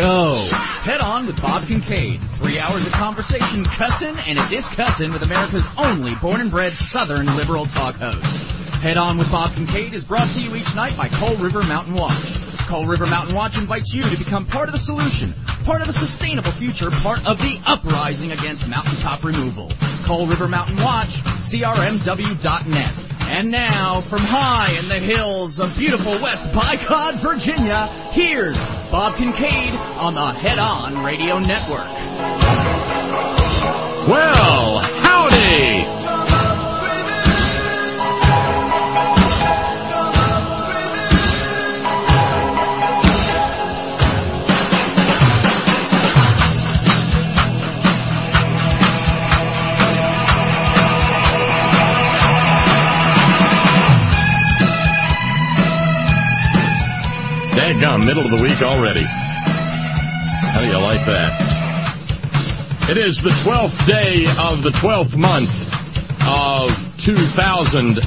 go. Head On with Bob Kincaid. 3 hours of conversation, cussin' and a discussin' with America's only born and bred Southern liberal talk host. Head On with Bob Kincaid is brought to you each night by Coal River Mountain Watch. Coal River Mountain Watch invites you to become part of the solution, part of a sustainable future, part of the uprising against mountaintop removal. Coal River Mountain Watch, crmw.net. And now, from high in the hills of beautiful West Bicod, Virginia, here's Bob Kincaid on the Head On Radio Network. Well, howdy! Middle of the week already. How do you like that? It is the 12th day of the 12th month of 2012.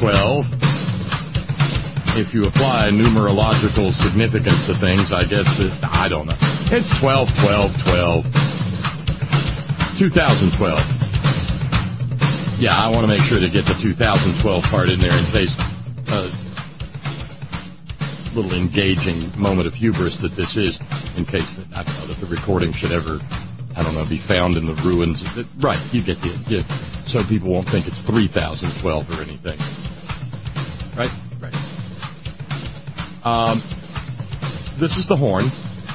If you apply numerological significance to things, I guess I don't know. It's 12, 12, 12. 2012. Yeah, I want to make sure to get the 2012 part in there in case little engaging moment of hubris that this is, in case that, I don't know, that the recording should ever, I don't know, be found in the ruins. Right, you get the idea. So people won't think it's 3012 or anything. Right? Right. This is The Horn.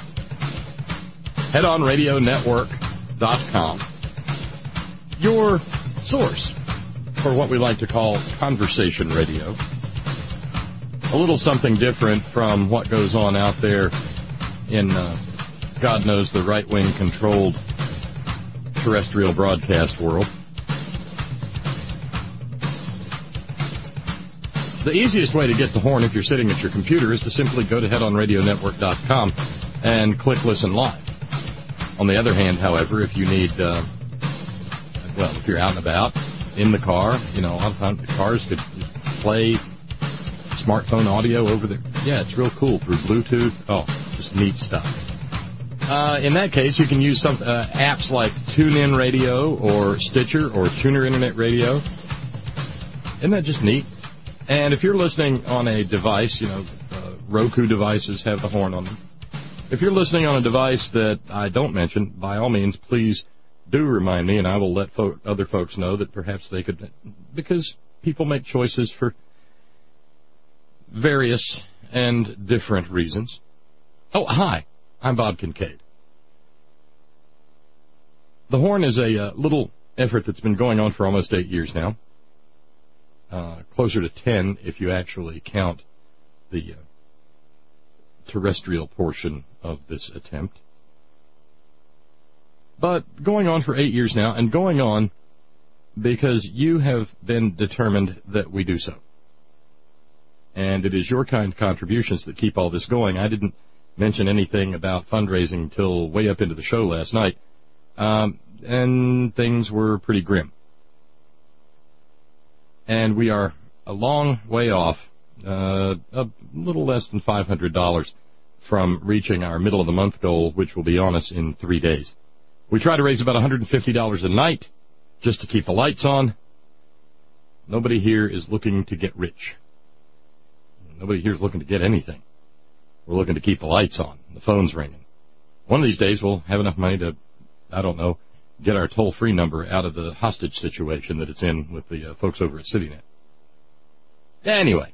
HeadOnRadioNetwork.com. Your source for what we like to call conversation radio. A little something different from what goes on out there in, God knows, the right-wing controlled terrestrial broadcast world. The easiest way to get The Horn if you're sitting at your computer is to simply go to headonradionetwork.com and click Listen Live. On the other hand, however, if you need, if you're out and about, in the car, a lot of times the cars could play smartphone audio over there. Yeah, it's real cool through Bluetooth. Oh, just neat stuff. In that case, you can use some apps like TuneIn Radio or Stitcher or Tuner Internet Radio. Isn't that just neat? And if you're listening on a device, Roku devices have The Horn on them. If you're listening on a device that I don't mention, by all means, please do remind me, and I will let other folks know that perhaps they could, because people make choices for various and different reasons. Oh, hi. I'm Bob Kincaid. The Horn is a little effort that's been going on for almost 8 years now. Closer to 10 if you actually count the terrestrial portion of this attempt. But going on for 8 years now, and going on because you have been determined that we do so. And it is your kind contributions that keep all this going. I didn't mention anything about fundraising until way up into the show last night, and things were pretty grim. And we are a long way off, a little less than $500 from reaching our middle-of-the-month goal, which will be on us in 3 days. We try to raise about $150 a night just to keep the lights on. Nobody here is looking to get rich. Nobody here is looking to get anything. We're looking to keep the lights on, the phone's ringing. One of these days we'll have enough money to, get our toll-free number out of the hostage situation that it's in with the folks over at CityNet. Anyway.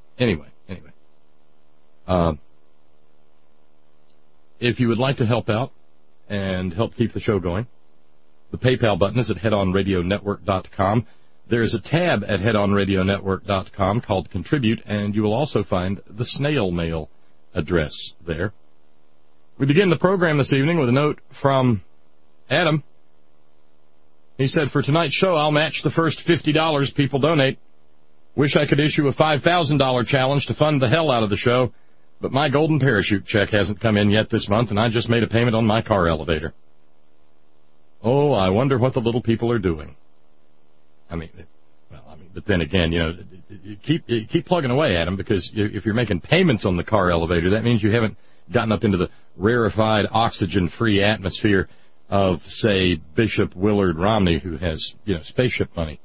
If you would like to help out and help keep the show going, the PayPal button is at headonradionetwork.com. There is a tab at headonradionetwork.com called Contribute, and you will also find the snail mail address there. We begin the program this evening with a note from Adam. He said, for tonight's show, I'll match the first $50 people donate. Wish I could issue a $5,000 challenge to fund the hell out of the show, but my golden parachute check hasn't come in yet this month, and I just made a payment on my car elevator. Oh, I wonder what the little people are doing. But then again, you keep plugging away at them, because if you're making payments on the car elevator, that means you haven't gotten up into the rarefied, oxygen-free atmosphere of, say, Bishop Willard Romney, who has, spaceship money.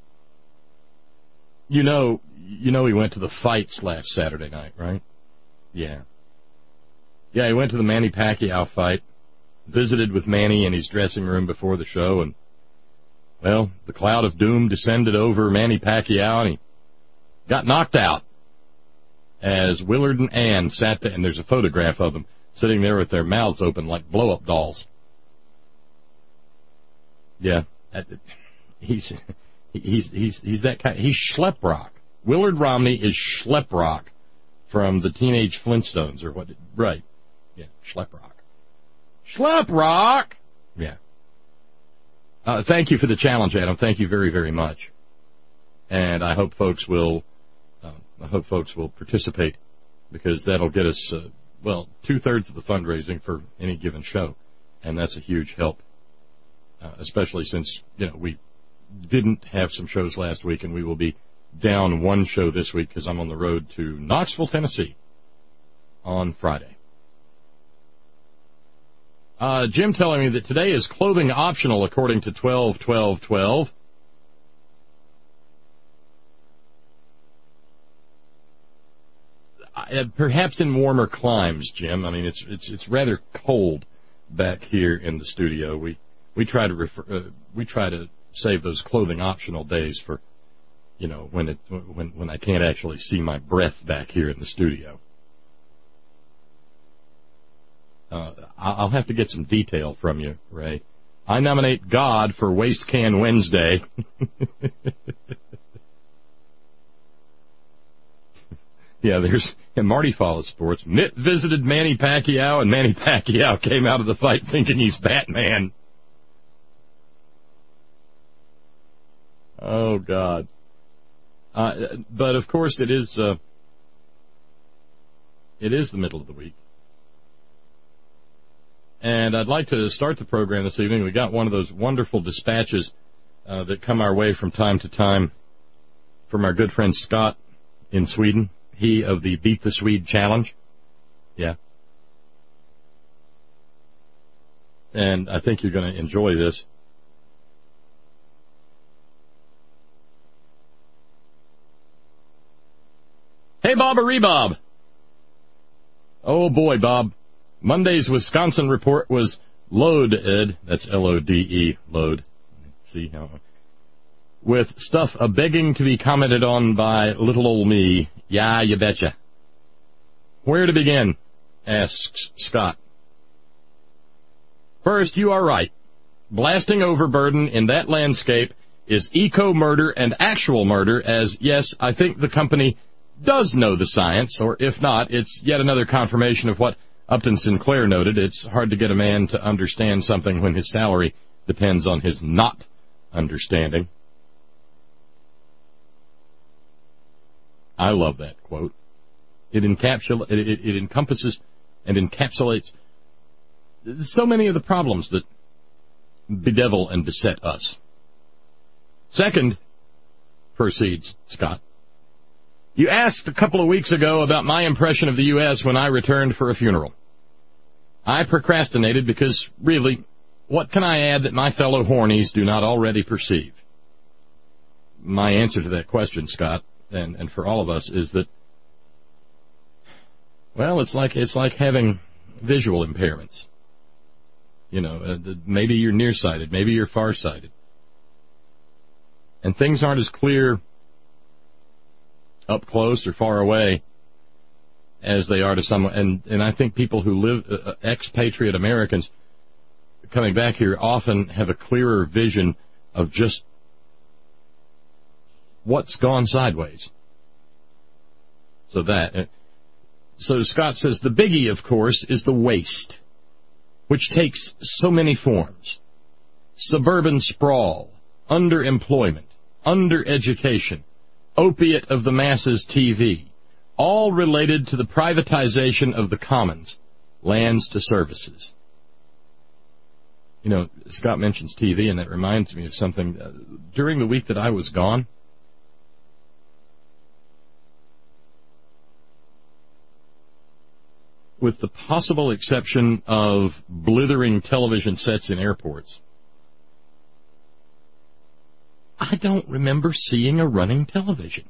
You know he went to the fights last Saturday night, right? Yeah. Yeah, he went to the Manny Pacquiao fight, visited with Manny in his dressing room before the show, and, well, the cloud of doom descended over Manny Pacquiao, and he got knocked out as Willard and Ann sat there, and there's a photograph of them sitting there with their mouths open like blow-up dolls. Yeah, he's that kind. He's Schleprock. Willard Romney is Schleprock from the Teenage Flintstones, or what? Right. Yeah, Schleprock. Schleprock! Yeah. Thank you for the challenge, Adam. Thank you very, very much. And I hope folks will participate, because that'll get us, 2/3 of the fundraising for any given show. And that's a huge help, especially since, we didn't have some shows last week, and we will be down one show this week because I'm on the road to Knoxville, Tennessee on Friday. Jim telling me that today is clothing optional according to 12-12-12. Perhaps in warmer climes, Jim. I mean, it's rather cold back here in the studio. We try to save those clothing optional days for, when I can't actually see my breath back here in the studio. I'll have to get some detail from you, Ray. I nominate God for Waste Can Wednesday. Yeah, Marty follows sports. Mitt visited Manny Pacquiao, and Manny Pacquiao came out of the fight thinking he's Batman. Oh, God. But, of course, it is the middle of the week. And I'd like to start the program this evening. We got one of those wonderful dispatches that come our way from time to time from our good friend Scott in Sweden. He of the Beat the Swede Challenge. Yeah. And I think you're going to enjoy this. Hey, Bob-a-ree-Bob. Oh, boy, Bob. Monday's Wisconsin report was loaded. That's L-O-D-E, load. See how... with stuff a-begging to be commented on by little old me. Yeah, you betcha. Where to begin? Asks Scott. First, you are right. Blasting overburden in that landscape is eco-murder and actual murder, as, yes, I think the company does know the science, or if not, it's yet another confirmation of what Upton Sinclair noted. It's hard to get a man to understand something when his salary depends on his not understanding. I love that quote. It encompasses and encapsulates so many of the problems that bedevil and beset us. Second, proceeds Scott, you asked a couple of weeks ago about my impression of the U.S. when I returned for a funeral. I procrastinated because, really, what can I add that my fellow hornies do not already perceive? My answer to that question, Scott, and for all of us, is that, well, it's like having visual impairments. Maybe you're nearsighted, maybe you're farsighted. And things aren't as clear up close or far away as they are to someone. And I think people who live, expatriate Americans coming back here often have a clearer vision of just what's gone sideways. So Scott says the biggie, of course, is the waste, which takes so many forms. Suburban sprawl, underemployment, undereducation, opiate of the masses TV, all related to the privatization of the commons, lands to services. Scott mentions TV, and that reminds me of something. During the week that I was gone, with the possible exception of blithering television sets in airports, I don't remember seeing a running television.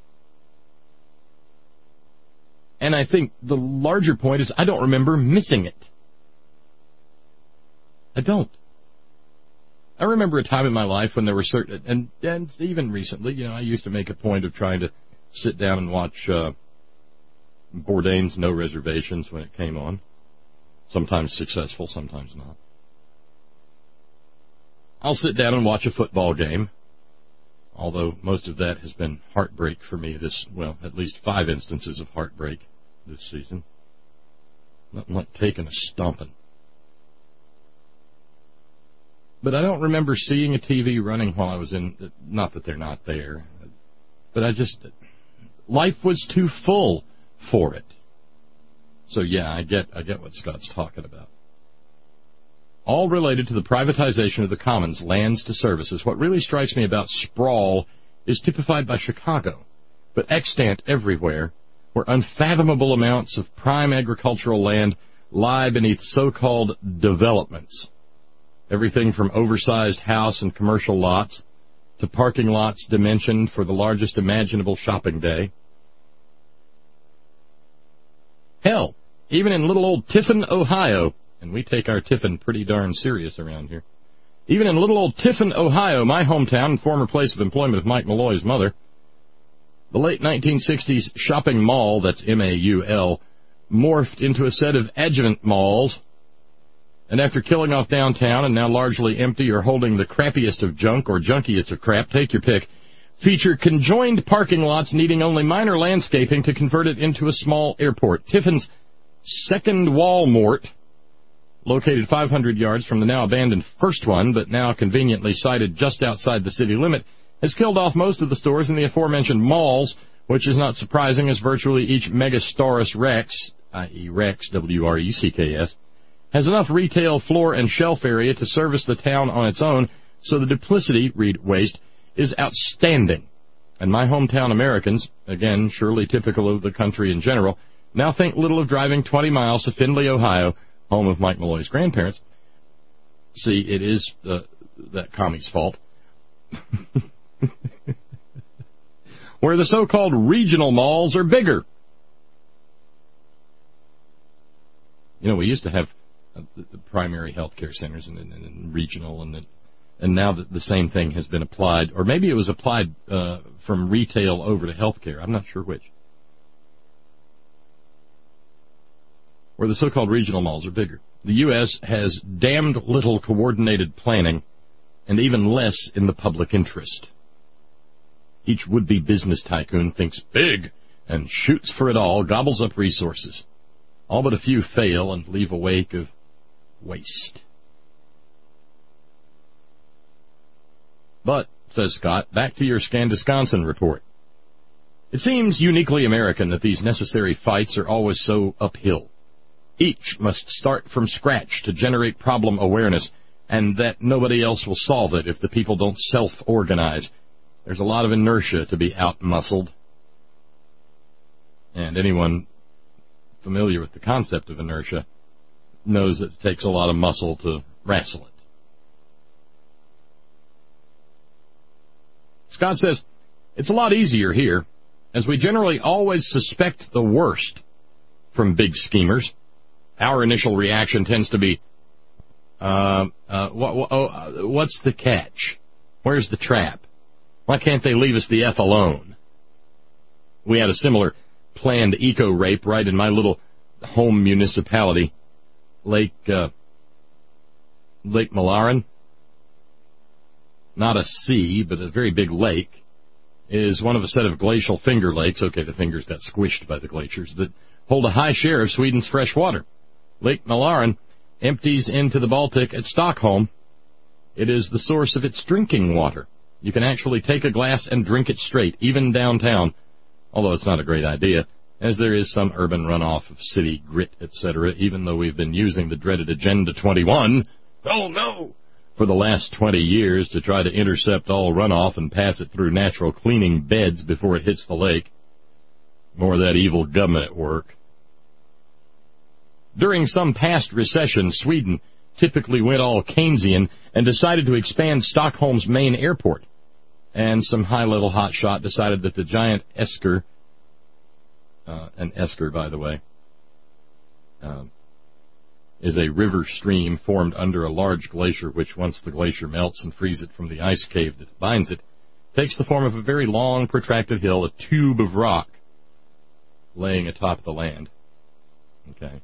And I think the larger point is I don't remember missing it. I don't. I remember a time in my life when there were certain, and even recently, I used to make a point of trying to sit down and watch Bourdain's No Reservations when it came on. Sometimes successful, sometimes not. I'll sit down and watch a football game, although most of that has been heartbreak for me at least 5 instances of heartbreak this season. Nothing like taking a stomping. But I don't remember seeing a TV running while I was in, not that they're not there, but life was too full for it. So yeah, I get what Scott's talking about. All related to the privatization of the commons, lands to services. What really strikes me about sprawl is typified by Chicago, but extant everywhere, where unfathomable amounts of prime agricultural land lie beneath so-called developments. Everything from oversized house and commercial lots to parking lots dimensioned for the largest imaginable shopping day. Hell, even in little old Tiffin, Ohio, and we take our Tiffin pretty darn serious around here, even in little old Tiffin, Ohio, my hometown and former place of employment of Mike Malloy's mother, the late 1960s shopping mall, that's M-A-U-L, morphed into a set of adjuvant malls, and after killing off downtown and now largely empty or holding the crappiest of junk or junkiest of crap, take your pick, feature conjoined parking lots needing only minor landscaping to convert it into a small airport. Tiffin's second Walmart, located 500 yards from the now abandoned first one, but now conveniently sited just outside the city limit, has killed off most of the stores in the aforementioned malls, which is not surprising as virtually each Megasaurus Rex, i.e. Rex, W-R-E-C-K-S, has enough retail floor and shelf area to service the town on its own, so the duplicity, read waste, is outstanding. And my hometown Americans, again, surely typical of the country in general, now think little of driving 20 miles to Findlay, Ohio, home of Mike Malloy's grandparents. See, it is that commie's fault. Where the so-called regional malls are bigger. We used to have the primary health care centers and regional, and now the same thing has been applied, or maybe it was applied from retail over to health care. I'm not sure which. Where the so-called regional malls are bigger. The U.S. has damned little coordinated planning and even less in the public interest. Each would-be business tycoon thinks big and shoots for it all, gobbles up resources. All but a few fail and leave a wake of waste. But, says Scott, back to your Scandisconsin report. It seems uniquely American that these necessary fights are always so uphill. Each must start from scratch to generate problem awareness, and that nobody else will solve it if the people don't self-organize. There's a lot of inertia to be out-muscled. And anyone familiar with the concept of inertia knows that it takes a lot of muscle to wrestle it. Scott says, it's a lot easier here, as we generally always suspect the worst from big schemers. Our initial reaction tends to be, what's the catch? Where's the trap? Why can't they leave us the F alone? We had a similar planned eco-rape right in my little home municipality, Lake Malaran. Not a sea, but a very big lake, is one of a set of glacial finger lakes. Okay, the fingers got squished by the glaciers, that hold a high share of Sweden's fresh water. Lake Malaran empties into the Baltic at Stockholm. It is the source of its drinking water. You can actually take a glass and drink it straight, even downtown, although it's not a great idea, as there is some urban runoff of city grit, etc., even though we've been using the dreaded Agenda 21, oh no, for the last 20 years to try to intercept all runoff and pass it through natural cleaning beds before it hits the lake. More of that evil government at work. During some past recession, Sweden typically went all Keynesian and decided to expand Stockholm's main airport. And some high-level hotshot decided that the giant esker, an esker, by the way, is a river stream formed under a large glacier, which once the glacier melts and frees it from the ice cave that binds it, takes the form of a very long, protracted hill, a tube of rock, laying atop the land. Okay.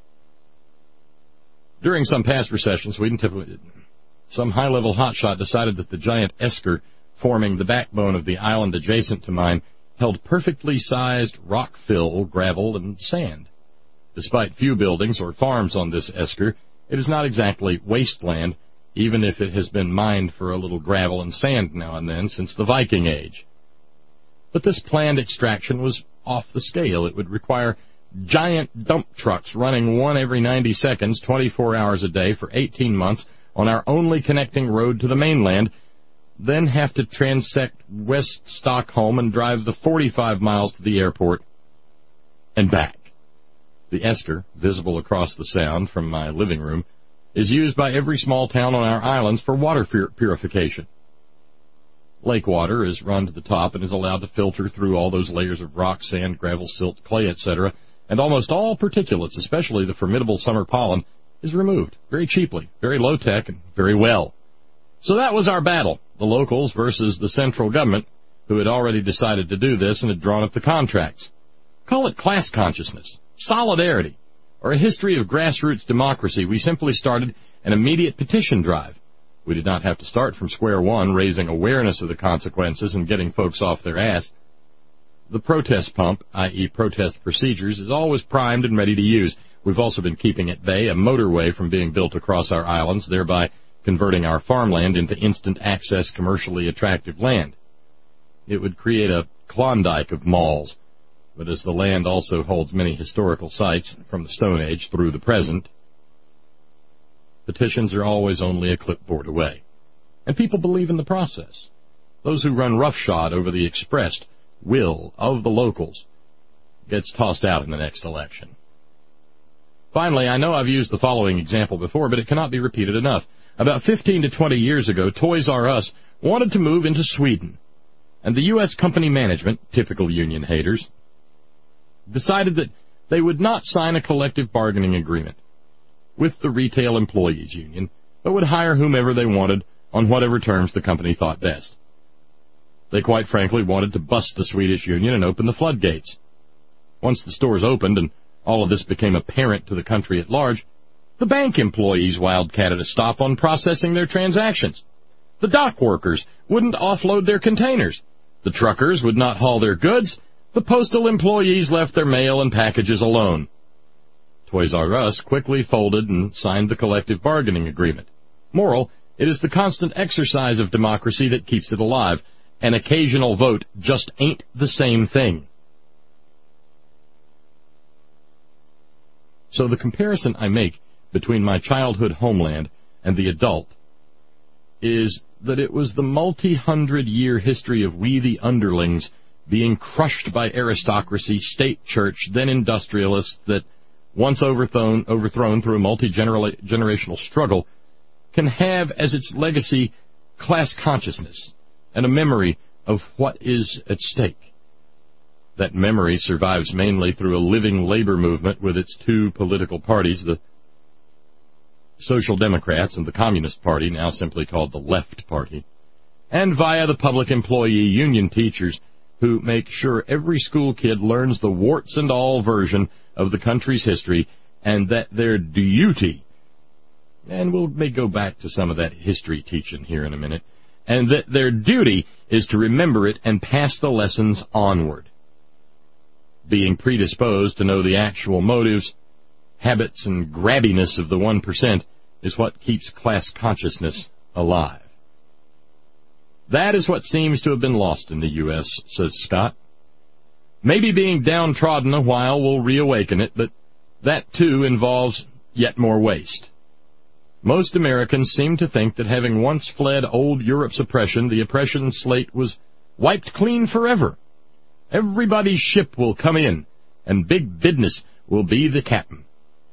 During some past recession, Sweden typically, some high-level hotshot decided that the giant esker forming the backbone of the island adjacent to mine held perfectly sized rock fill, gravel, and sand. Despite few buildings or farms on this esker, it is not exactly wasteland, even if it has been mined for a little gravel and sand now and then since the Viking Age. But this planned extraction was off the scale. It would require giant dump trucks running one every 90 seconds, 24 hours a day for 18 months on our only connecting road to the mainland, then have to transect West Stockholm and drive the 45 miles to the airport and back. The esker, visible across the sound from my living room, is used by every small town on our islands for water purification. Lake water is run to the top and is allowed to filter through all those layers of rock, sand, gravel, silt, clay, etc., and almost all particulates, especially the formidable summer pollen, is removed very cheaply, very low-tech, and very well. So that was our battle, the locals versus the central government, who had already decided to do this and had drawn up the contracts. Call it class consciousness, solidarity, or a history of grassroots democracy. We simply started an immediate petition drive. We did not have to start from square one, raising awareness of the consequences and getting folks off their ass. The protest pump, i.e. protest procedures, is always primed and ready to use. We've also been keeping at bay a motorway from being built across our islands, thereby converting our farmland into instant access, commercially attractive land. It would create a Klondike of malls, but as the land also holds many historical sites from the Stone Age through the present, petitions are always only a clipboard away. And people believe in the process. Those who run roughshod over the expressed will of the locals gets tossed out in the next election. Finally, I know I've used the following example before, but it cannot be repeated enough. About 15 to 20 years ago, Toys R Us wanted to move into Sweden, and the U.S. company management, typical union haters, decided that they would not sign a collective bargaining agreement with the retail employees union, but would hire whomever they wanted on whatever terms the company thought best. They quite frankly wanted to bust the Swedish union and open the floodgates. Once the stores opened and all of this became apparent to the country at large, the bank employees wildcatted a stop on processing their transactions. The dock workers wouldn't offload their containers. The truckers would not haul their goods. The postal employees left their mail and packages alone. Toys R Us quickly folded and signed the collective bargaining agreement. Moral, it is the constant exercise of democracy that keeps it alive. An occasional vote just ain't the same thing. So the comparison I make between my childhood homeland and the adult is that it was the multi-hundred-year history of we the underlings being crushed by aristocracy, state church, then industrialists that, once overthrown through a multi-generational struggle, can have as its legacy class consciousness and a memory of what is at stake. That memory survives mainly through a living labor movement with its two political parties, the Social Democrats and the Communist Party, now simply called the Left Party, and via the public employee union teachers who make sure every school kid learns the warts and all version of the country's history, and that their duty, and we may go back to some of that history teaching here in a minute, and that their duty is to remember it and pass the lessons onward. Being predisposed to know the actual motives, habits, and grabbiness of the 1% is what keeps class consciousness alive. That is what seems to have been lost in the U.S., says Scott. Maybe being downtrodden a while will reawaken it, but that, too, involves yet more waste. Most Americans seem to think that having once fled old Europe's oppression, the oppression slate was wiped clean forever. Everybody's ship will come in, and big business will be the captain.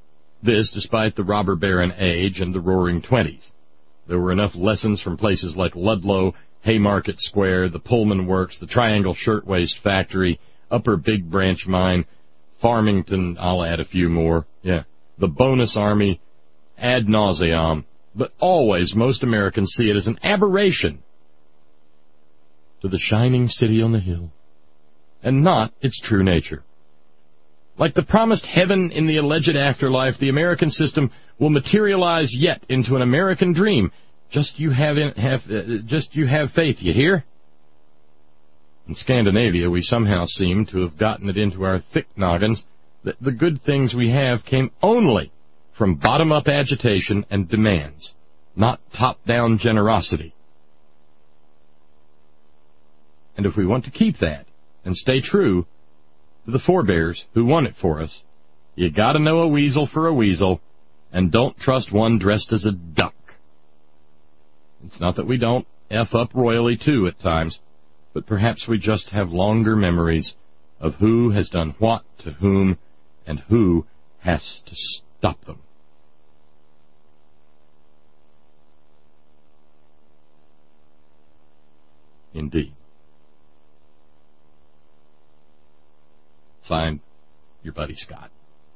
This despite the robber baron age and the roaring 20s. There were enough lessons from places like Ludlow, Haymarket Square, the Pullman Works, the Triangle Shirtwaist Factory, Upper Big Branch Mine, Farmington, I'll add a few more, the Bonus Army, ad nauseam, but always most Americans see it as an aberration to the shining city on the hill, and not its true nature. Like the promised heaven in the alleged afterlife, the American system will materialize yet into an American dream. Just you have faith, you hear? In Scandinavia, we somehow seem to have gotten it into our thick noggins that the good things we have came only from bottom-up agitation and demands, not top-down generosity. And if we want to keep that and stay true to the forebears who won it for us, you gotta know a weasel for a weasel, and don't trust one dressed as a duck. It's not that we don't F up royally, too, at times, but perhaps we just have longer memories of who has done what to whom and who has to stop them. Indeed. Signed, your buddy Scott.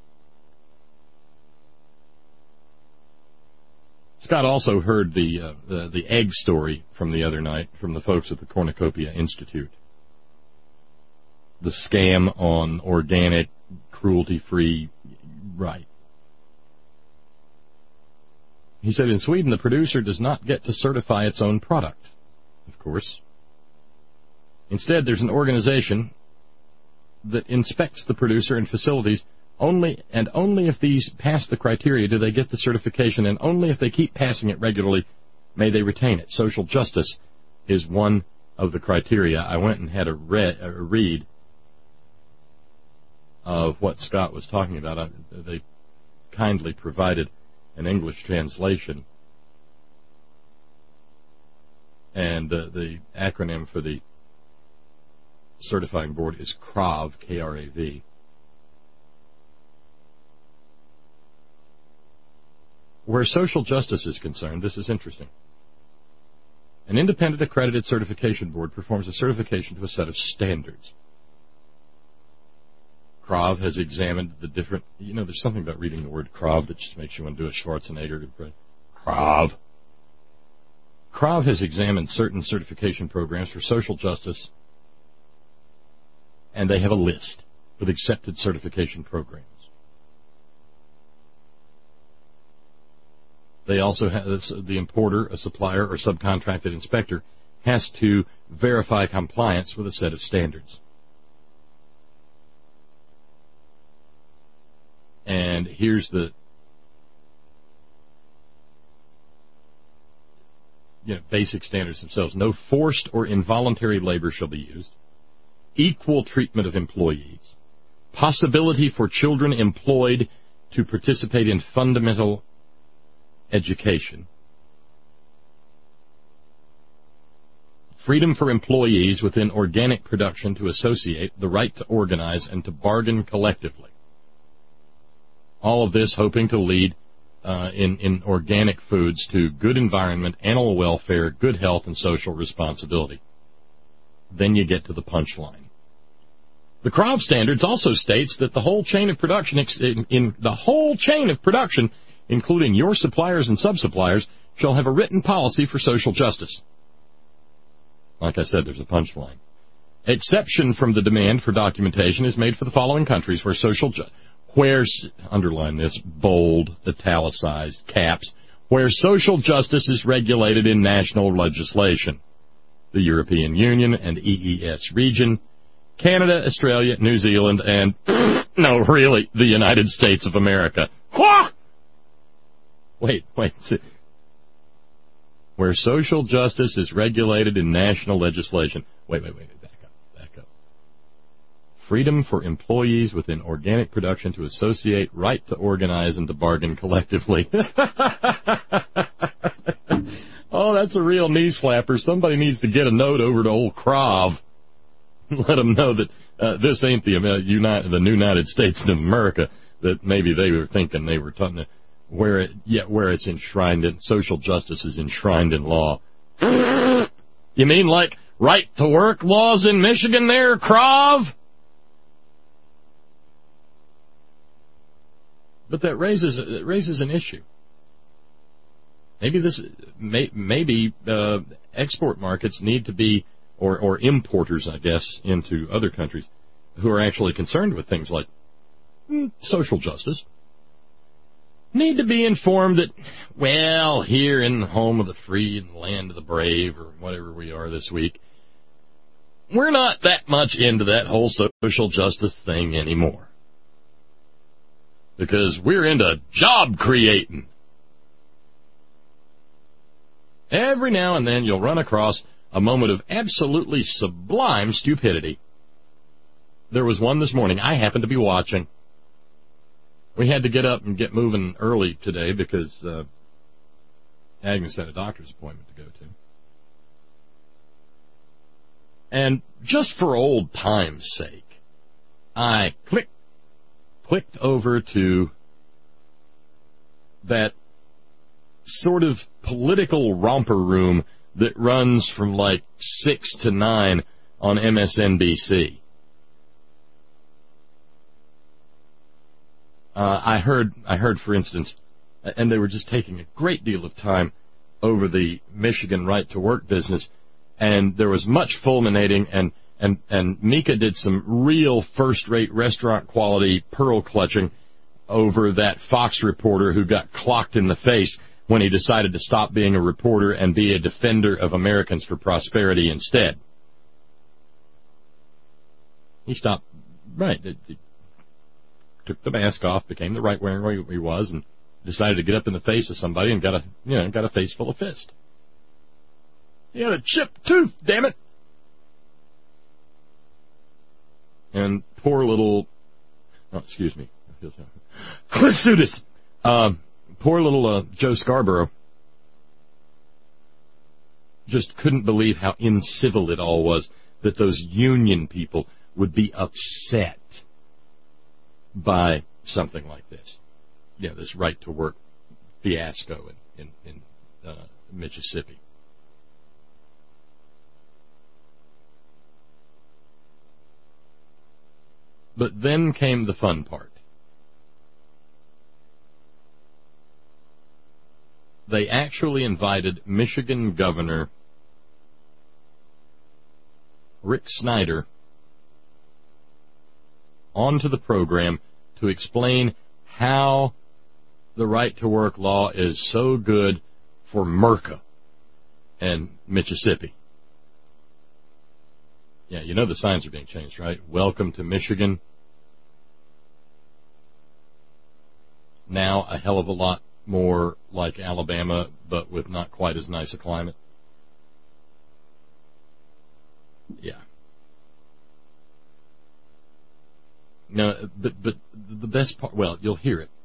Scott also heard the egg story from the other night from the folks at the Cornucopia Institute. The scam on organic, cruelty-free, right. He said in Sweden the producer does not get to certify its own product, of course. Instead, there's an organization that inspects the producer and facilities only if these pass the criteria do they get the certification, and only if they keep passing it regularly may they retain it. Social justice is one of the criteria. I went and had a read of what Scott was talking about. They kindly provided an English translation, and the acronym for the certifying board is KRAV, K-R-A-V. Where social justice is concerned, this is interesting. An independent accredited certification board performs a certification to a set of standards. KRAV has examined the different, there's something about reading the word KRAV that just makes you want to do a Schwarzenegger. KRAV. KRAV has examined certain certification programs for social justice, and they have a list with accepted certification programs. They also have the importer, a supplier, or subcontracted inspector has to verify compliance with a set of standards. And here's the basic standards themselves. No forced or involuntary labor shall be used. Equal treatment of employees. Possibility for children employed to participate in fundamental education. Freedom for employees within organic production to associate, the right to organize, and to bargain collectively. All of this hoping to lead in organic foods to good environment, animal welfare, good health, and social responsibility. Then you get to the punchline. The KRAV standards also states that the whole chain of production, including your suppliers and sub-suppliers, shall have a written policy for social justice. Like I said, there's a punchline. Exception from the demand for documentation is made for the following countries where underline this, bold, italicized, caps, where social justice is regulated in national legislation. The European Union and EES region, Canada, Australia, New Zealand, and, no, really, the United States of America. Wait. Where social justice is regulated in national legislation. Wait, back up. Freedom for employees within organic production to associate, right to organize, and to bargain collectively. Oh, that's a real knee slapper. Somebody needs to get a note over to old KRAV. Let them know that this ain't the United States of America. that maybe they were thinking they were talking where it's enshrined in social justice is enshrined in law. You mean like right to work laws in Michigan there, Krav? But that raises an issue. Maybe export markets need to be, or importers, I guess, into other countries who are actually concerned with things like social justice need to be informed that, well, here in the home of the free and the land of the brave, or whatever we are this week, we're not that much into that whole social justice thing anymore. Because we're into job creating. Every now and then you'll run across a moment of absolutely sublime stupidity. There was one this morning. I happened to be watching. We had to get up and get moving early today because Agnes had a doctor's appointment to go to. And just for old time's sake, I clicked over to that sort of political romper room that runs from like 6 to 9 on MSNBC. I heard, for instance, and they were just taking a great deal of time over the Michigan right to work business, and there was much fulminating, and Mika did some real first-rate restaurant quality pearl clutching over that Fox reporter who got clocked in the face when he decided to stop being a reporter and be a defender of Americans for prosperity instead. He stopped, right, took the mask off, became the right-winger he was, and decided to get up in the face of somebody and got a face full of fist. He had a chipped tooth, damn it! And poor little, Cliff Sudas, poor little Joe Scarborough just couldn't believe how incivil it all was that those union people would be upset by something like this. Yeah, this right-to-work fiasco in Mississippi. But then came the fun part. They actually invited Michigan Governor Rick Snyder onto the program to explain how the right-to-work law is so good for Merca and Mississippi. Yeah, you know the signs are being changed, right? Welcome to Michigan. Now a hell of a lot more like Alabama, but with not quite as nice a climate. Yeah. No, but the best part, well, you'll hear it.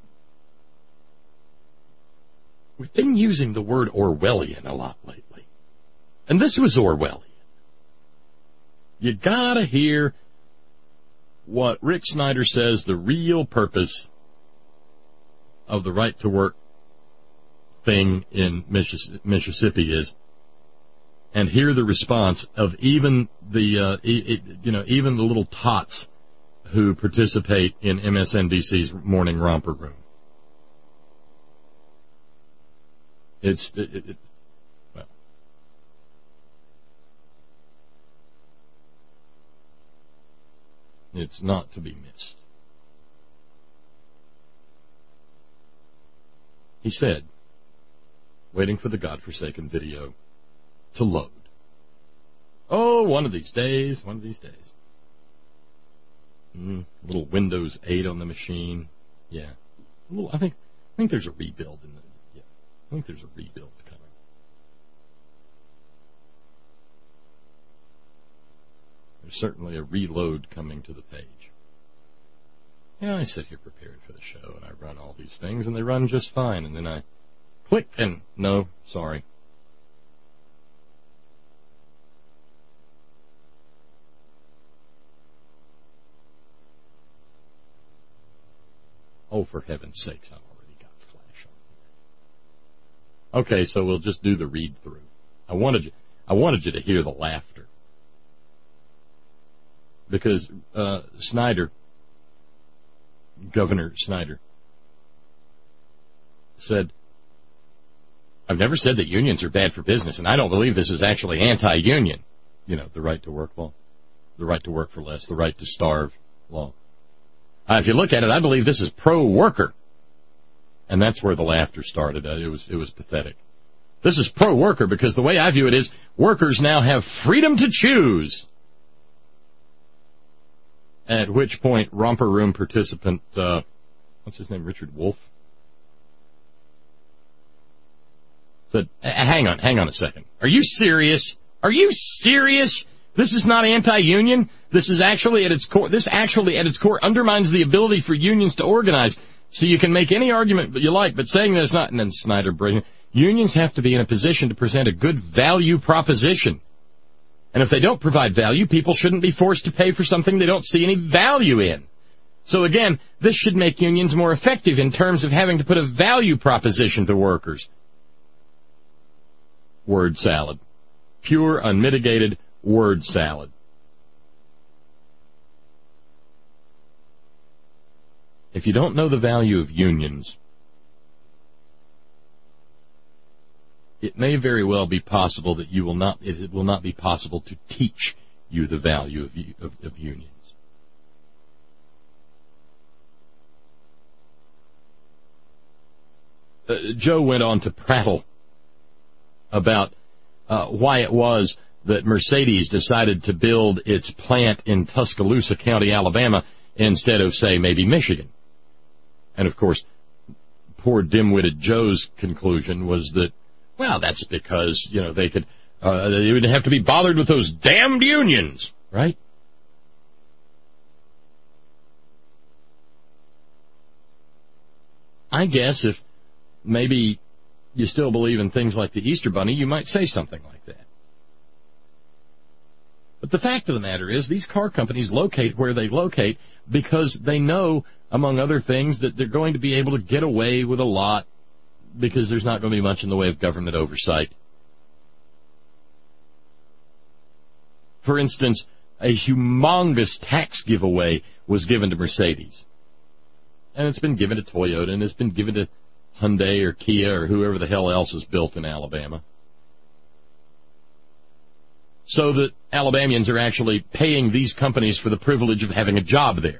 We've been using the word Orwellian a lot lately. And this was Orwellian. You gotta hear what Rick Snyder says the real purpose of the right to work thing in Mississippi is, and hear the response of even the even the little tots who participate in MSNBC's morning romper room. Well, it's not to be missed. He said, waiting for the godforsaken video to load. Oh, one of these days. Little Windows 8 on the machine. Yeah. I think there's a rebuild in the. Yeah. I think there's a rebuild coming. There's certainly a reload coming to the page. Yeah, I sit here prepared for the show, and I run all these things, and they run just fine, and then I click, and no, sorry. Oh, for heaven's sakes, I've already got flash on here. Okay, so we'll just do the read-through. I wanted you to hear the laughter. Because Snyder, Governor Snyder, said, I've never said that unions are bad for business, and I don't believe this is actually anti-union. You know, the right to work law, the right to work for less, the right to starve law. If you look at it, I believe this is pro-worker. And that's where the laughter started. It was pathetic. This is pro-worker because the way I view it is workers now have freedom to choose. At which point, Romper Room participant, what's his name, Richard Wolf, said, hang on a second. Are you serious? Are you serious? This is not anti-union. This actually at its core undermines the ability for unions to organize. So you can make any argument you like, but saying that it's not, and then Snyder, unions have to be in a position to present a good value proposition. And if they don't provide value, people shouldn't be forced to pay for something they don't see any value in. So again, this should make unions more effective in terms of having to put a value proposition to workers. Word salad. Pure, unmitigated word salad. If you don't know the value of unions, it may very well be possible that it will not be possible to teach you the value of unions. Joe went on to prattle about why it was that Mercedes decided to build its plant in Tuscaloosa County, Alabama, instead of, say, maybe Michigan. And, of course, poor dim-witted Joe's conclusion was that, well, that's because, you know, they wouldn't have to be bothered with those damned unions, right? I guess if maybe you still believe in things like the Easter Bunny, you might say something like that. But the fact of the matter is, these car companies locate where they locate because they know, among other things, that they're going to be able to get away with a lot because there's not going to be much in the way of government oversight. For instance, a humongous tax giveaway was given to Mercedes. And it's been given to Toyota, and it's been given to Hyundai or Kia or whoever the hell else is built in Alabama. So that Alabamians are actually paying these companies for the privilege of having a job there.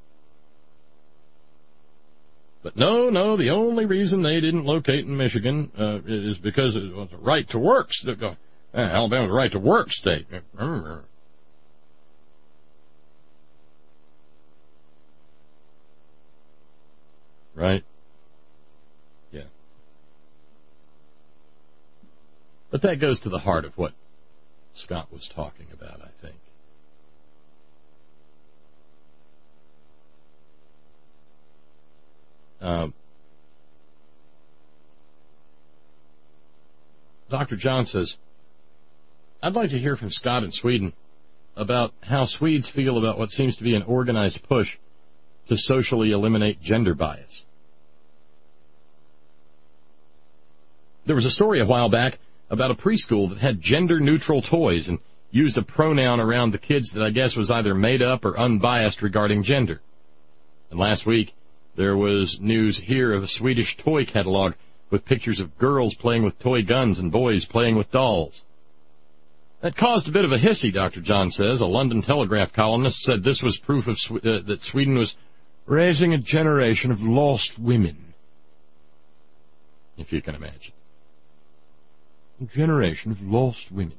But no, the only reason they didn't locate in Michigan is because it was a right to work. Alabama's a right to work state. Right? Yeah. But that goes to the heart of what Scott was talking about, I think. Dr. John says, I'd like to hear from Scott in Sweden about how Swedes feel about what seems to be an organized push to socially eliminate gender bias. There was a story a while back about a preschool that had gender-neutral toys and used a pronoun around the kids that I guess was either made up or unbiased regarding gender. And last week, there was news here of a Swedish toy catalog with pictures of girls playing with toy guns and boys playing with dolls. That caused a bit of a hissy, Dr. John says. A London Telegraph columnist said this was proof of that Sweden was raising a generation of lost women, if you can imagine. A generation of lost women.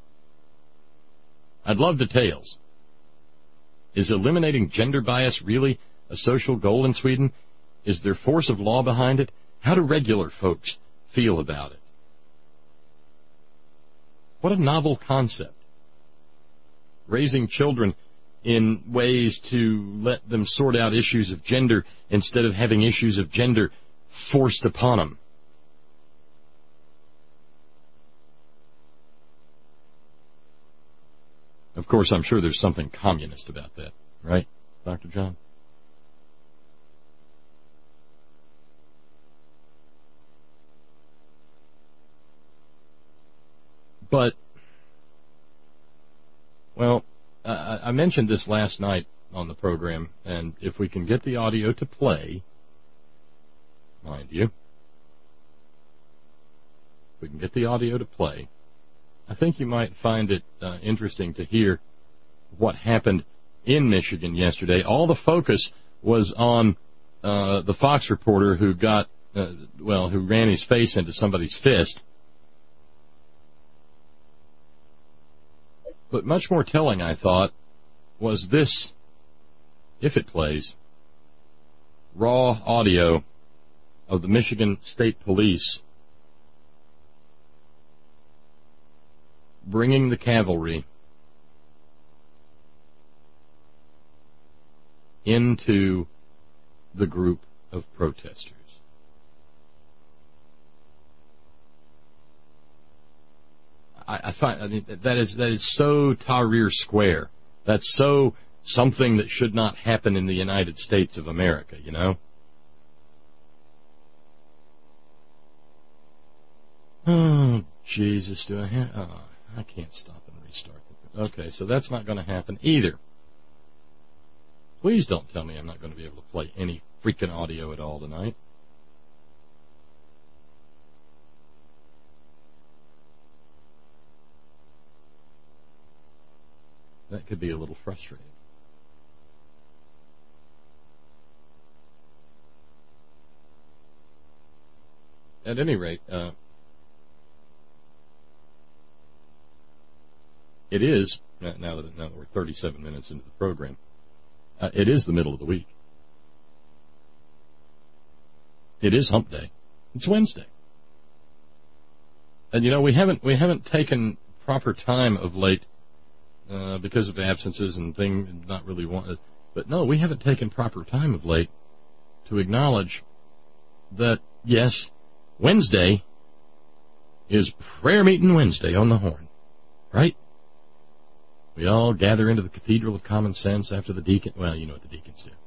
I'd love details. Is eliminating gender bias really a social goal in Sweden? Is there force of law behind it? How do regular folks feel about it? What a novel concept. Raising children in ways to let them sort out issues of gender instead of having issues of gender forced upon them. Of course, I'm sure there's something communist about that, right, Dr. John? But, well, I mentioned this last night on the program, and if we can get the audio to play, mind you, if we can get the audio to play, I think you might find it interesting to hear what happened in Michigan yesterday. All the focus was on the Fox reporter who got, who ran his face into somebody's fist. But much more telling, I thought, was this, if it plays, raw audio of the Michigan State Police bringing the cavalry into the group of protesters. I find that is so Tahrir Square. That's so something that should not happen in the United States of America, you know? Oh, Jesus, do I have... Oh, I can't stop and restart. Okay, so that's not going to happen either. Please don't tell me I'm not going to be able to play any freaking audio at all tonight. That could be a little frustrating. At any rate, it is, now that we're 37 minutes into the program, it is the middle of the week. It is hump day. It's Wednesday. And, you know, we haven't taken proper time of late because of absences and things not really wanted. But no, we haven't taken proper time of late to acknowledge that, yes, Wednesday is Prayer Meeting Wednesday on the Horn, right? We all gather into the Cathedral of Common Sense after the deacon. Well, you know what the deacons do.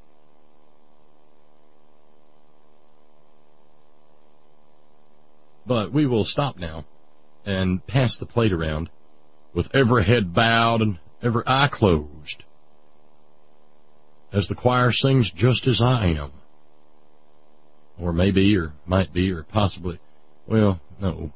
But we will stop now and pass the plate around with every head bowed and every eye closed as the choir sings Just As I Am. Or maybe, or might be, or possibly. Well, no.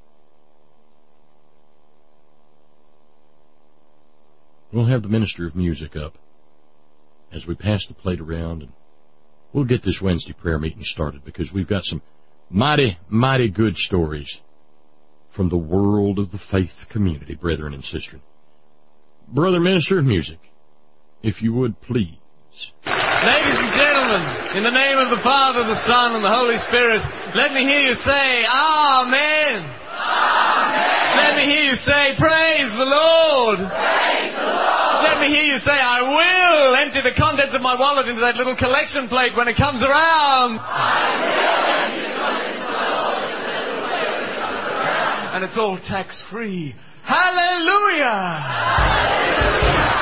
We'll have the Minister of Music up as we pass the plate around, and we'll get this Wednesday prayer meeting started because we've got some mighty, mighty good stories from the world of the faith community, brethren and sisters. Brother Minister of Music, if you would please. Ladies and gentlemen, in the name of the Father, the Son, and the Holy Spirit, let me hear you say, Amen. Amen. Let me hear you say, Praise the Lord. Praise the Lord. Let me hear you say, I will empty the contents of my wallet into that little collection plate when it comes around. I will empty the contents of my wallet into that little plate when it comes around. And it's all tax-free. Hallelujah. Hallelujah.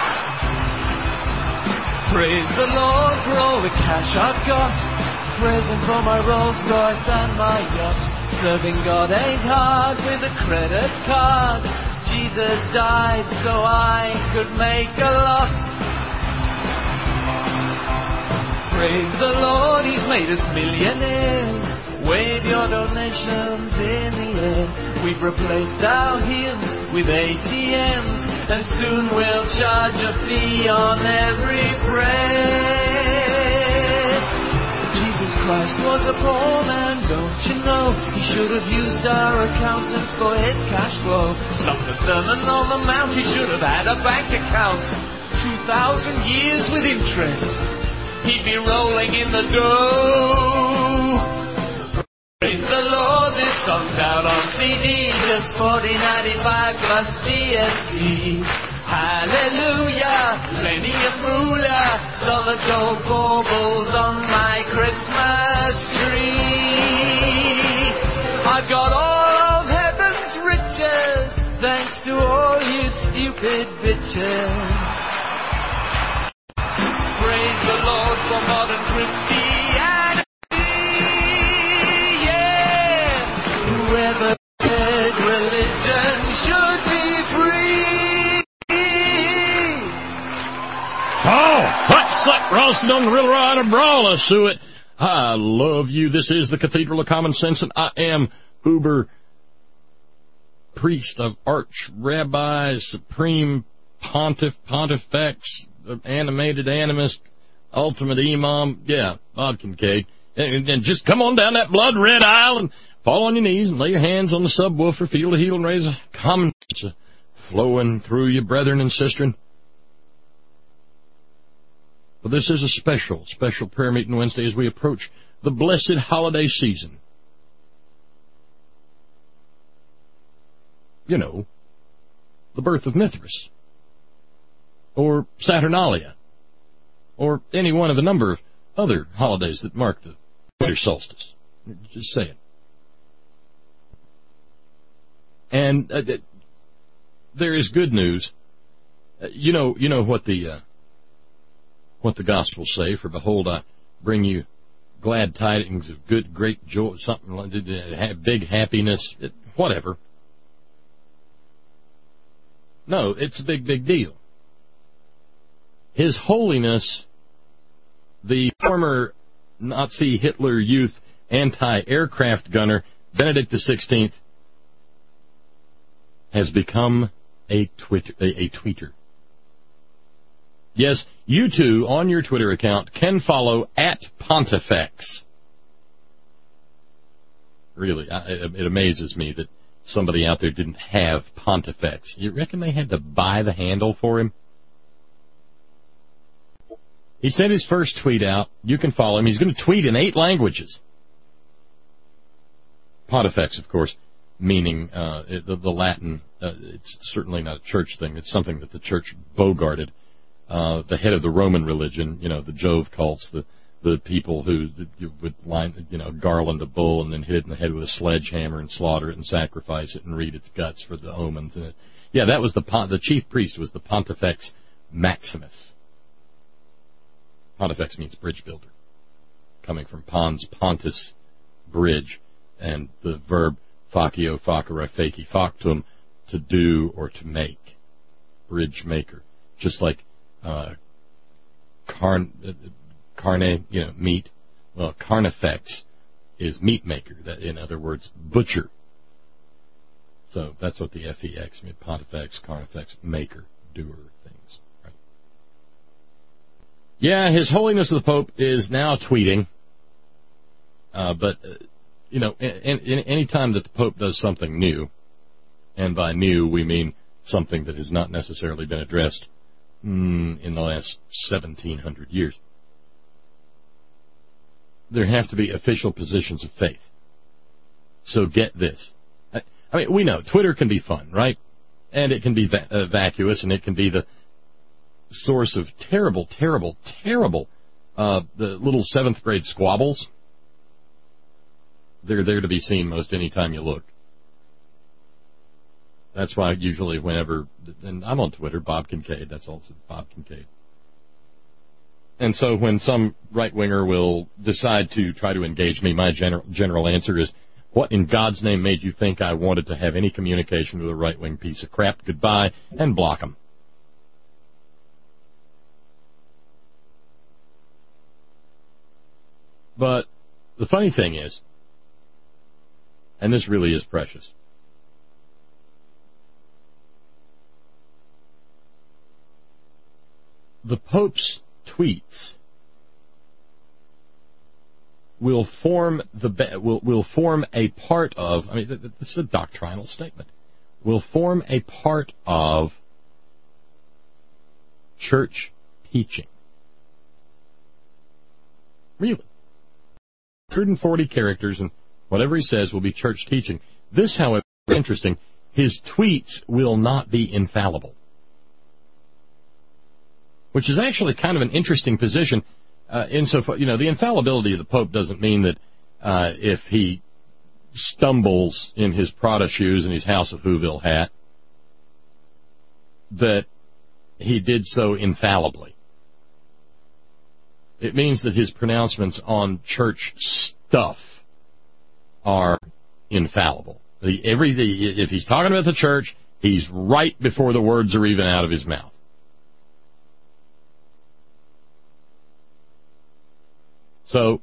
Praise the Lord for all the cash I've got. Praise Him for my Rolls Royce and my yacht. Serving God ain't hard with a credit card. Jesus died so I could make a lot. Praise the Lord, He's made us millionaires. Wave your donations in the air. We've replaced our hymns with ATMs, and soon we'll charge a fee on every prayer. Jesus Christ was a poor man, don't you know? He should have used our accountants for his cash flow. Stop the Sermon on the Mount, he should have had a bank account. 2,000 years with interest, he'd be rolling in the dough. Praise the Lord, this song's out on CD, just $40.95 plus GST. Hallelujah, plenty of moolah, solid gold baubles on my Christmas tree. I've got all of heaven's riches, thanks to all you stupid bitches. Praise the Lord for modern Christianity. Whoever said religion should Jackson on the Riddle Rider Brawler Suet. I love you. This is the Cathedral of Common Sense, and I am Uber Priest of Arch Rabbi, Supreme Pontifex, Animated Animist, Ultimate Imam. Yeah, Bob Kincaid. And just come on down that blood-red aisle and fall on your knees and lay your hands on the subwoofer, feel the heel and raise a common sense flowing through you, brethren and sistren. Well, this is a special prayer meeting Wednesday as we approach the blessed holiday season. You know, the birth of Mithras, or Saturnalia, or any one of a number of other holidays that mark the winter solstice. Just saying. And there is good news. You know what the Gospels say, for behold, I bring you glad tidings of good, great joy, something like big happiness, whatever. No, it's a big deal. His Holiness, the former Nazi Hitler Youth anti-aircraft gunner, Benedict XVI, has become a tweeter. Yes, you too, on your Twitter account, can follow @Pontifex. Really, it amazes me that somebody out there didn't have Pontifex. You reckon they had to buy the handle for him? He sent his first tweet out. You can follow him. He's going to tweet in 8 languages. Pontifex, of course, meaning the Latin. It's certainly not a church thing. It's something that the church bogarted. The head of the Roman religion, the Jove cults, the people who would garland a bull and then hit it in the head with a sledgehammer and slaughter it and sacrifice it and read its guts for the omens. And that was the chief priest was the Pontifex Maximus. Pontifex means bridge builder, coming from pons, pontus, bridge, and the verb facio, facere, faci, factum, to do or to make, bridge maker. Just like carne, meat. Well, carnifex is meat maker. That, in other words, butcher. So that's what the FEX means. Pontifex, carnifex, maker, doer, things. Right. Yeah, His Holiness the Pope is now tweeting. But any time that the Pope does something new, and by new we mean something that has not necessarily been addressed in the last 1,700 years, there have to be official positions of faith. So get this. I mean, we know Twitter can be fun, right? And it can be vacuous, and it can be the source of terrible, the little 7th grade squabbles. They're there to be seen most any time you look. That's why usually whenever, and I'm on Twitter, Bob Kincaid, that's also Bob Kincaid. And so when some right-winger will decide to try to engage me, my general answer is, what in God's name made you think I wanted to have any communication with a right-wing piece of crap? Goodbye, and block them. But the funny thing is, and this really is precious, the Pope's tweets will form a part of, I mean, this is a doctrinal statement, will form a part of church teaching. Really. 140 characters, and whatever he says will be church teaching. This, however, is interesting. His tweets will not be infallible, which is actually kind of an interesting position. Insofar, the infallibility of the Pope doesn't mean that if he stumbles in his Prada shoes and his House of Whoville hat, that he did so infallibly. It means that his pronouncements on church stuff are infallible. If he's talking about the church, he's right before the words are even out of his mouth. So,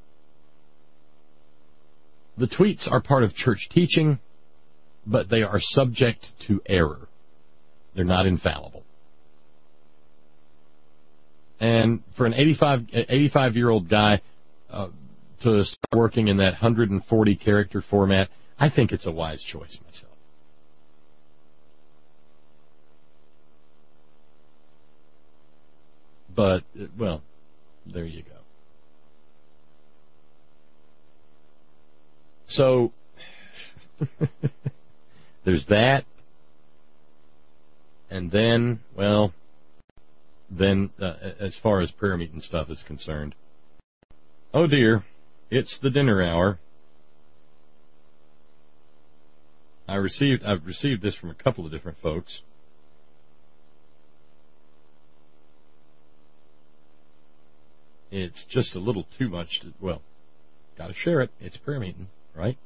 the tweets are part of church teaching, but they are subject to error. They're not infallible. And for an 85-year-old guy to start working in that 140-character format, I think it's a wise choice myself. But, well, there you go. So, there's that. And then, well, as far as prayer meeting stuff is concerned, oh dear, it's the dinner hour. I've received this from a couple of different folks. It's just a little too much to, well, gotta share it. It's prayer meeting, right?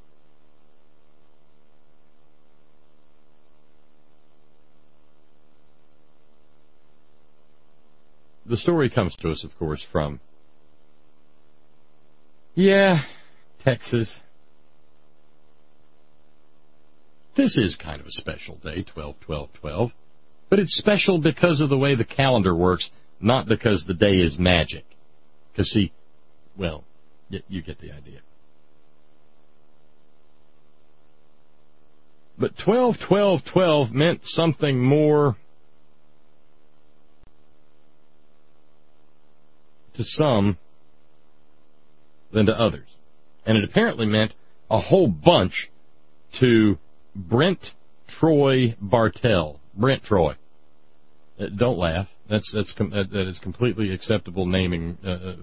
The story comes to us, of course, from, Texas. This is kind of a special day, 12/12/12, but it's special because of the way the calendar works, not because the day is magic. Because, see, well, you get the idea. But 12/12/12 meant something more to some than to others. And it apparently meant a whole bunch to Brent Troy Bartell. Brent Troy. Don't laugh. That is completely acceptable naming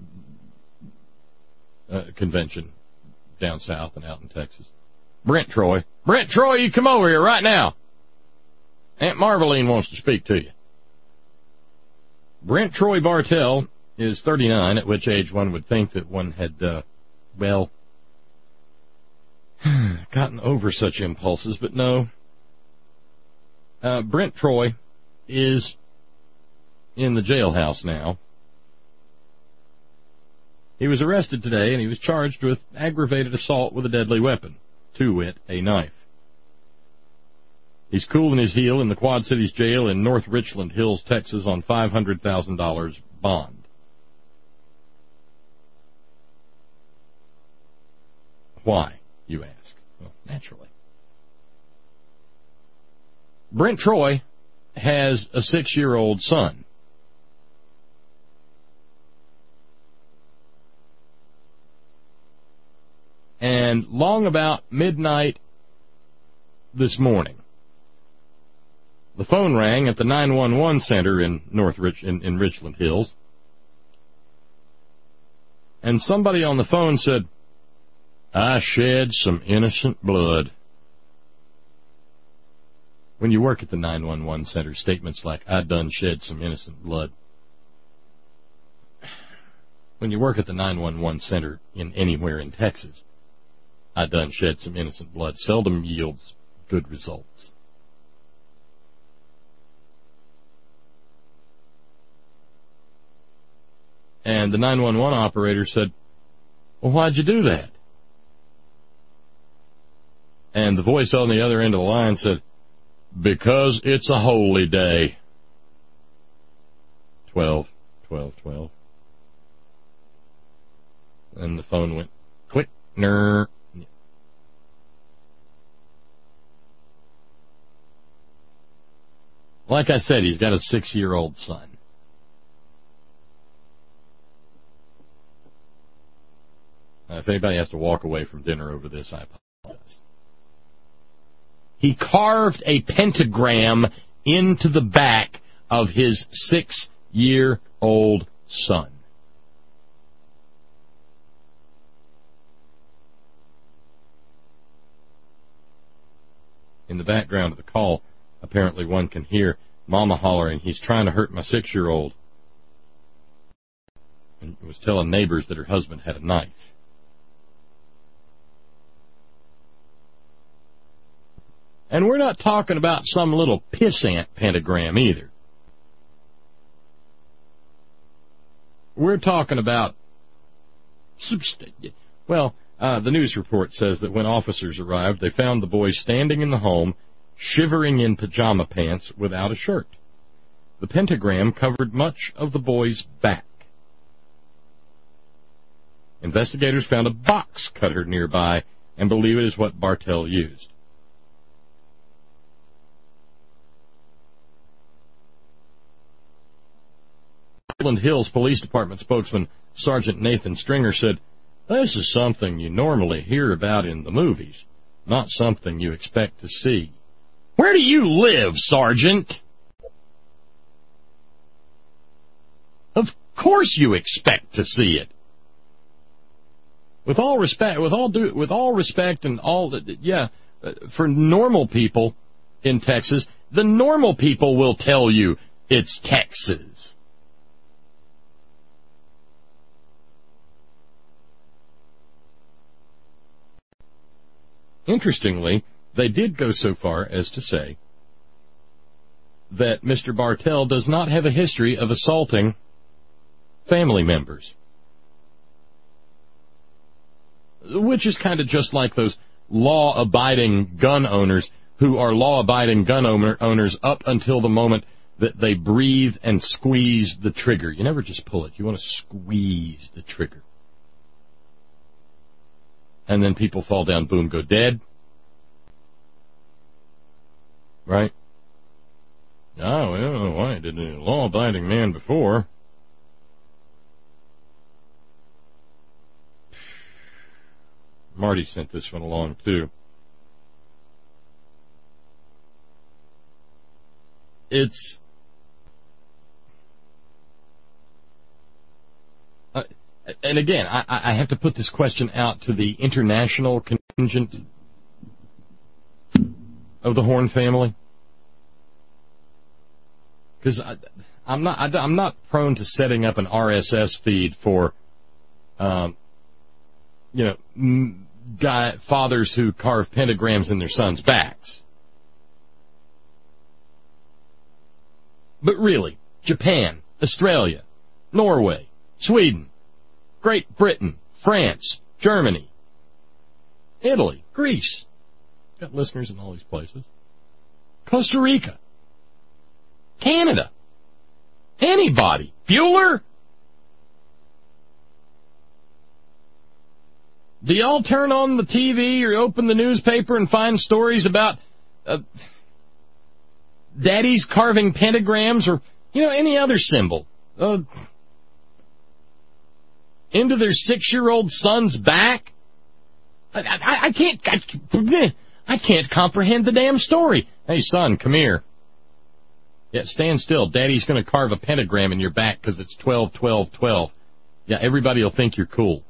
convention down south and out in Texas. Brent Troy. Brent Troy, you come over here right now. Aunt Marveline wants to speak to you. Brent Troy Bartell is 39, at which age one would think that one had, gotten over such impulses, but no. Brent Troy is in the jailhouse now. He was arrested today, and he was charged with aggravated assault with a deadly weapon, to wit, a knife. He's cooling his heel in the Quad Cities jail in North Richland Hills, Texas, on $500,000 bond. Why, you ask? Well, naturally. Brent Troy has a 6-year-old son. And long about midnight this morning, the phone rang at the 911 center in in Richland Hills, and somebody on the phone said, "I shed some innocent blood." When you work at the 911 center, statements like, "I done shed some innocent blood." When you work at the 911 center in anywhere in Texas, "I done shed some innocent blood," seldom yields good results. And the 911 operator said, "Well, why'd you do that?" And the voice on the other end of the line said, "Because it's a holy day." 12/12/12. And the phone went click, ner. Like I said, he's got a 6-year-old son. If anybody has to walk away from dinner over this, I apologize. He carved a pentagram into the back of his 6-year-old son. In the background of the call, apparently one can hear Mama hollering, "He's trying to hurt my 6-year-old." And was telling neighbors that her husband had a knife. And we're not talking about some little pissant pentagram either. We're talking about Well, the news report says that when officers arrived, they found the boy standing in the home, shivering in pajama pants without a shirt. The pentagram covered much of the boy's back. Investigators found a box cutter nearby and believe it is what Bartell used. Woodland Hills Police Department spokesman Sergeant Nathan Stringer said, "This is something you normally hear about in the movies, not something you expect to see." Where do you live, Sergeant? Of course you expect to see it. With all respect, and all, for normal people in Texas, the normal people will tell you it's Texas. Interestingly, they did go so far as to say that Mr. Bartell does not have a history of assaulting family members, which is kind of just like those law-abiding gun owners who are law-abiding gun owners up until the moment that they breathe and squeeze the trigger. You never just pull it. You want to squeeze the trigger. And then people fall down, boom, go dead. Right? Oh, I don't know why I did a law-abiding man before. Marty sent this one along, too. It's... and again, I have to put this question out to the international contingent of the Horn family, because I'm not prone to setting up an RSS feed for, fathers who carve pentagrams in their sons' backs. But really, Japan, Australia, Norway, Sweden, Great Britain, France, Germany, Italy, Greece. Got listeners in all these places. Costa Rica, Canada, anybody. Bueller? Do y'all turn on the TV or open the newspaper and find stories about daddies carving pentagrams or, any other symbol into their 6-year-old son's back? I can't comprehend the damn story. Hey, son, come here. Yeah, stand still. Daddy's going to carve a pentagram in your back because it's 12, 12, 12. Yeah, everybody will think you're cool.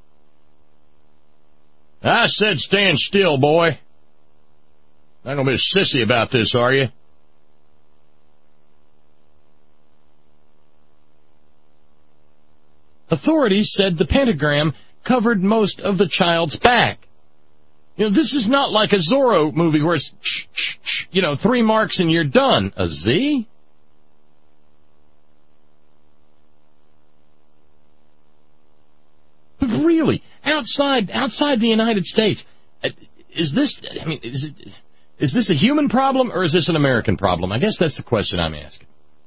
I said stand still, boy. Not going to be a sissy about this, are you? Authorities said the pentagram covered most of the child's back. This is not like a Zorro movie where it's, 3 marks and you're done. A Z? But really, outside the United States, is this a human problem or is this an American problem? I guess that's the question I'm asking.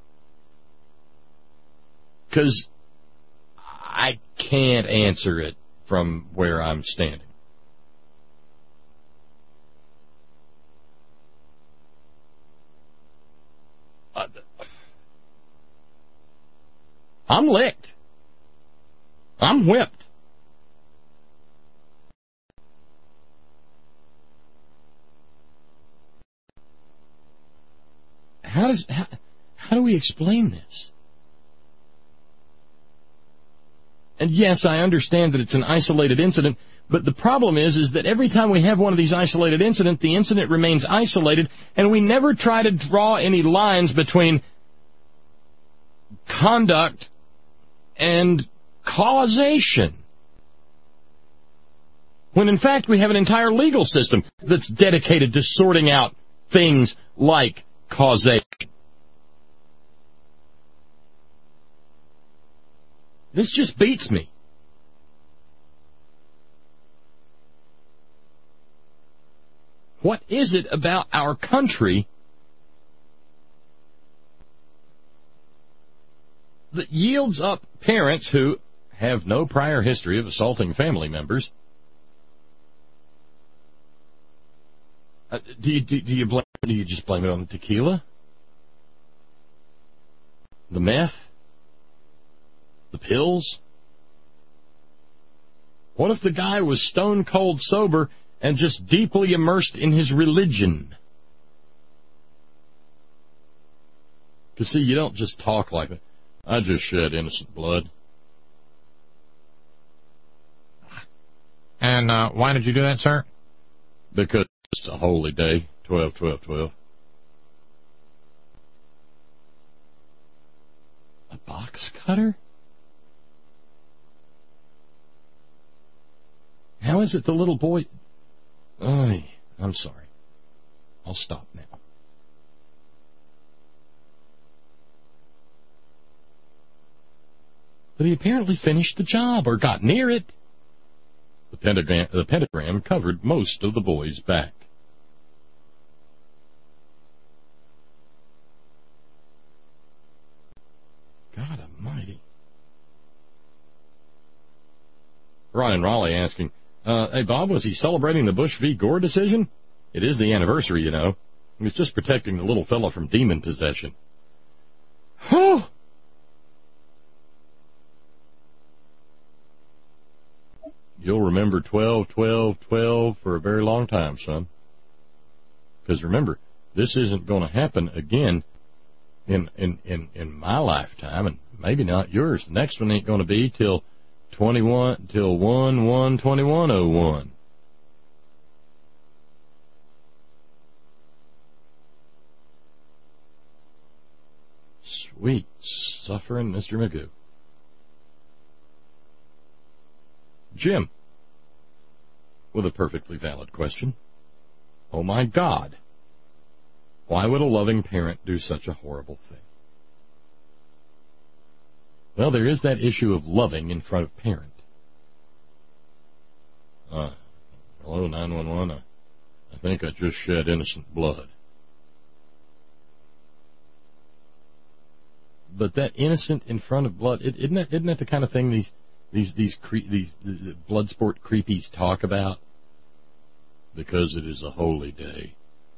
Because I can't answer it from where I'm standing. I'm licked. I'm whipped. How do we explain this? And yes, I understand that it's an isolated incident, but the problem is that every time we have one of these isolated incidents, the incident remains isolated, and we never try to draw any lines between conduct and causation. When in fact we have an entire legal system that's dedicated to sorting out things like causation. This just beats me. What is it about our country that yields up parents who have no prior history of assaulting family members? Do you just blame it on the tequila? The meth? The pills? What if the guy was stone cold sober and just deeply immersed in his religion? Because, see, you don't just talk like that. I just shed innocent blood. And why did you do that, sir? Because it's a holy day. 12/12/12. A box cutter? How is it the little boy... I'm sorry. I'll stop now. But he apparently finished the job, or got near it. The pentagram covered most of the boy's back. God almighty. Ron in Raleigh asking, hey, Bob, was he celebrating the Bush v. Gore decision? It is the anniversary, you know. He was just protecting the little fella from demon possession. Whew! You'll remember 12/12/12 for a very long time, son. Because remember, this isn't going to happen again in my lifetime, and maybe not yours. The next one ain't going to be till 1/1/21/01. Sweet suffering Mr. Magoo. Jim, with a perfectly valid question. Oh my God, why would a loving parent do such a horrible thing? Well, there is that issue of loving in front of parent. Hello, 911. I think I just shed innocent blood. But that innocent in front of blood, isn't that the kind of thing these blood sport creepies talk about? Because it is a holy day.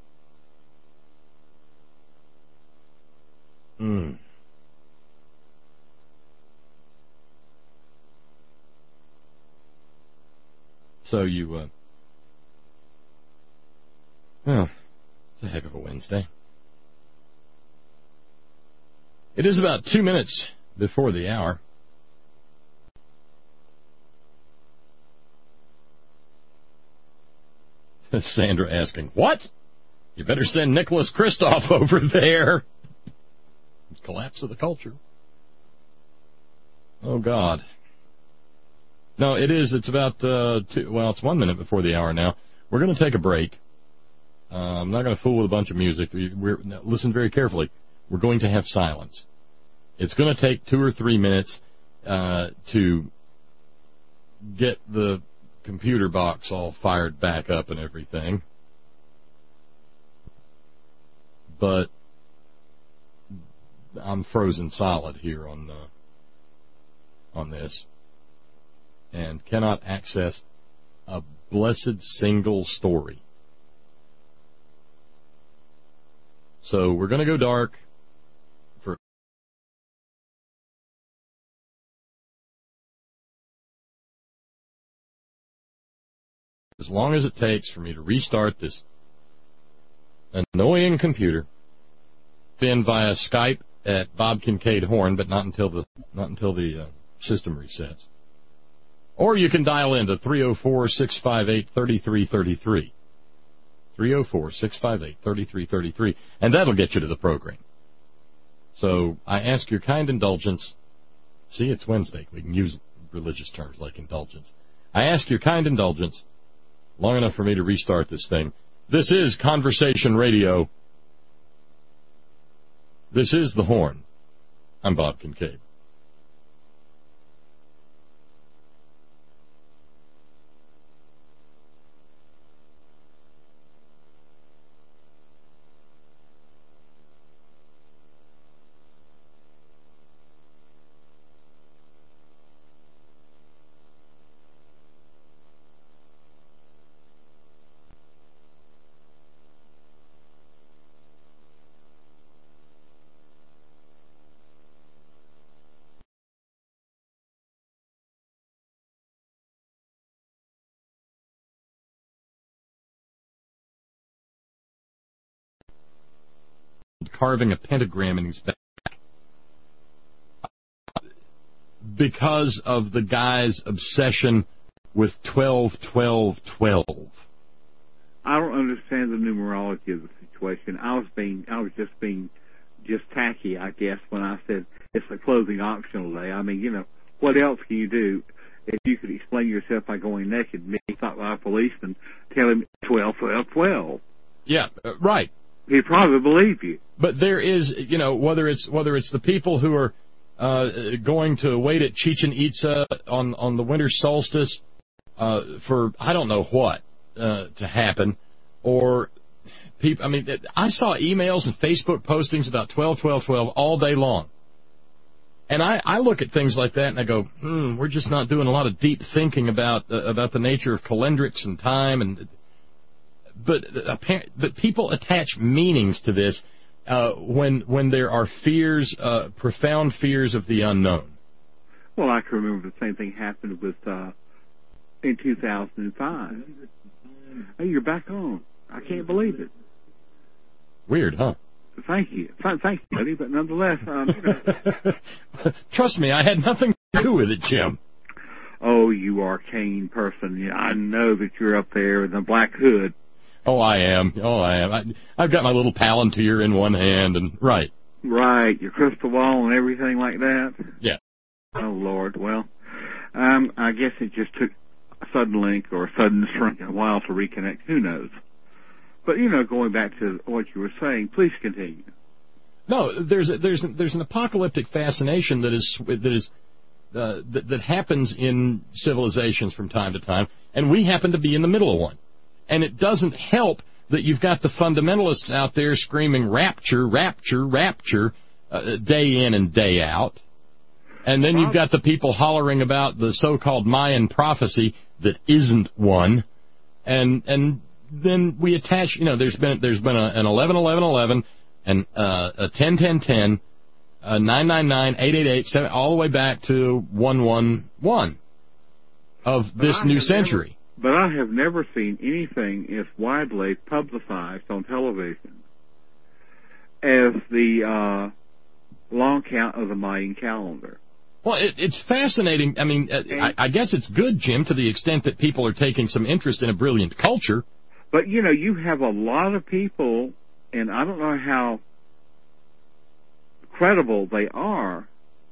So you, well, it's a heck of a Wednesday. It is about 2 minutes before the hour. Sandra asking, what? You better send Nicholas Kristof over there. It's collapse of the culture. Oh, God. No, it is. It's about, it's 1 minute before the hour now. We're going to take a break. I'm not going to fool with a bunch of music. Listen very carefully. We're going to have silence. It's going to take 2 or 3 minutes to get the computer box all fired back up and everything. But I'm frozen solid here on this and cannot access a blessed single story. So we're going to go dark for as long as it takes for me to restart this annoying computer, then via Skype at Bob Kincaid Horn, but not until the system resets. Or you can dial in to 304-658-3333. 304-658-3333, and that'll get you to the program. So I ask your kind indulgence. See, it's Wednesday. We can use religious terms like indulgence. I ask your kind indulgence long enough for me to restart this thing. This is Conversation Radio. This is The Horn. I'm Bob Kincaid. carving a pentagram in his back because of the guy's obsession with 12, 12, 12. I don't understand the numerology of the situation. I was just being tacky, I guess, when I said it's a closing optional day. I mean, you know, what else can you do if you could explain yourself by going naked, being stopped by a policeman, telling 12, 12, 12? Yeah, right. He'd probably believe you. But there is, you know, whether it's the people who are going to wait at Chichen Itza on the winter solstice for I don't know what to happen, or people. I mean, I saw emails and Facebook postings about 12, 12, 12 all day long, and I look at things like that and I go, we're just not doing a lot of deep thinking about the nature of calendrics and time, but people attach meanings to this when there are fears, profound fears of the unknown. Well, I can remember the same thing happened with in 2005. Hey, you're back on. I can't believe it. Weird, huh? Thank you, buddy. But nonetheless, trust me, I had nothing to do with it, Jim. Oh, you arcane person! Yeah, I know that you're up there in the black hood. Oh, I am. I've got my little Palantir in one hand, and right, your crystal ball and everything like that. Yeah. Oh Lord. Well, I guess it just took a sudden link or a sudden shrink a while to reconnect. Who knows? But you know, going back to what you were saying, please continue. No, there's an apocalyptic fascination that happens in civilizations from time to time, and we happen to be in the middle of one. And it doesn't help that you've got the fundamentalists out there screaming rapture, rapture, rapture, day in and day out. And then you've got the people hollering about the so-called Mayan prophecy that isn't one. And then we attach, you know, there's been an 11-11-11 and a 10-10-10, 9-9-9, 8-8-8, all the way back to 1-1-1 of this new century. But I have never seen anything as widely publicized on television as the long count of the Mayan calendar. Well, it's fascinating. I mean, I guess it's good, Jim, to the extent that people are taking some interest in a brilliant culture. But, you know, you have a lot of people, and I don't know how credible they are,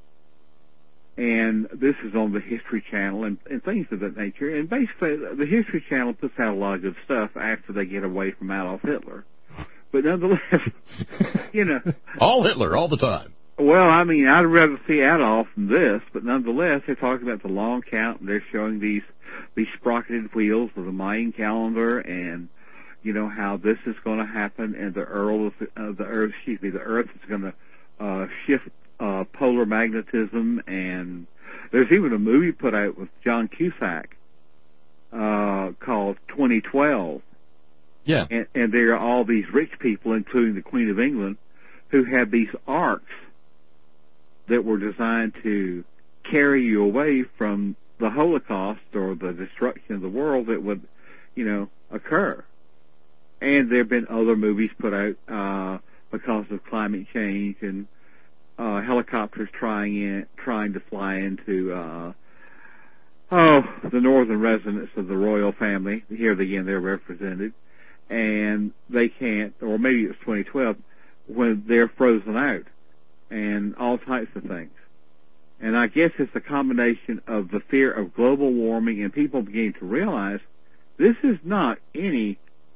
and this is on the History Channel and things of that nature. And basically, the History Channel puts out a lot of good stuff after they get away from Adolf Hitler. But nonetheless, you know. All Hitler, all the time. Well, I mean, I'd rather see Adolf than this, but nonetheless, they're talking about the long count, and they're showing these sprocketed wheels of the Mayan calendar, and, you know, how this is going to happen, and the Earth is going to shift polar magnetism, and there's even a movie put out with John Cusack called 2012. Yeah. And there are all these rich people, including the Queen of England, who have these arcs that were designed to carry you away from the Holocaust or the destruction of the world that would, you know, occur. And there have been other movies put out because of climate change and helicopters trying to fly into the northern residence of the royal family. Here again, they're represented, and they can't, or maybe it's 2012 when they're frozen out, and all types of things. And I guess it's a combination of the fear of global warming and people beginning to realize this is not any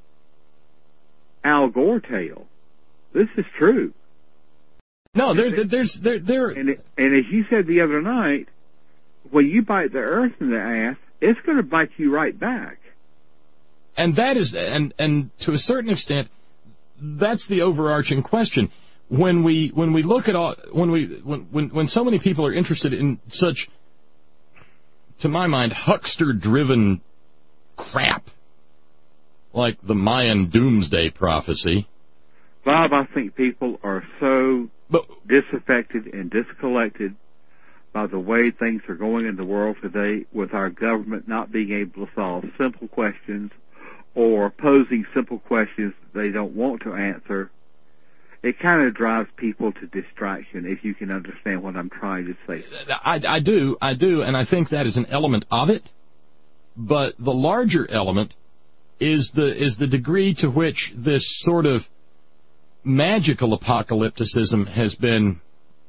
Al Gore tale. This is true. No, there. And as you said the other night, when you bite the earth in the ass, it's going to bite you right back. And that is, and to a certain extent, that's the overarching question. When we look at all, when so many people are interested in such, to my mind, huckster-driven crap like the Mayan doomsday prophecy. Bob, I think people are so disaffected and disconnected by the way things are going in the world today, with our government not being able to solve simple questions or posing simple questions that they don't want to answer. it kind of drives people to distraction, if you can understand what I'm trying to say. I do, and I think that is an element of it. But the larger element is the degree to which this sort of magical apocalypticism has been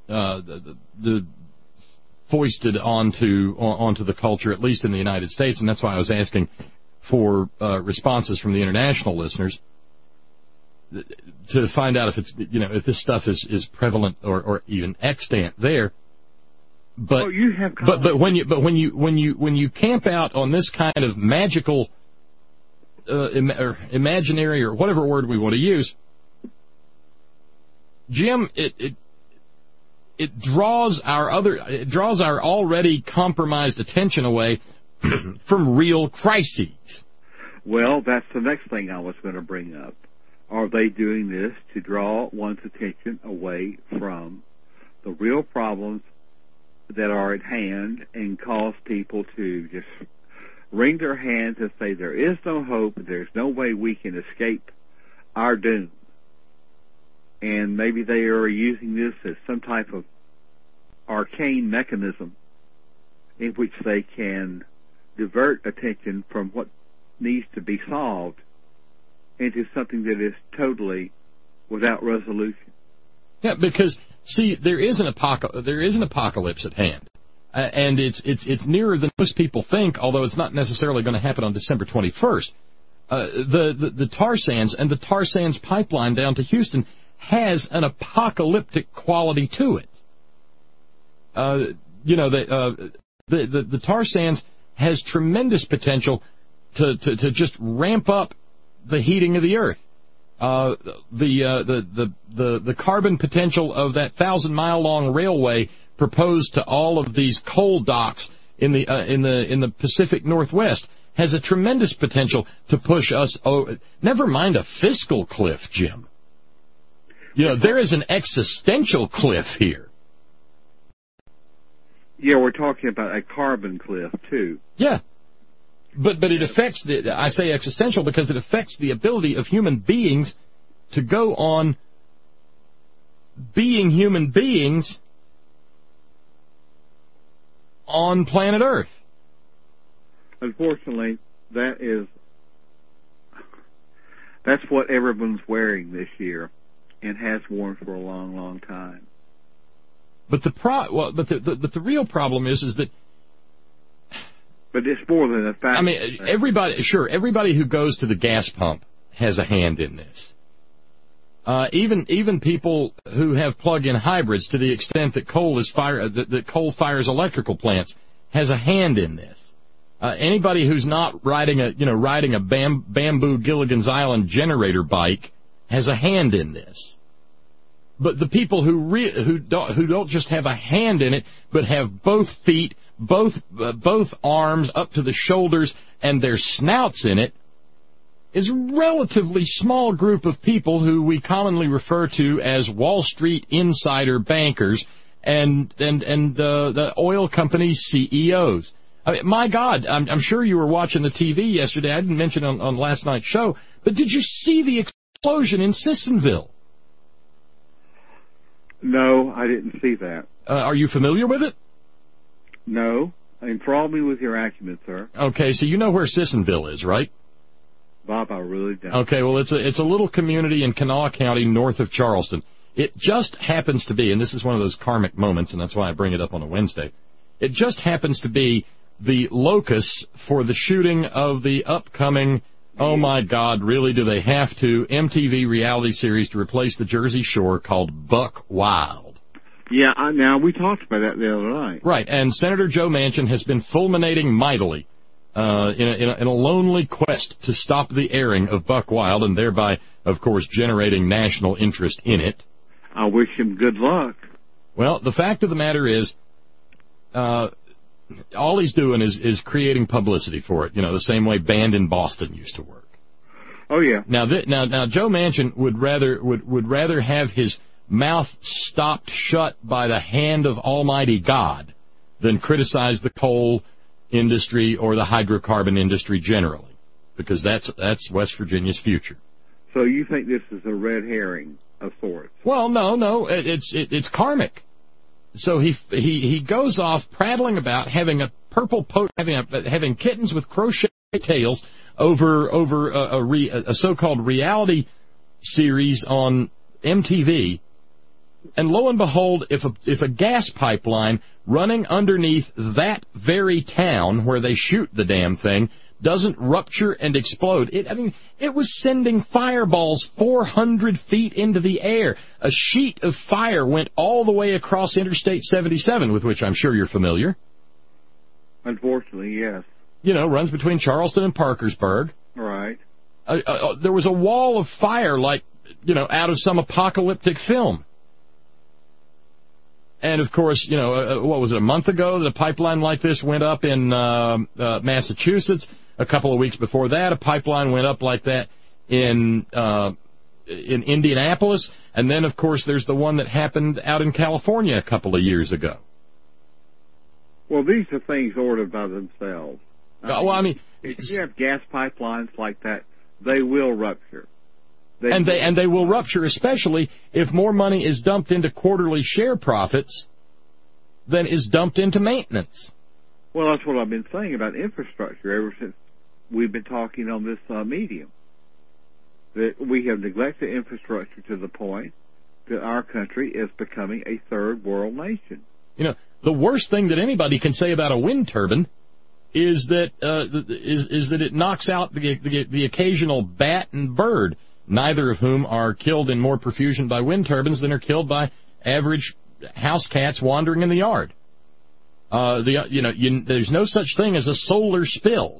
foisted onto the culture, at least in the United States, and that's why I was asking for responses from the international listeners to find out if it's, if this stuff is prevalent or even extant there. But when you camp out on this kind of magical or imaginary or whatever word we want to use, Jim, it draws our already compromised attention away from real crises. Well, that's the next thing I was going to bring up. Are they doing this to draw one's attention away from the real problems that are at hand and cause people to just wring their hands and say there is no hope, there's no way we can escape our doom? And maybe they are using this as some type of arcane mechanism in which they can divert attention from what needs to be solved into something that is totally without resolution. Yeah, because see, there is an apocalypse at hand, and it's nearer than most people think. Although it's not necessarily going to happen on December 21st. The tar sands and the tar sands pipeline down to Houston has an apocalyptic quality to it. The tar sands has tremendous potential to just ramp up the heating of the earth. The carbon potential of that 1,000-mile-long railway proposed to all of these coal docks in the Pacific Northwest has a tremendous potential to push us over. Never mind a fiscal cliff, Jim. There is an existential cliff here. Yeah, we're talking about a carbon cliff too. Yeah. But it affects I say existential because it affects the ability of human beings to go on being human beings on planet Earth. Unfortunately, that's what everyone's wearing this year and has worn for a long, long time. But the real problem is that. But it's more than a fact. I mean, everybody who goes to the gas pump has a hand in this. Even people who have plug-in hybrids, to the extent that coal fires electrical plants, has a hand in this. Anybody who's not riding a bamboo Gilligan's Island generator bike has a hand in this. But the people who don't just have a hand in it, but have both feet, both arms up to the shoulders, and their snouts in it, is a relatively small group of people who we commonly refer to as Wall Street insider bankers and the oil company CEOs. I mean, my God, I'm sure you were watching the TV yesterday. I didn't mention it on last night's show, but did you see the explosion in Sissonville? No, I didn't see that. Are you familiar with it? No. Enthrall me with your acumen, sir. Okay, so you know where Sissonville is, right? Bob, I really don't. Okay, well, it's a little community in Kanawha County north of Charleston. It just happens to be, and this is one of those karmic moments, and that's why I bring it up on a Wednesday, it just happens to be the locus for the shooting of the upcoming, oh my God, really do they have to, MTV reality series to replace the Jersey Shore called Buck Wild. Yeah, now we talked about that the other night. Right, and Senator Joe Manchin has been fulminating mightily in a lonely quest to stop the airing of Buck Wild and thereby, of course, generating national interest in it. I wish him good luck. Well, the fact of the matter is, all he's doing is creating publicity for it, the same way Banned in Boston used to work. Oh, yeah. Now Joe Manchin would rather have his mouth stopped shut by the hand of Almighty God than criticize the coal industry or the hydrocarbon industry generally, because that's West Virginia's future. So you think this is a red herring? of sorts. Well, no, it's karmic. So he goes off prattling about having a having kittens with crochet tails over a so-called reality series on MTV, and lo and behold, if a gas pipeline running underneath that very town where they shoot the damn thing doesn't rupture and explode, it was sending fireballs 400 feet into the air. A sheet of fire went all the way across Interstate 77, with which I'm sure you're familiar. Unfortunately, yes. Runs between Charleston and Parkersburg. Right. There was a wall of fire out of some apocalyptic film. And, of course, what was it, a month ago that a pipeline like this went up in Massachusetts? A couple of weeks before that, a pipeline went up like that in Indianapolis. And then, of course, there's the one that happened out in California a couple of years ago. Well, these are things ordered by themselves. If you have gas pipelines like that, they will rupture. They will rupture, especially if more money is dumped into quarterly share profits than is dumped into maintenance. Well, that's what I've been saying about infrastructure ever since we've been talking on this medium. That we have neglected infrastructure to the point that our country is becoming a third world nation. The worst thing that anybody can say about a wind turbine is that it knocks out the occasional bat and bird, neither of whom are killed in more profusion by wind turbines than are killed by average house cats wandering in the yard. There's no such thing as a solar spill.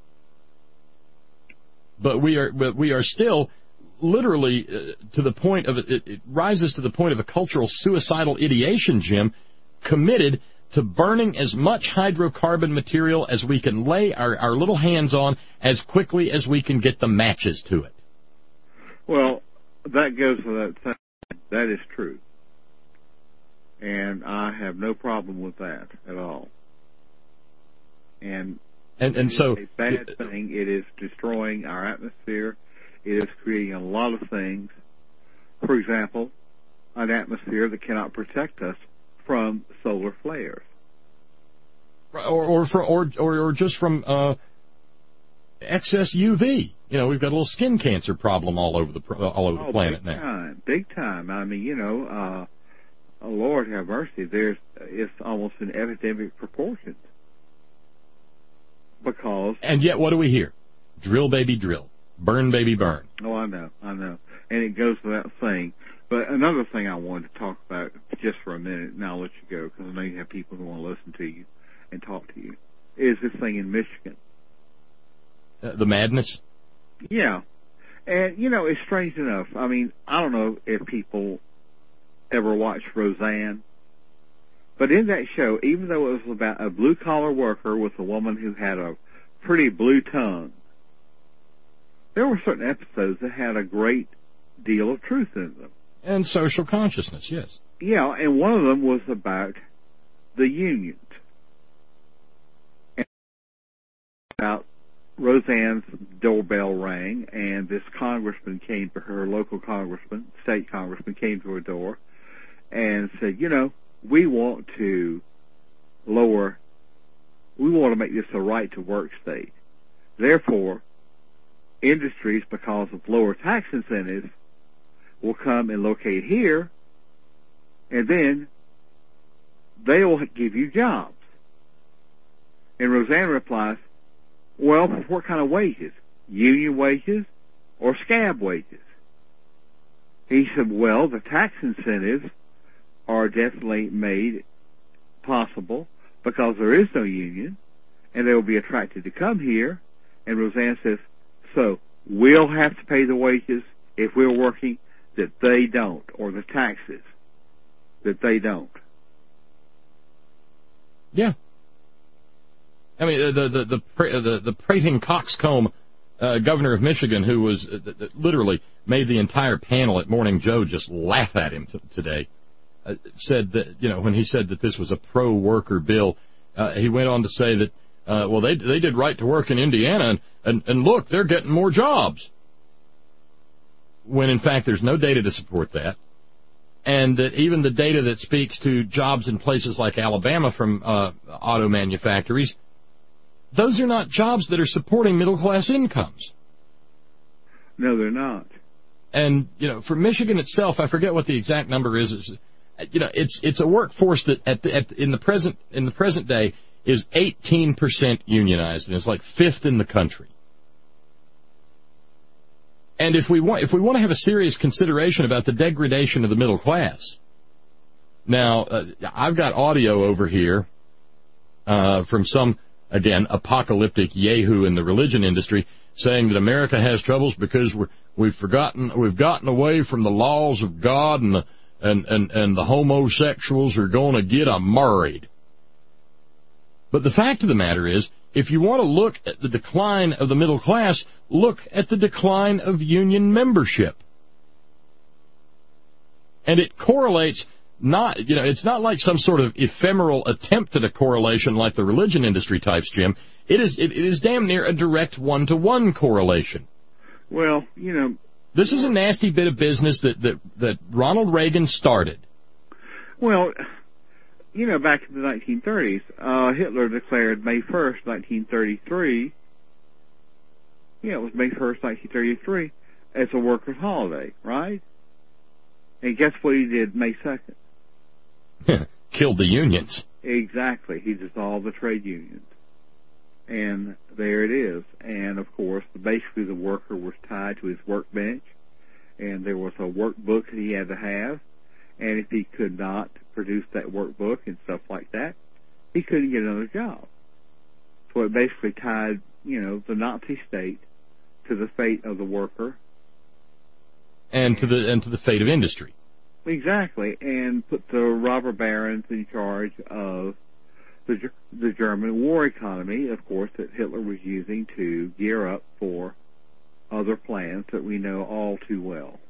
But we are still literally to the point of it rises to the point of a cultural suicidal ideation, Jim, committed to burning as much hydrocarbon material as we can lay our little hands on as quickly as we can get the matches to it. Well, that goes without saying. That is true. And I have no problem with that at all. And so it's a bad thing. It is destroying our atmosphere. It is creating a lot of things. For example, an atmosphere that cannot protect us from solar flares, or just from excess UV. We've got a little skin cancer problem all over the planet now. Big time. Lord have mercy. It's almost in epidemic proportions. And yet, what do we hear? Drill, baby, drill. Burn, baby, burn. Oh, I know. And it goes without saying. But another thing I wanted to talk about just for a minute, and I'll let you go, because I know you have people who want to listen to you and talk to you, is this thing in Michigan. The madness? Yeah. And, it's strange enough. I don't know if people ever watched Roseanne, but in that show, even though it was about a blue-collar worker with a woman who had a pretty blue tongue, there were certain episodes that had a great deal of truth in them. And social consciousness, yes. Yeah, and one of them was about the unions. And about Roseanne's doorbell rang, and this congressman came to her, local congressman, state congressman, came to her door and said, we want to make this a right-to-work state. Therefore, industries, because of lower tax incentives, will come and locate here, and then they will give you jobs. And Roseanne replies, well, what kind of wages? Union wages or scab wages? He said, well, the tax incentives are definitely made possible because there is no union, and they will be attracted to come here. And Roseanne says, so we'll have to pay the wages if we're working that they don't, or the taxes that they don't. Yeah. The prating coxcomb governor of Michigan, who was literally made the entire panel at Morning Joe just laugh at him today, said that, when he said that this was a pro-worker bill, he went on to say that, they did right to work in Indiana, and look, they're getting more jobs. when in fact there's no data to support that, and that even the data that speaks to jobs in places like Alabama from auto manufactories, those are not jobs that are supporting middle-class incomes. No, they're not. And, for Michigan itself, I forget what the exact number is. It's a workforce that in the present day is 18% unionized, and it's like fifth in the country. And if we want to have a serious consideration about the degradation of the middle class, now I've got audio over here from some, again, apocalyptic yahoo in the religion industry saying that America has troubles because we've gotten away from the laws of God, and the homosexuals are going to get married. But the fact of the matter is, if you want to look at the decline of the middle class, look at the decline of union membership. And it correlates it's not like some sort of ephemeral attempt at a correlation like the religion industry types, Jim. It is damn near a direct one-to-one correlation. Well, this is a nasty bit of business that Ronald Reagan started. Well, back in the 1930s, Hitler declared May 1st, 1933. Yeah, it was May 1st, 1933, as a workers' holiday, right? And guess what he did May 2nd? Killed the unions. Exactly. He dissolved the trade unions. And there it is. And, of course, basically the worker was tied to his workbench, and there was a workbook that he had to have. And if he could not produce that workbook and stuff like that, he couldn't get another job. So it basically tied, the Nazi state to the fate of the worker. And to the fate of industry. Exactly, and put the robber barons in charge of the German war economy, of course, that Hitler was using to gear up for other plans that we know all too well.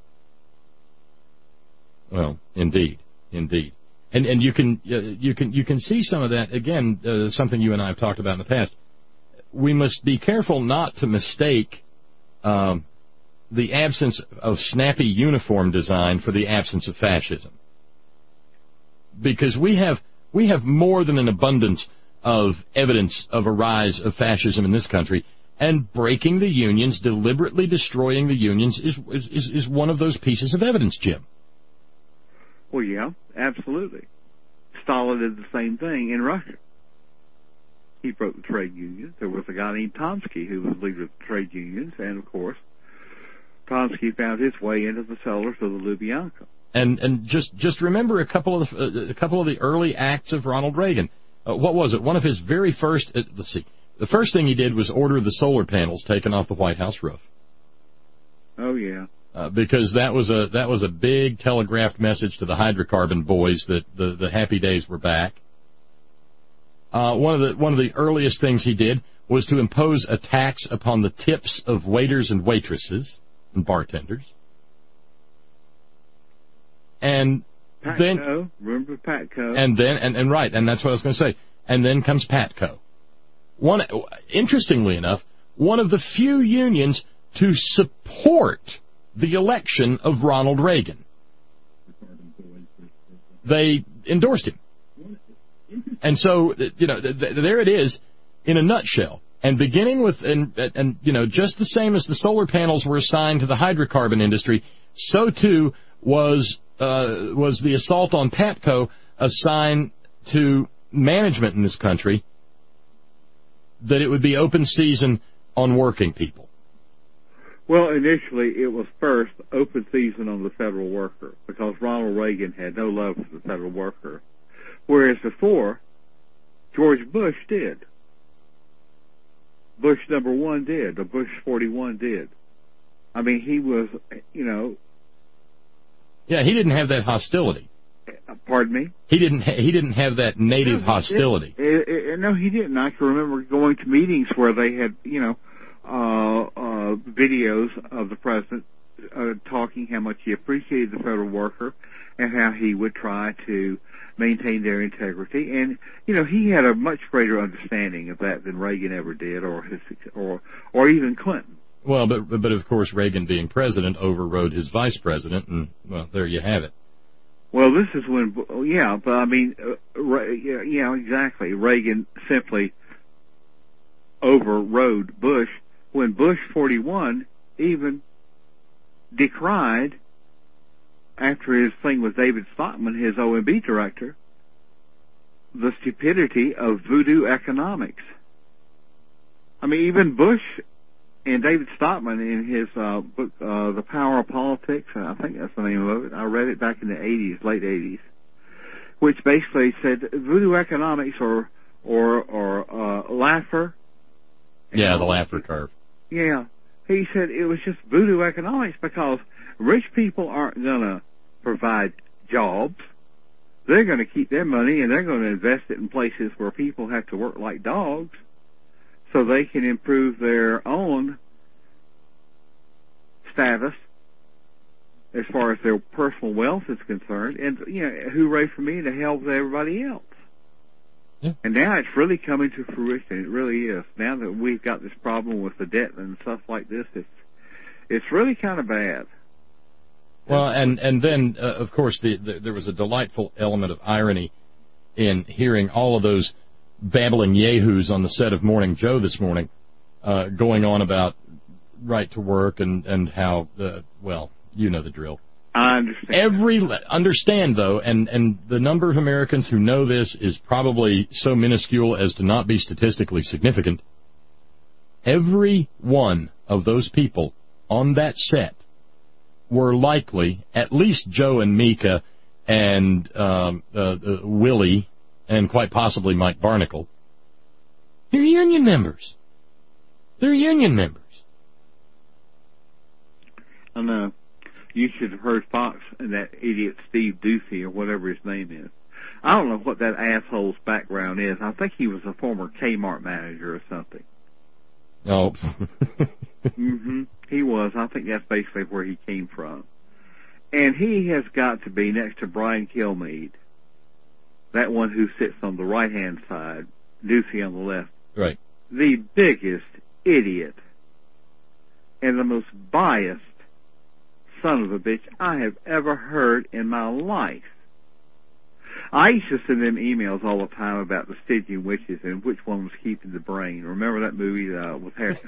Well, indeed. And you can see some of that again. Something you and I have talked about in the past. We must be careful not to mistake the absence of snappy uniform design for the absence of fascism, because we have more than an abundance of evidence of a rise of fascism in this country, and breaking the unions, deliberately destroying the unions, is one of those pieces of evidence, Jim. Well, yeah, absolutely. Stalin did the same thing in Russia. He broke the trade unions. There was a guy named Tomsky who was leader of the trade unions, and of course, Tomsky found his way into the cellars of the Lubyanka. And just remember a couple of the early acts of Ronald Reagan. What was it? One of his very first. Let's see. The first thing he did was order the solar panels taken off the White House roof. Oh yeah. Because that was a big telegraphed message to the hydrocarbon boys that the happy days were back. One of the earliest things he did was to impose a tax upon the tips of waiters and waitresses and bartenders. And Patco, then remember Patco? And then and right, and that's what I was going to say. And then comes Patco. Interestingly enough, one of the few unions to support the election of Ronald Reagan. They endorsed him. And so, there it is in a nutshell. And beginning with, just the same as the solar panels were assigned to the hydrocarbon industry, so too was the assault on Patco assigned to management in this country, that it would be open season on working people. Well, initially it was first open season on the federal worker, because Ronald Reagan had no love for the federal worker, whereas before George Bush did. Bush number 1 did, or Bush 41 did. I mean, he was, Yeah, he didn't have that hostility. Pardon me? He didn't have that native hostility. No, he didn't. I can remember going to meetings where they had, videos of the president talking how much he appreciated the federal worker and how he would try to maintain their integrity. And, he had a much greater understanding of that than Reagan ever did, or even Clinton. Well, but of course Reagan being president overrode his vice president, and, well, there you have it. Well, this is when, yeah, but I mean, yeah, exactly. Reagan simply overrode Bush when Bush 41 even decried, after his thing with David Stockman, his OMB director, the stupidity of voodoo economics. I mean, even Bush and David Stockman in his book, The Power of Politics, I think that's the name of it. I read it back in the 80s, late 80s, which basically said voodoo economics or Laffer. Yeah, the Laffer curve. Yeah. He said it was just voodoo economics because rich people aren't going to provide jobs. They're going to keep their money and they're going to invest it in places where people have to work like dogs, so they can improve their own status as far as their personal wealth is concerned. And, you know, hooray for me to help everybody else. Yeah. And now it's really coming to fruition. It really is. Now that we've got this problem with the debt and stuff like this, it's really kind of bad. Well, and then, of course, there was a delightful element of irony in hearing all of those babbling yahoos on the set of Morning Joe this morning going on about right to work and how, well, you know the drill. I understand. Understand, though, and the number of Americans who know this is probably so minuscule as to not be statistically significant. Every one of those people on that set were likely, at least Joe and Mika and Willie, and quite possibly Mike Barnacle, they're union members. They're union members. I know. You should have heard Fox and that idiot Steve Ducey or whatever his name is. I don't know what that asshole's background is. I think he was a former Kmart manager or something. Oh. He was. I think that's basically where he came from. And he has got to be next to Brian Kilmeade, that one who sits on the right-hand side, Ducey on the left. Right. The biggest idiot and the most biased son of a bitch I have ever heard in my life. I used to send them emails all the time about the Stygian witches and which one was keeping the brain. Remember that movie with Harry?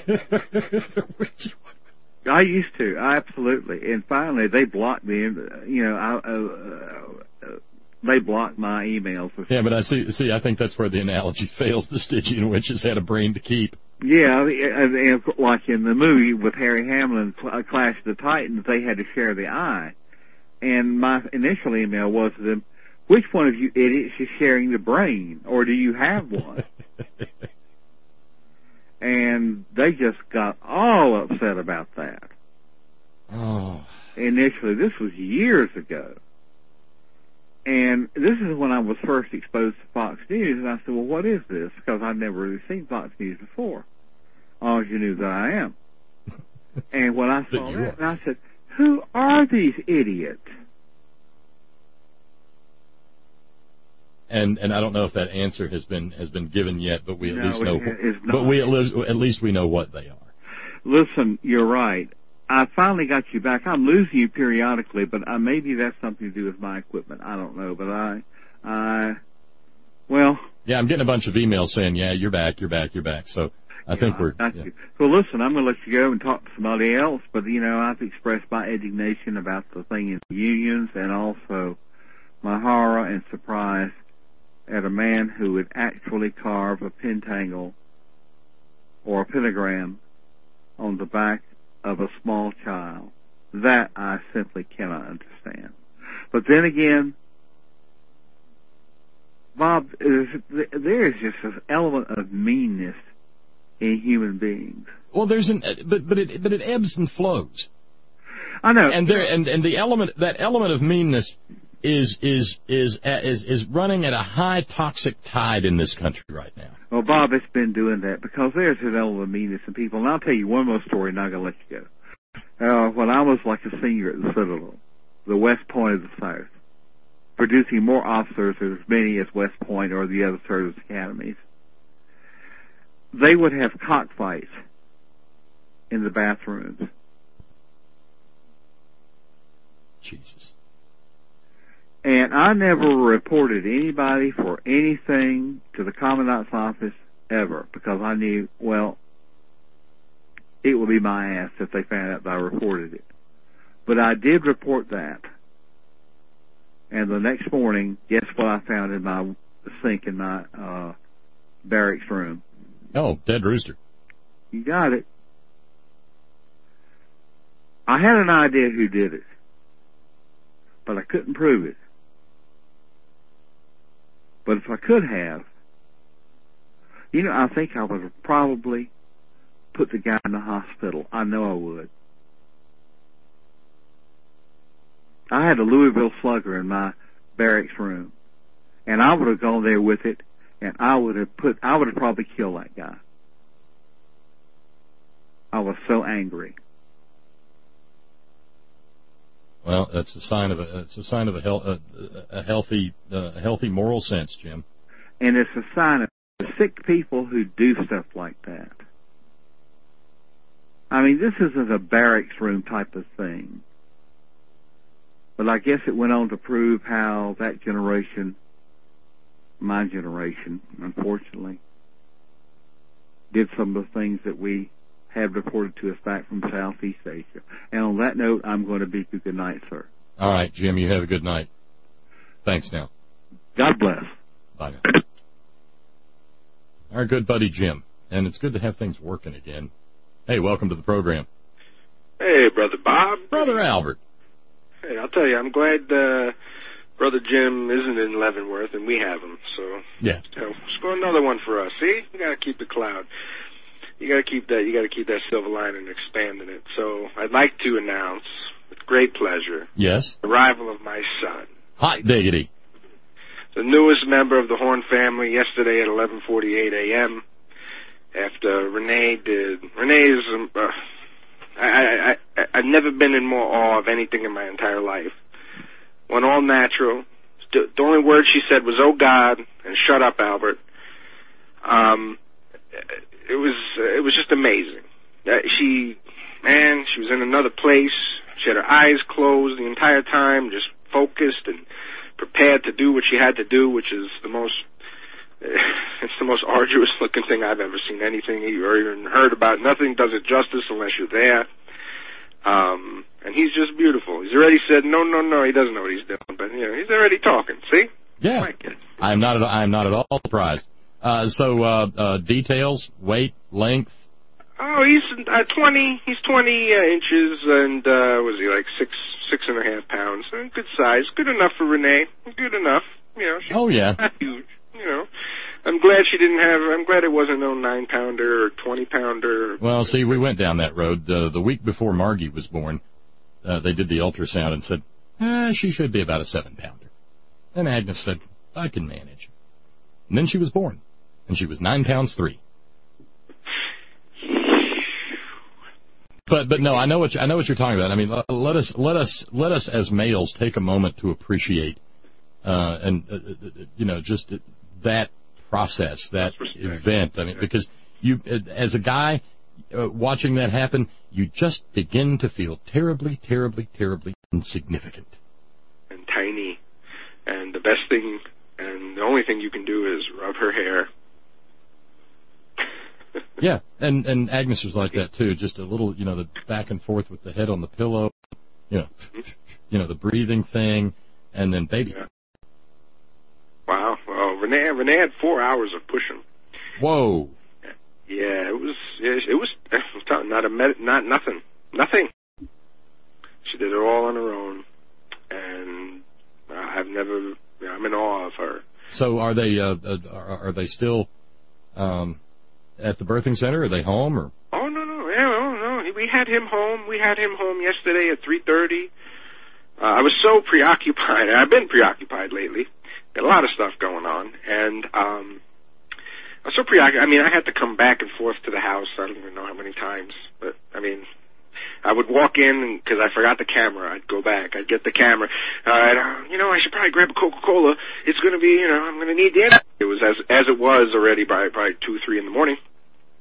I used to, absolutely. And finally, they blocked me. You know, they blocked my emails. Yeah, but I see. I think that's where the analogy fails. The Stygian witches had a brain to keep. Yeah, and like in the movie with Harry Hamlin, Clash of the Titans, they had to share the eye. And my initial email was to them, which one of you idiots is sharing the brain, or do you have one? And they just got all upset about that. Oh. Initially, this was years ago. And this is when I was first exposed to Fox News, and I said, well, what is this? Because I'd never really seen Fox News before. All you knew that I am. And when I saw that, and I said, who are these idiots? And I don't know if that answer has been given yet, but we at least know. But at least we know what they are. Listen, you're right. I finally got you back. I'm losing you periodically, but maybe that's something to do with my equipment. I don't know, but well. Yeah, I'm getting a bunch of emails saying, yeah, you're back. So I think we're. Got you. So listen, I'm going to let you go and talk to somebody else, but you know, I've expressed my indignation about the thing in the unions and also my horror and surprise at a man who would actually carve a pentangle or a pentagram on the back of a small child. That I simply cannot understand. But then again, Bob, there is just an element of meanness in human beings. Well, but it ebbs and flows. I know. And the element of meanness is running at a high toxic tide in this country right now. Well, Bob, it's been doing that because there's an element of meanness in people. And I'll tell you one more story, and I'm going to let you go. When I was like a senior at the Citadel, the West Point of the South, producing more officers, as many as West Point or the other service academies, they would have cockfights in the bathrooms. Jesus. And I never reported anybody for anything to the Commandant's office ever, because I knew, well, it would be my ass if they found out that I reported it. But I did report that. And the next morning, guess what I found in my sink in my barracks room? Oh, dead rooster. You got it. I had an idea who did it, but I couldn't prove it. But if I could have, I think I would have probably put the guy in the hospital. I know I would. I had a Louisville Slugger in my barracks room, and I would have gone there with it, and I would have probably killed that guy. I was so angry. Well, that's a sign of a healthy moral sense, Jim. And it's a sign of sick people who do stuff like that. I mean, this isn't a barracks room type of thing. But I guess it went on to prove how that generation, my generation, unfortunately, did some of the things that we have reported to us back from Southeast Asia. And on that note, I'm going to bid you good night, sir. All right, Jim, you have a good night. Thanks now. God bless. Bye now. Our good buddy Jim. And it's good to have things working again. Hey, welcome to the program. Hey, Brother Bob. Brother Albert. Hey, I'll tell you, I'm glad Brother Jim isn't in Leavenworth and we have him. So, yeah. Score another one for us. See? You got to keep the cloud. You got to keep that silver lining and expanding it. So I'd like to announce, with great pleasure, yes, the arrival of my son. Hot diggity. The newest member of the Horn family yesterday at 11:48 a.m. After Renee did. Renee's, I've never been in more awe of anything in my entire life. Went all natural. The only word she said was, "Oh God," and "Shut up, Albert." It was just amazing. She was in another place. She had her eyes closed the entire time, just focused and prepared to do what she had to do, which is it's the most arduous looking thing I've ever seen anything or even heard about. Nothing does it justice unless you're there. And he's just beautiful. He's already said, no, he doesn't know what he's doing, but he's already talking. See? Yeah. I'm not at all surprised. So details, weight, length. Oh, he's 20. He's 20 inches, and was he like 6.5 pounds? Good size, good enough for Renee. Good enough, She's not huge, I'm glad it wasn't no 9-pounder or 20-pounder. Well, see, we went down that road the week before Margie was born. They did the ultrasound and said she should be about a 7-pounder, and Agnes said I can manage. And then she was born, and she was 9 pounds 3. But no, I know what you're talking about. I mean, let us as males take a moment to appreciate just that process, that event. I mean, because you, as a guy watching that happen, you just begin to feel terribly, terribly, terribly insignificant and tiny. And the best thing, and the only thing you can do is rub her hair. Yeah, and Agnes was like that too. Just a little, the back and forth with the head on the pillow, the breathing thing, and then baby. Yeah. Wow. Well, Renee had 4 hours of pushing. Whoa. Yeah, it was nothing. She did it all on her own, and I'm in awe of her. So are they still at the birthing center? Are they home or? Oh no. We had him home. We had him home yesterday at 3:30. I was so preoccupied. I've been preoccupied lately. Got a lot of stuff going on, and I was so preoccupied. I mean, I had to come back and forth to the house. I don't even know how many times, but I mean, I would walk in because I forgot the camera. I'd go back. I'd get the camera. I should probably grab a Coca-Cola. It's going to be, I'm going to need the internet. It was as it was already by 2, 3 in the morning.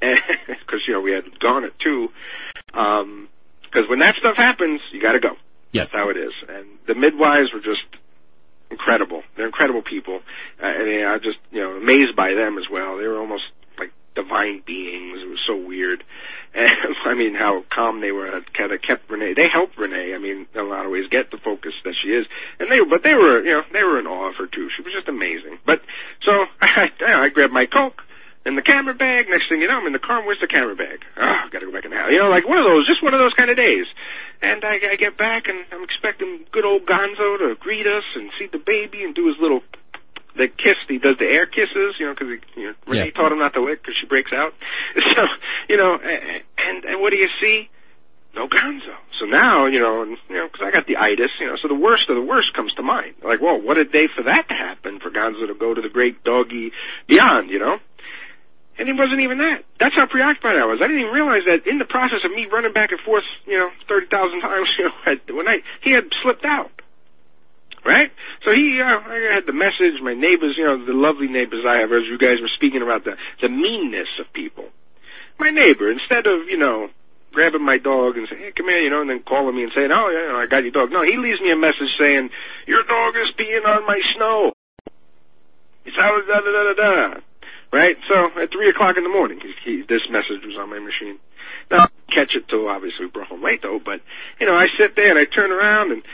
because, you know, we had gone at 2. Because when that stuff happens, you got to go. Yes. That's how it is. And the midwives were just incredible. They're incredible people. I mean, I'm just, you know, amazed by them as well. They were almost like divine beings. It was so weird. And I mean, how calm they were. Kind of kept Renee. They helped Renee. I mean, in a lot of ways, get the focus that she is. And they were, you know, they were in awe of her too. She was just amazing. But so I grabbed my Coke and the camera bag. Next thing you know, I'm in the car. Where's the camera bag? Oh, gotta go back in the house. You know, like just one of those kind of days. And I get back, and I'm expecting good old Gonzo to greet us and see the baby and do his little the kiss. He does the air kisses, you know, because Renee taught him not to lick because she breaks out. So, you know, and what do you see? No Gonzo. So now, you know, because I got the itis, you know, so the worst of the worst comes to mind. Like, well, what a day for that to happen, for Gonzo to go to the great doggy beyond, you know? And it wasn't even that. That's how preoccupied I was. I didn't even realize that in the process of me running back and forth, you know, 30,000 times, you know, he had slipped out. Right? So I had the message, my neighbors, you know, the lovely neighbors I have, as you guys were speaking about the meanness of people. My neighbor, instead of, you know, grabbing my dog and saying, hey, come here, you know, and then calling me and saying, oh, yeah, I got your dog. No, he leaves me a message saying, your dog is peeing on my snow. It's out, da-da-da-da-da. Right? So at 3 o'clock in the morning, this message was on my machine. Now, I didn't catch it till obviously we brought home late though, but, you know, I sit there and I turn around and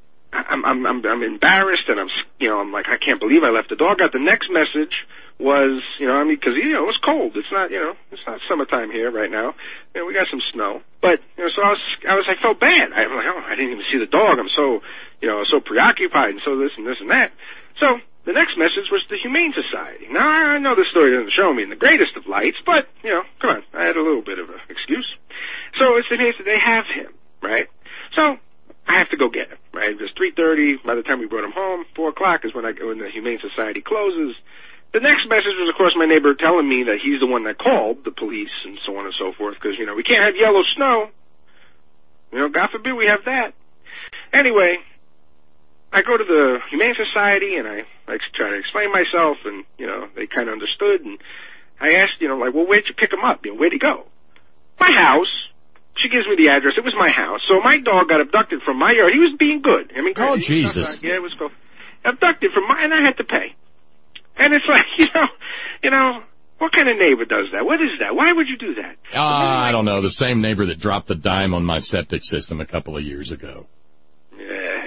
I'm embarrassed and I'm like, I can't believe I left the dog out. The next message was, you know, I mean, cause, you know, it was cold. It's not, you know, it's not summertime here right now. You know, we got some snow, but, you know, so I felt bad. I'm like, oh, I didn't even see the dog. I'm so, you know, so preoccupied and so this and this and that. So the next message was the Humane Society. Now, I know this story doesn't show me in the greatest of lights, but, you know, come on, I had a little bit of an excuse. So it's the case that they have him, right? So I have to go get him, right? It was 3:30. By the time we brought him home, 4 o'clock is when the Humane Society closes. The next message was, of course, my neighbor telling me that he's the one that called the police and so on and so forth, because, you know, we can't have yellow snow. You know, God forbid we have that. Anyway, I go to the Humane Society and I try to explain myself, and, you know, they kind of understood, and I asked, you know, like, well, where'd you pick him up? You know, where'd he go? My house. She gives me the address. It was my house. So my dog got abducted from my yard. He was being good. I mean, oh, Jesus. Yeah, it was cool. Abducted from and I had to pay. And it's like, you know, what kind of neighbor does that? What is that? Why would you do that? I don't know. The same neighbor that dropped the dime on my septic system a couple of years ago. Yeah.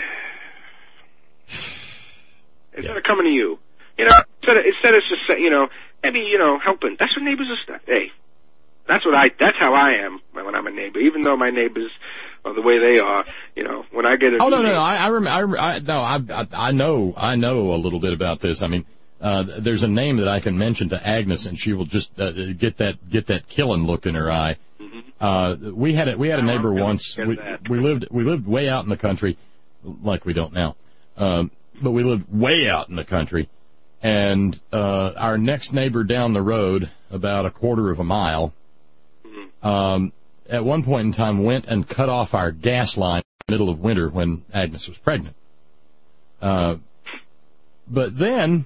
Instead of coming to you. You know, instead of just, you know, maybe, you know, helping. That's what neighbors are. Hey. That's how I am when I'm a neighbor. Even though my neighbors are the way they are, you know, when I get a... Oh, no, I know a little bit about this. I mean, there's a name that I can mention to Agnes, and she will just get that killing look in her eye. Mm-hmm. We had a neighbor once. We lived way out in the country, like we don't now. But we lived way out in the country, and our next neighbor down the road, about a quarter of a mile, at one point in time went and cut off our gas line in the middle of winter when Agnes was pregnant. But then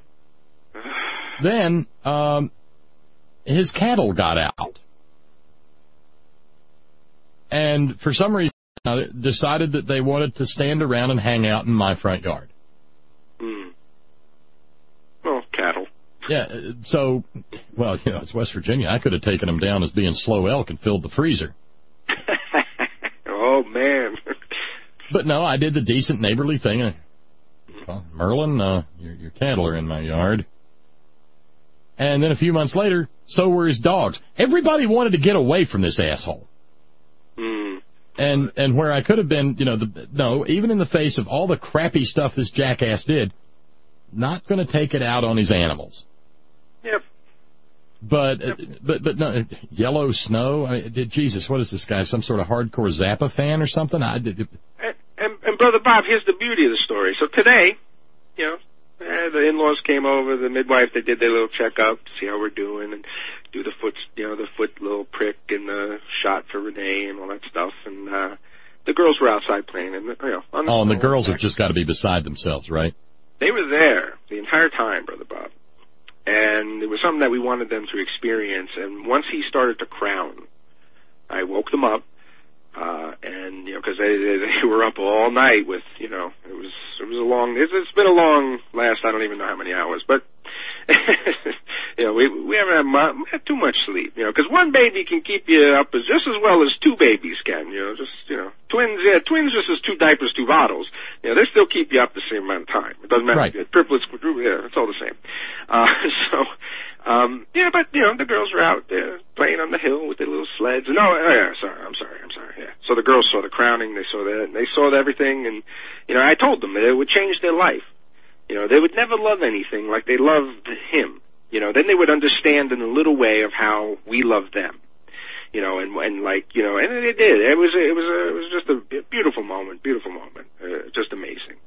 his cattle got out. And for some reason decided that they wanted to stand around and hang out in my front yard. Well, cattle. Yeah, so, well, you know, it's West Virginia. I could have taken them down as being slow elk and filled the freezer. Oh, man. But no, I did the decent neighborly thing. Well, Merlin, your cattle are in my yard. And then a few months later, so were his dogs. Everybody wanted to get away from this asshole. And where I could have been, you know, even in the face of all the crappy stuff this jackass did, not going to take it out on his animals. Yep. But no, yellow snow. I mean, Jesus, what is this guy? Some sort of hardcore Zappa fan or something? And Brother Bob, here's the beauty of the story. So today, you know, the in-laws came over, the midwife, they did their little checkup to see how we're doing and do the foot little prick and the shot for Renee and all that stuff. And the girls were outside playing. And, you know, and the girls have just got to be beside themselves, right? They were there the entire time, Brother Bob. And It was something that we wanted them to experience. And once he started to crown, I woke them up, and because they were up all night with, it was a long. It's been a long last. I don't even know how many hours, but we haven't had too much sleep. Because one baby can keep you up just as well as two babies can. Twins. Yeah, twins just as two diapers, two bottles. They still keep you up the same amount of time. It doesn't matter. Right. Triplets, quadruplets. Yeah, it's all the same. But the girls were out there playing on the hill with their little sleds. And I'm sorry. Yeah. So the girls saw the crowning. They saw that. And they saw everything. And I told them that it would change their life. They would never love anything like they loved him. Then they would understand in a little way of how we love them. And they did. It was just a beautiful moment, just amazing.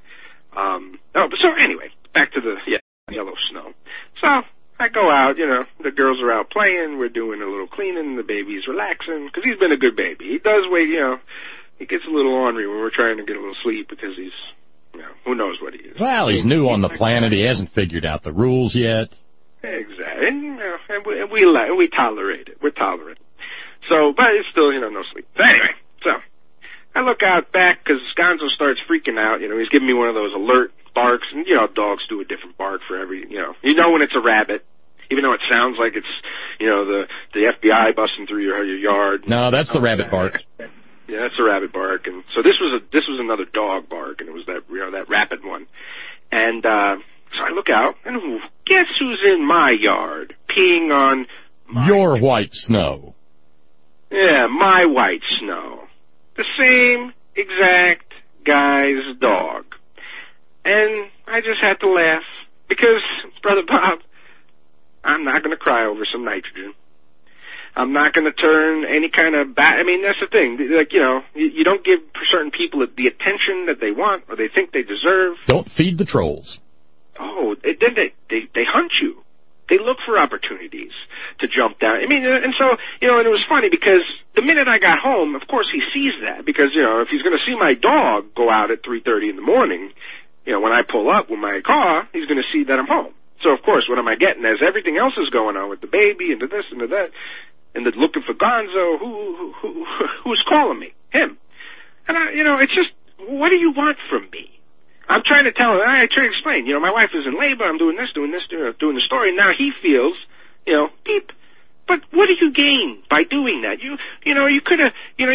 So anyway, back to the yellow snow. So I go out, the girls are out playing, we're doing a little cleaning, the baby's relaxing, because he's been a good baby. He does wait, he gets a little ornery when we're trying to get a little sleep because he's, who knows what he is. Well, he's new on the planet, he hasn't figured out the rules yet. Exactly, and we tolerate it, we're tolerant. So, but it's still, no sleep. So anyway, I look out back because Gonzo starts freaking out, he's giving me one of those alert barks, and dogs do a different bark for every, when it's a rabbit, even though it sounds like it's, the FBI busting through your yard. No, that's the rabbit bark. Yeah, that's a rabbit bark, and so this was another dog bark, and it was that, that rapid one, and so I look out, and guess who's in my yard peeing on your white snow? Yeah, my white snow, the same exact guy's dog. And I just had to laugh because, Brother Bob, I'm not going to cry over some nitrogen. I'm not going to turn any kind of that's the thing. Like, you don't give certain people the attention that they want or they think they deserve. Don't feed the trolls. Oh, then they hunt you. They look for opportunities to jump down. And so, and it was funny because the minute I got home, of course he sees that because, if he's going to see my dog go out at 3:30 in the morning, when I pull up with my car, he's going to see that I'm home. So, of course, what am I getting? As everything else is going on with the baby and the this and the that, and the looking for Gonzo, who's calling me? Him. And, it's just, what do you want from me? I'm trying to tell him, I try to explain, my wife is in labor, I'm doing this, doing the story, and now he feels, deep. But what do you gain by doing that? You could have,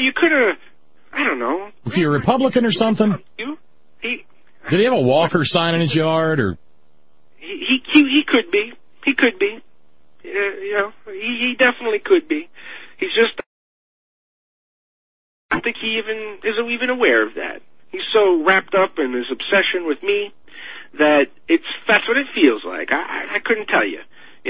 I don't know. Is he a Republican or something? Did he have a Walker sign in his yard, or? He could be. He could be. He definitely could be. He's just, I don't think he is even aware of that. He's so wrapped up in his obsession with me that that's what it feels like. I couldn't tell you.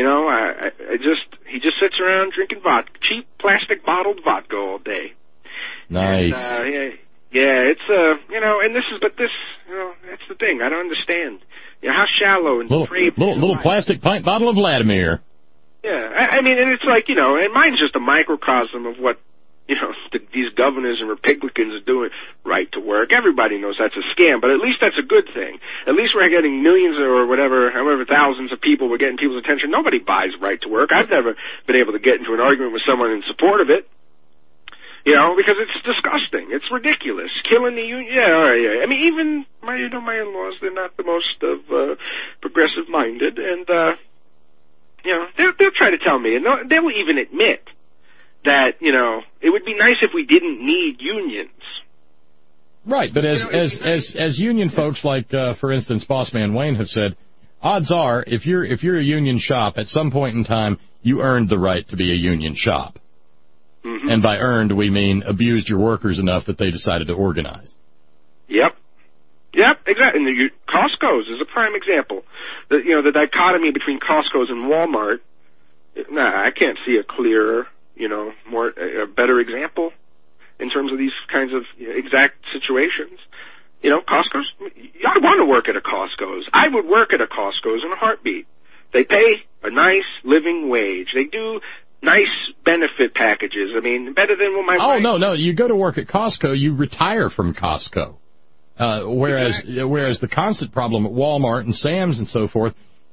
He just sits around drinking vodka, cheap plastic bottled vodka all day. Nice. And, it's and that's the thing. I don't understand. How shallow and depraved. Little plastic pint bottle of Vladimir. Yeah, and it's like, and mine's just a microcosm of what, these governors and Republicans are doing. Right to work. Everybody knows that's a scam, but at least that's a good thing. At least we're getting millions or however thousands of people, we're getting people's attention. Nobody buys right to work. I've never been able to get into an argument with someone in support of it. Because it's disgusting. It's ridiculous. Killing the union. Yeah, all right, yeah. even my in-laws, they're not the most progressive-minded, and, they'll try to tell me, and they will even admit that, it would be nice if we didn't need unions. Right, but as union folks like, for instance, Bossman Wayne have said, odds are, if you're a union shop, at some point in time, you earned the right to be a union shop. Mm-hmm. And by earned, we mean abused your workers enough that they decided to organize. Yep, exactly. And Costco's is a prime example. The dichotomy between Costco's and Walmart, I can't see a clearer, a better example in terms of these kinds of exact situations. Costco's, I want to work at a Costco's. I would work at a Costco's in a heartbeat. They pay a nice living wage. They do nice benefit packages. Better than what my wife... No. You go to work at Costco, you retire from Costco. Whereas the constant problem at Walmart and Sam's and so forth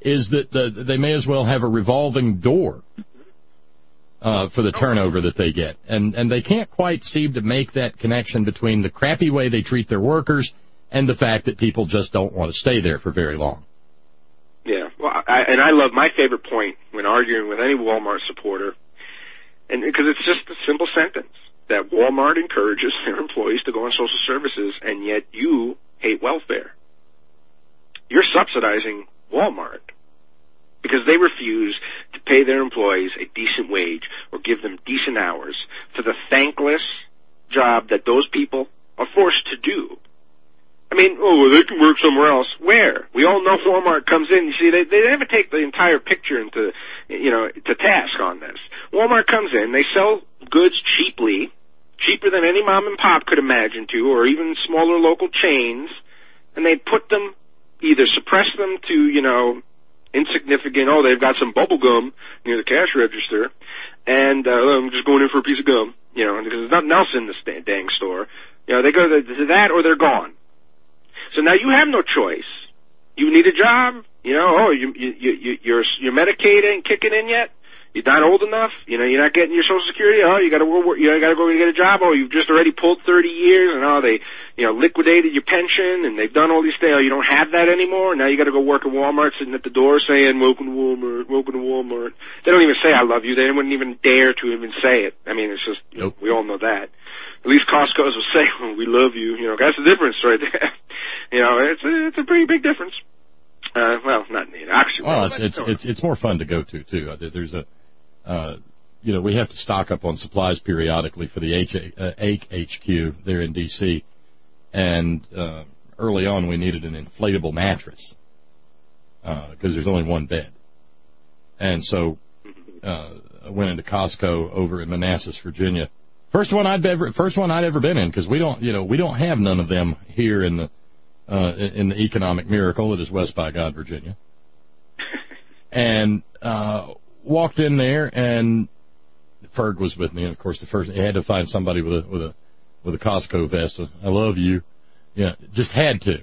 is that they may as well have a revolving door for the turnover that they get. And they can't quite seem to make that connection between the crappy way they treat their workers and the fact that people just don't want to stay there for very long. Yeah, well, I love my favorite point when arguing with any Walmart supporter, and because it's just a simple sentence, that Walmart encourages their employees to go on social services, and yet you hate welfare. You're subsidizing Walmart because they refuse to pay their employees a decent wage or give them decent hours for the thankless job that those people are forced to do. I mean, they can work somewhere else. Where? We all know Walmart comes in. You see, they never take the entire picture into, to task on this. Walmart comes in, they sell goods cheaply, cheaper than any mom and pop could imagine to, or even smaller local chains, and they put them, either suppress them to, insignificant, they've got some bubble gum near the cash register, and I'm just going in for a piece of gum, because there's nothing else in this dang store. They go to that or they're gone. So now you have no choice. You need a job. Your Medicaid ain't kicking in yet. You're not old enough. You're not getting your Social Security. You got to work. You got to go get a job. You've just already pulled 30 years, and they, liquidated your pension, and they've done all these things. You don't have that anymore. Now you got to go work at Walmart, sitting at the door saying, "Welcome to Walmart. Welcome to Walmart." They don't even say "I love you." They wouldn't even dare to even say it. I mean, it's just nope. We all know that. At least Costco's will say, "We love you." That's the difference right there. It's a pretty big difference. Well, not actually. Well, it's more fun to go to too. There's we have to stock up on supplies periodically for the AIC HQ there in D.C. And early on, we needed an inflatable mattress because there's only one bed. And so I went into Costco over in Manassas, Virginia. First one I'd ever been in, because we don't have none of them here in the economic miracle that is West by God, Virginia. And walked in there, and Ferg was with me, and of course I had to find somebody with a Costco vest. I love you. Just had to.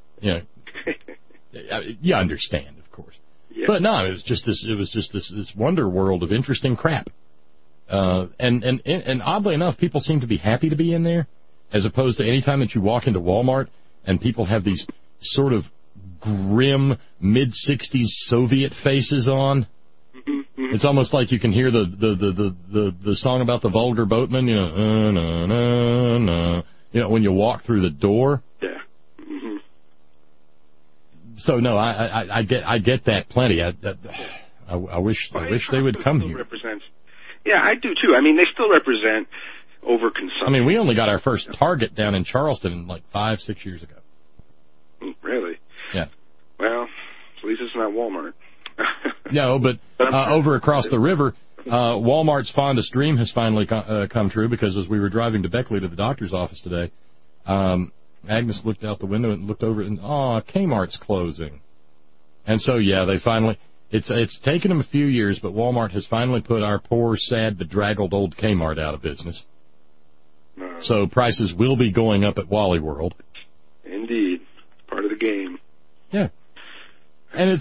You understand, of course. Yeah. But no, it was just this wonder world of interesting crap. And oddly enough, people seem to be happy to be in there, as opposed to any time that you walk into Walmart and people have these sort of grim mid-'60s Soviet faces on. Mm-hmm. It's almost like you can hear the song about the vulgar boatman, when you walk through the door. Yeah. Mm-hmm. So no, I get that plenty. I wish they would come here. Yeah, I do too. I mean, they still represent overconsumption. I mean, we only got our first Target down in Charleston like 5-6 years ago. Really? Yeah. Well, at least it's not Walmart. No, but over across the river, Walmart's fondest dream has finally come true, because as we were driving to Beckley to the doctor's office today, Agnes looked out the window and looked over and, Kmart's closing. And so, yeah, they finally... It's taken them a few years, but Walmart has finally put our poor, sad, bedraggled old Kmart out of business. So prices will be going up at Wally World. Indeed. Part of the game. Yeah. And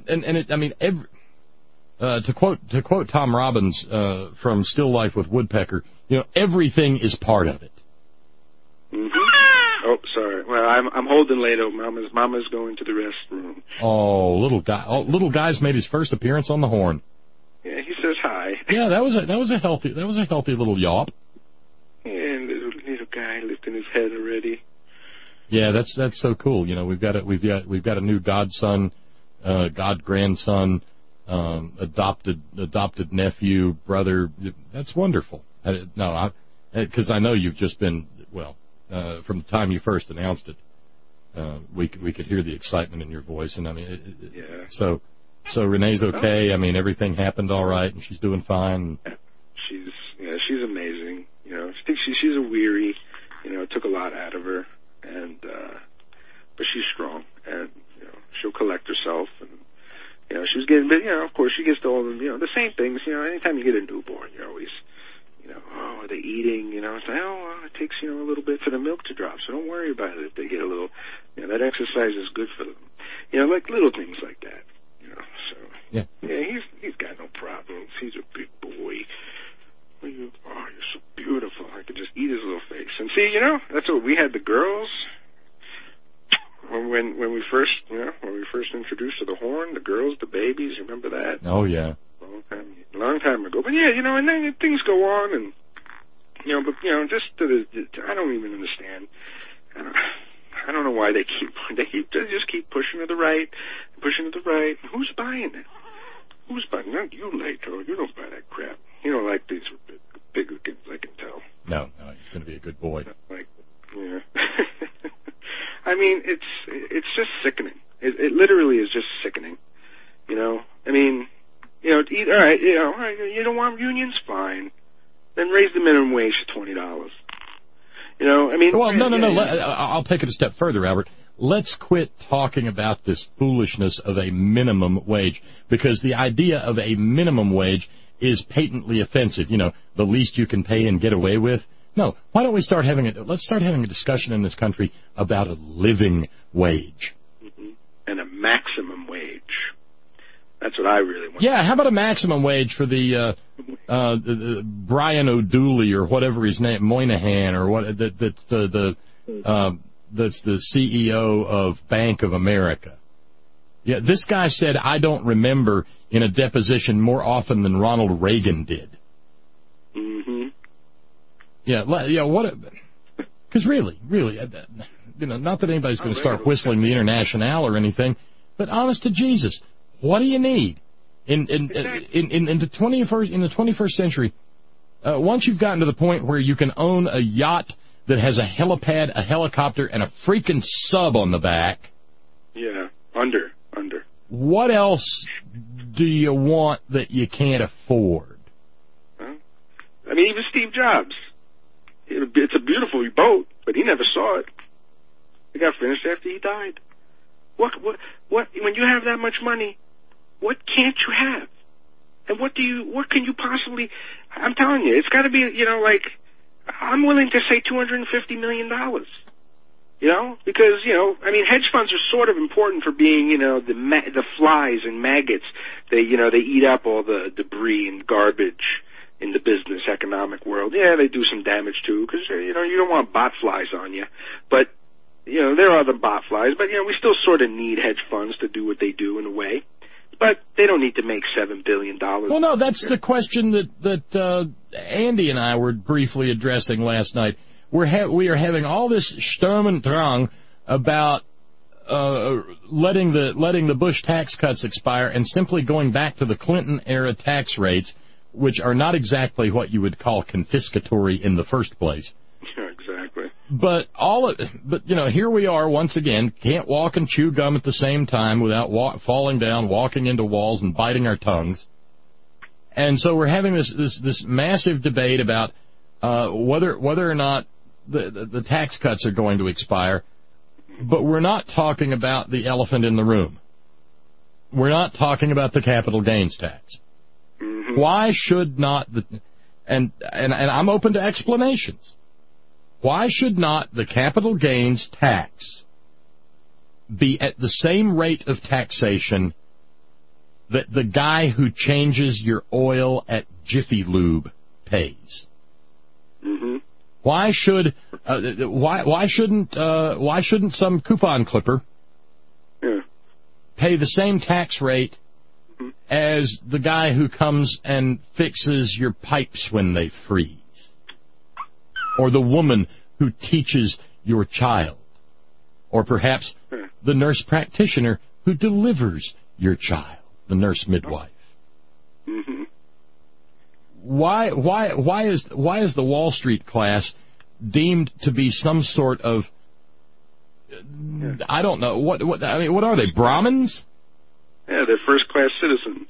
to quote Tom Robbins from Still Life with Woodpecker, everything is part of it. Mm-hmm. Oh, sorry. Well, I'm holding Lato. Mama's going to the restroom. Oh, little guy's made his first appearance on the horn. Yeah, he says hi. Yeah, that was a healthy little yawp. And little guy lifting his head already. Yeah, that's so cool. We've got a new godson, grandson, adopted nephew, brother. That's wonderful. Because I know you've just been from the time you first announced it, we could hear the excitement in your voice, and I mean, yeah. So Renee's okay. I mean, everything happened all right, and she's doing fine. She's amazing. I think she's a weary. It took a lot out of her, and but she's strong, and she'll collect herself, and she's getting. But of course, she gets to all the same things. Anytime you get a newborn, you're always. Are they eating? It's like, it takes, a little bit for the milk to drop, so don't worry about it if they get a little, that exercise is good for them. Like little things like that, Yeah. He's got no problems. He's a big boy. You're so beautiful. I could just eat his little face. And see, that's what we had the girls when we first introduced to the horn. The girls, the babies. Remember that? Oh yeah. Long time ago. But yeah, and then things go on, and just I don't even understand. I don't know why they just keep pushing to the right. Who's buying it? Who's buying? Not you, Leto. You don't buy that crap. You don't like these big kids, I can tell. No, he's going to be a good boy. Yeah. I mean, it's just sickening. It literally is just sickening. I mean, all right, you don't want unions? Fine. Then raise the minimum wage to $20. I mean... Well, no. I'll take it a step further, Albert. Let's quit talking about this foolishness of a minimum wage, because the idea of a minimum wage is patently offensive. The least you can pay and get away with. No, why don't we let's start having a discussion in this country about a living wage. Mm-hmm. And a maximum wage. That's what I really want. Yeah, how about a maximum wage for the Brian O'Dooley or whatever his name, Moynihan or what? That's the CEO of Bank of America. Yeah, this guy said, I don't remember in a deposition more often than Ronald Reagan did. Mm-hmm. Yeah, what? Because really, not that anybody's going to start whistling the Internationale or anything, but honest to Jesus, what do you need in the 21st century? Once you've gotten to the point where you can own a yacht that has a helipad, a helicopter, and a freaking sub on the back. Yeah, under. What else do you want that you can't afford? Well, I mean, even Steve Jobs. It's a beautiful boat, but he never saw it. It got finished after he died. What? When you have that much money, what can't you have? And what can you possibly? I'm telling you, it's got to be, I'm willing to say $250 million. Because I mean, hedge funds are sort of important for being, the flies and maggots. They eat up all the debris and garbage in the business economic world. Yeah, they do some damage too, because you don't want bot flies on you. But there are the bot flies. But we still sort of need hedge funds to do what they do in a way. But they don't need to make $7 billion. Well, no, that's the question that Andy and I were briefly addressing last night. We are having all this Sturm und Drang about letting the Bush tax cuts expire and simply going back to the Clinton-era tax rates, which are not exactly what you would call confiscatory in the first place. Yeah, exactly. But here we are once again, can't walk and chew gum at the same time without falling down, walking into walls, and biting our tongues. And so we're having this massive debate about whether or not the tax cuts are going to expire. But we're not talking about the elephant in the room. We're not talking about the capital gains tax. Mm-hmm. Why should not and I'm open to explanations. Why should not the capital gains tax be at the same rate of taxation that the guy who changes your oil at Jiffy Lube pays? Mm-hmm. Why shouldn't some coupon clipper pay the same tax rate as the guy who comes and fixes your pipes when they freeze? Or the woman who teaches your child? Or perhaps the nurse practitioner who delivers your child, the nurse midwife? Mm-hmm. Why is the Wall Street class deemed to be some sort of, I don't know, what are they, Brahmins? Yeah, they're first class citizens.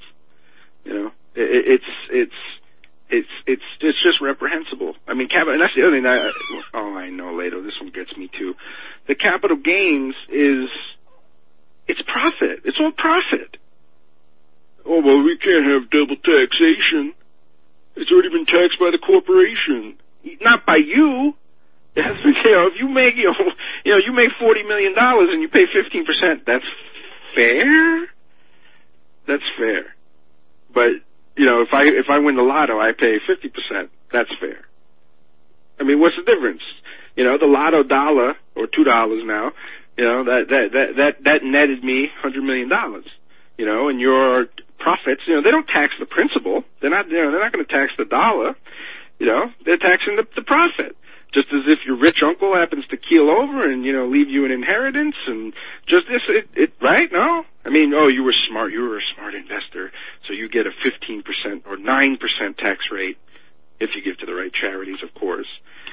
It's just reprehensible. I mean, and that's the other thing. I know, Leto, this one gets me too. The capital gains it's profit. It's all profit. Oh, well, we can't have double taxation. It's already been taxed by the corporation, not by you. If you make, you make $40 million and you pay 15%, that's fair. That's fair. But, you know, if I win the lotto, I pay 50%. That's fair. I mean, what's the difference? You know, the lotto dollar, or $2 now, you know, that netted me $100 million. You know, and your profits, you know, they don't tax the principal. They're not going to tax the dollar. You know, they're taxing the profit. Just as if your rich uncle happens to keel over and, you know, leave you an inheritance and just this, right? No? I mean, oh, you were smart. You were a smart investor. So you get a 15% or 9% tax rate if you give to the right charities, of course.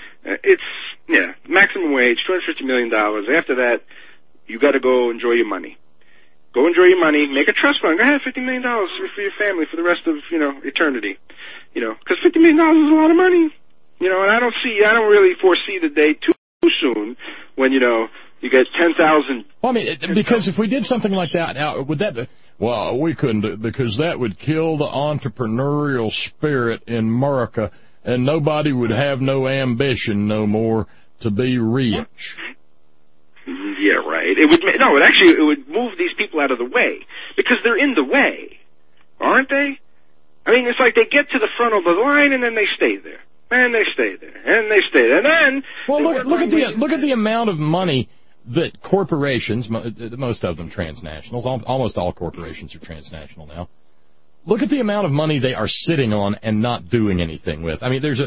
Maximum wage, $250 million. After that, you got to go enjoy your money. Go enjoy your money. Make a trust fund. Go ahead, $50 million for your family for the rest of, you know, eternity. You know, because $50 million is a lot of money. You know, and I don't really foresee the day too soon when, you know, you get 10,000. Well, I mean, because if we did something like that, now, would that be, well, we couldn't, because that would kill the entrepreneurial spirit in America, and nobody would have no ambition no more to be rich. Yeah, right. It would move these people out of the way, because they're in the way, aren't they? I mean, it's like they get to the front of the line and then they stay there. And they stay there, and they stay there. And then, well, look at the amount of money that corporations, most of them transnationals, almost all corporations are transnational now. Look at the amount of money they are sitting on and not doing anything with. I mean, there's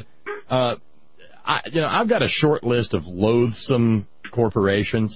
I've got a short list of loathsome corporations.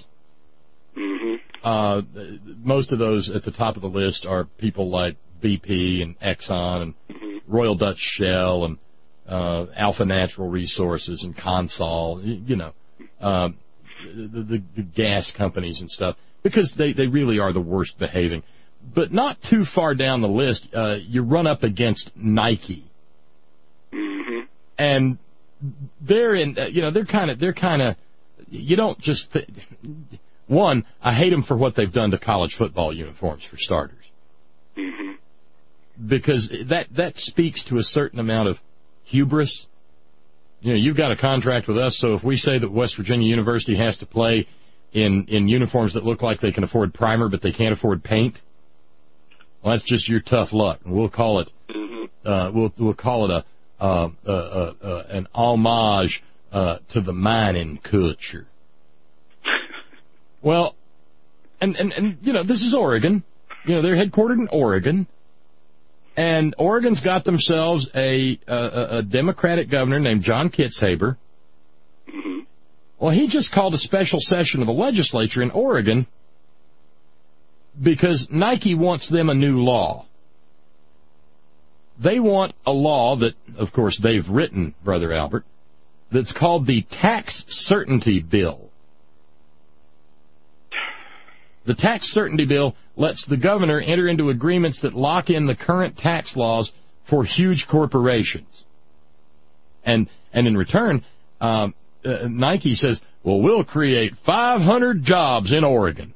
Mm-hmm. Most of those at the top of the list are people like BP and Exxon and Royal Dutch Shell and Alpha Natural Resources and Consol, you know, the gas companies and stuff, because they really are the worst behaving. But not too far down the list, you run up against Nike. Mm-hmm. And they're in, you know, they're kind of, you don't just, one, I hate them for what they've done to college football uniforms, for starters. Mm-hmm. Because that speaks to a certain amount of hubris. You know, you've got a contract with us, so if we say that West Virginia University has to play in uniforms that look like they can afford primer but they can't afford paint, well, that's just your tough luck. And we'll call it we'll call it an homage to the mining culture. Well, and you know, this is Oregon. You know, they're headquartered in Oregon. And Oregon's got themselves a Democratic governor named John Kitzhaber. Mm-hmm. Well, he just called a special session of the legislature in Oregon because Nike wants them a new law. They want a law that, of course, they've written, Brother Albert, that's called the Tax Certainty Bill. The Tax Certainty Bill lets the governor enter into agreements that lock in the current tax laws for huge corporations. And in return, Nike says, well, we'll create 500 jobs in Oregon.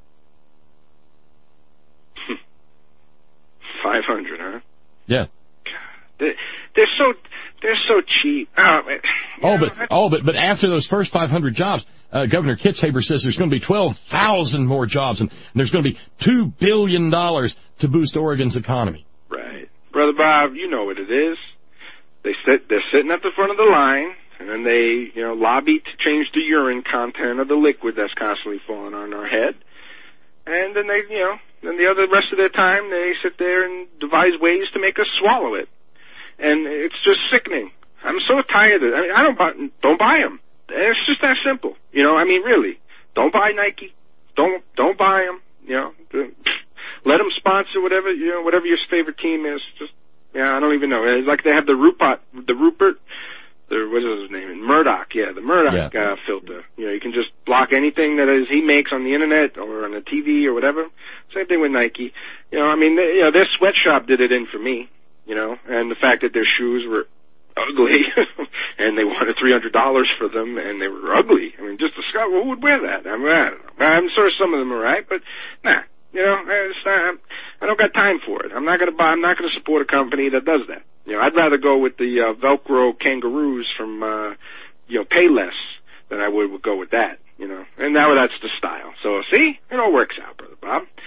500, huh? Yeah. God, they're so cheap. But after those first 500 jobs, Governor Kitzhaber says there's going to be 12,000 more jobs, and there's going to be $2 billion to boost Oregon's economy. Right. Brother Bob, you know what it is. They're sitting at the front of the line, and then they, you know, lobby to change the urine content of the liquid that's constantly falling on our head. And then they, you know, then the rest of their time, they sit there and devise ways to make us swallow it. And it's just sickening. I'm so tired of it. I mean, don't buy them. It's just that simple. You know, I mean, really. Don't buy Nike. Don't buy them. You know, let them sponsor whatever your favorite team is. Just, yeah, I don't even know. It's like they have the Rupert, what is his name? Murdoch, the Murdoch filter. You know, you can just block anything that he makes on the internet or on the TV or whatever. Same thing with Nike. You know, I mean, their sweatshop did it in for me. You know, and the fact that their shoes were ugly, and they wanted $300 for them, and they were ugly. I mean, just discover who would wear that. I mean, I don't know. I'm sure some of them are right, but nah. You know, I don't got time for it. I'm not gonna support a company that does that. You know, I'd rather go with the Velcro kangaroos from Payless than I would go with that. You know, and now that's the style. So see, it all works out, Brother Bob. You know,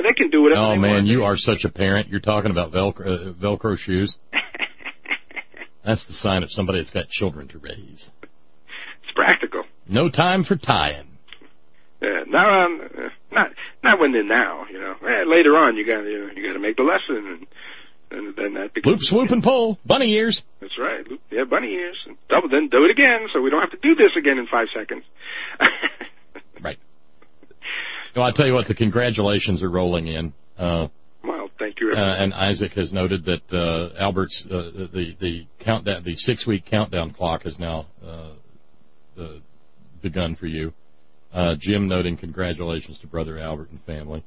they can do whatever they want. Oh, man, you are such a parent. You're talking about Velcro shoes. That's the sign of somebody that's got children to raise. It's practical. No time for tying. Yeah, not when they're now, you know. Later on, you got to make the lesson, and then that becomes... Loop, swoop, and pull. Bunny ears. That's right. Yeah, bunny ears. And then do it again, so we don't have to do this again in 5 seconds. Right. Well, I'll tell you what, the congratulations are rolling in. Well, thank you. And Isaac has noted that Albert's the countdown, the 6-week countdown clock has now begun for you. Jim noting congratulations to brother Albert and family.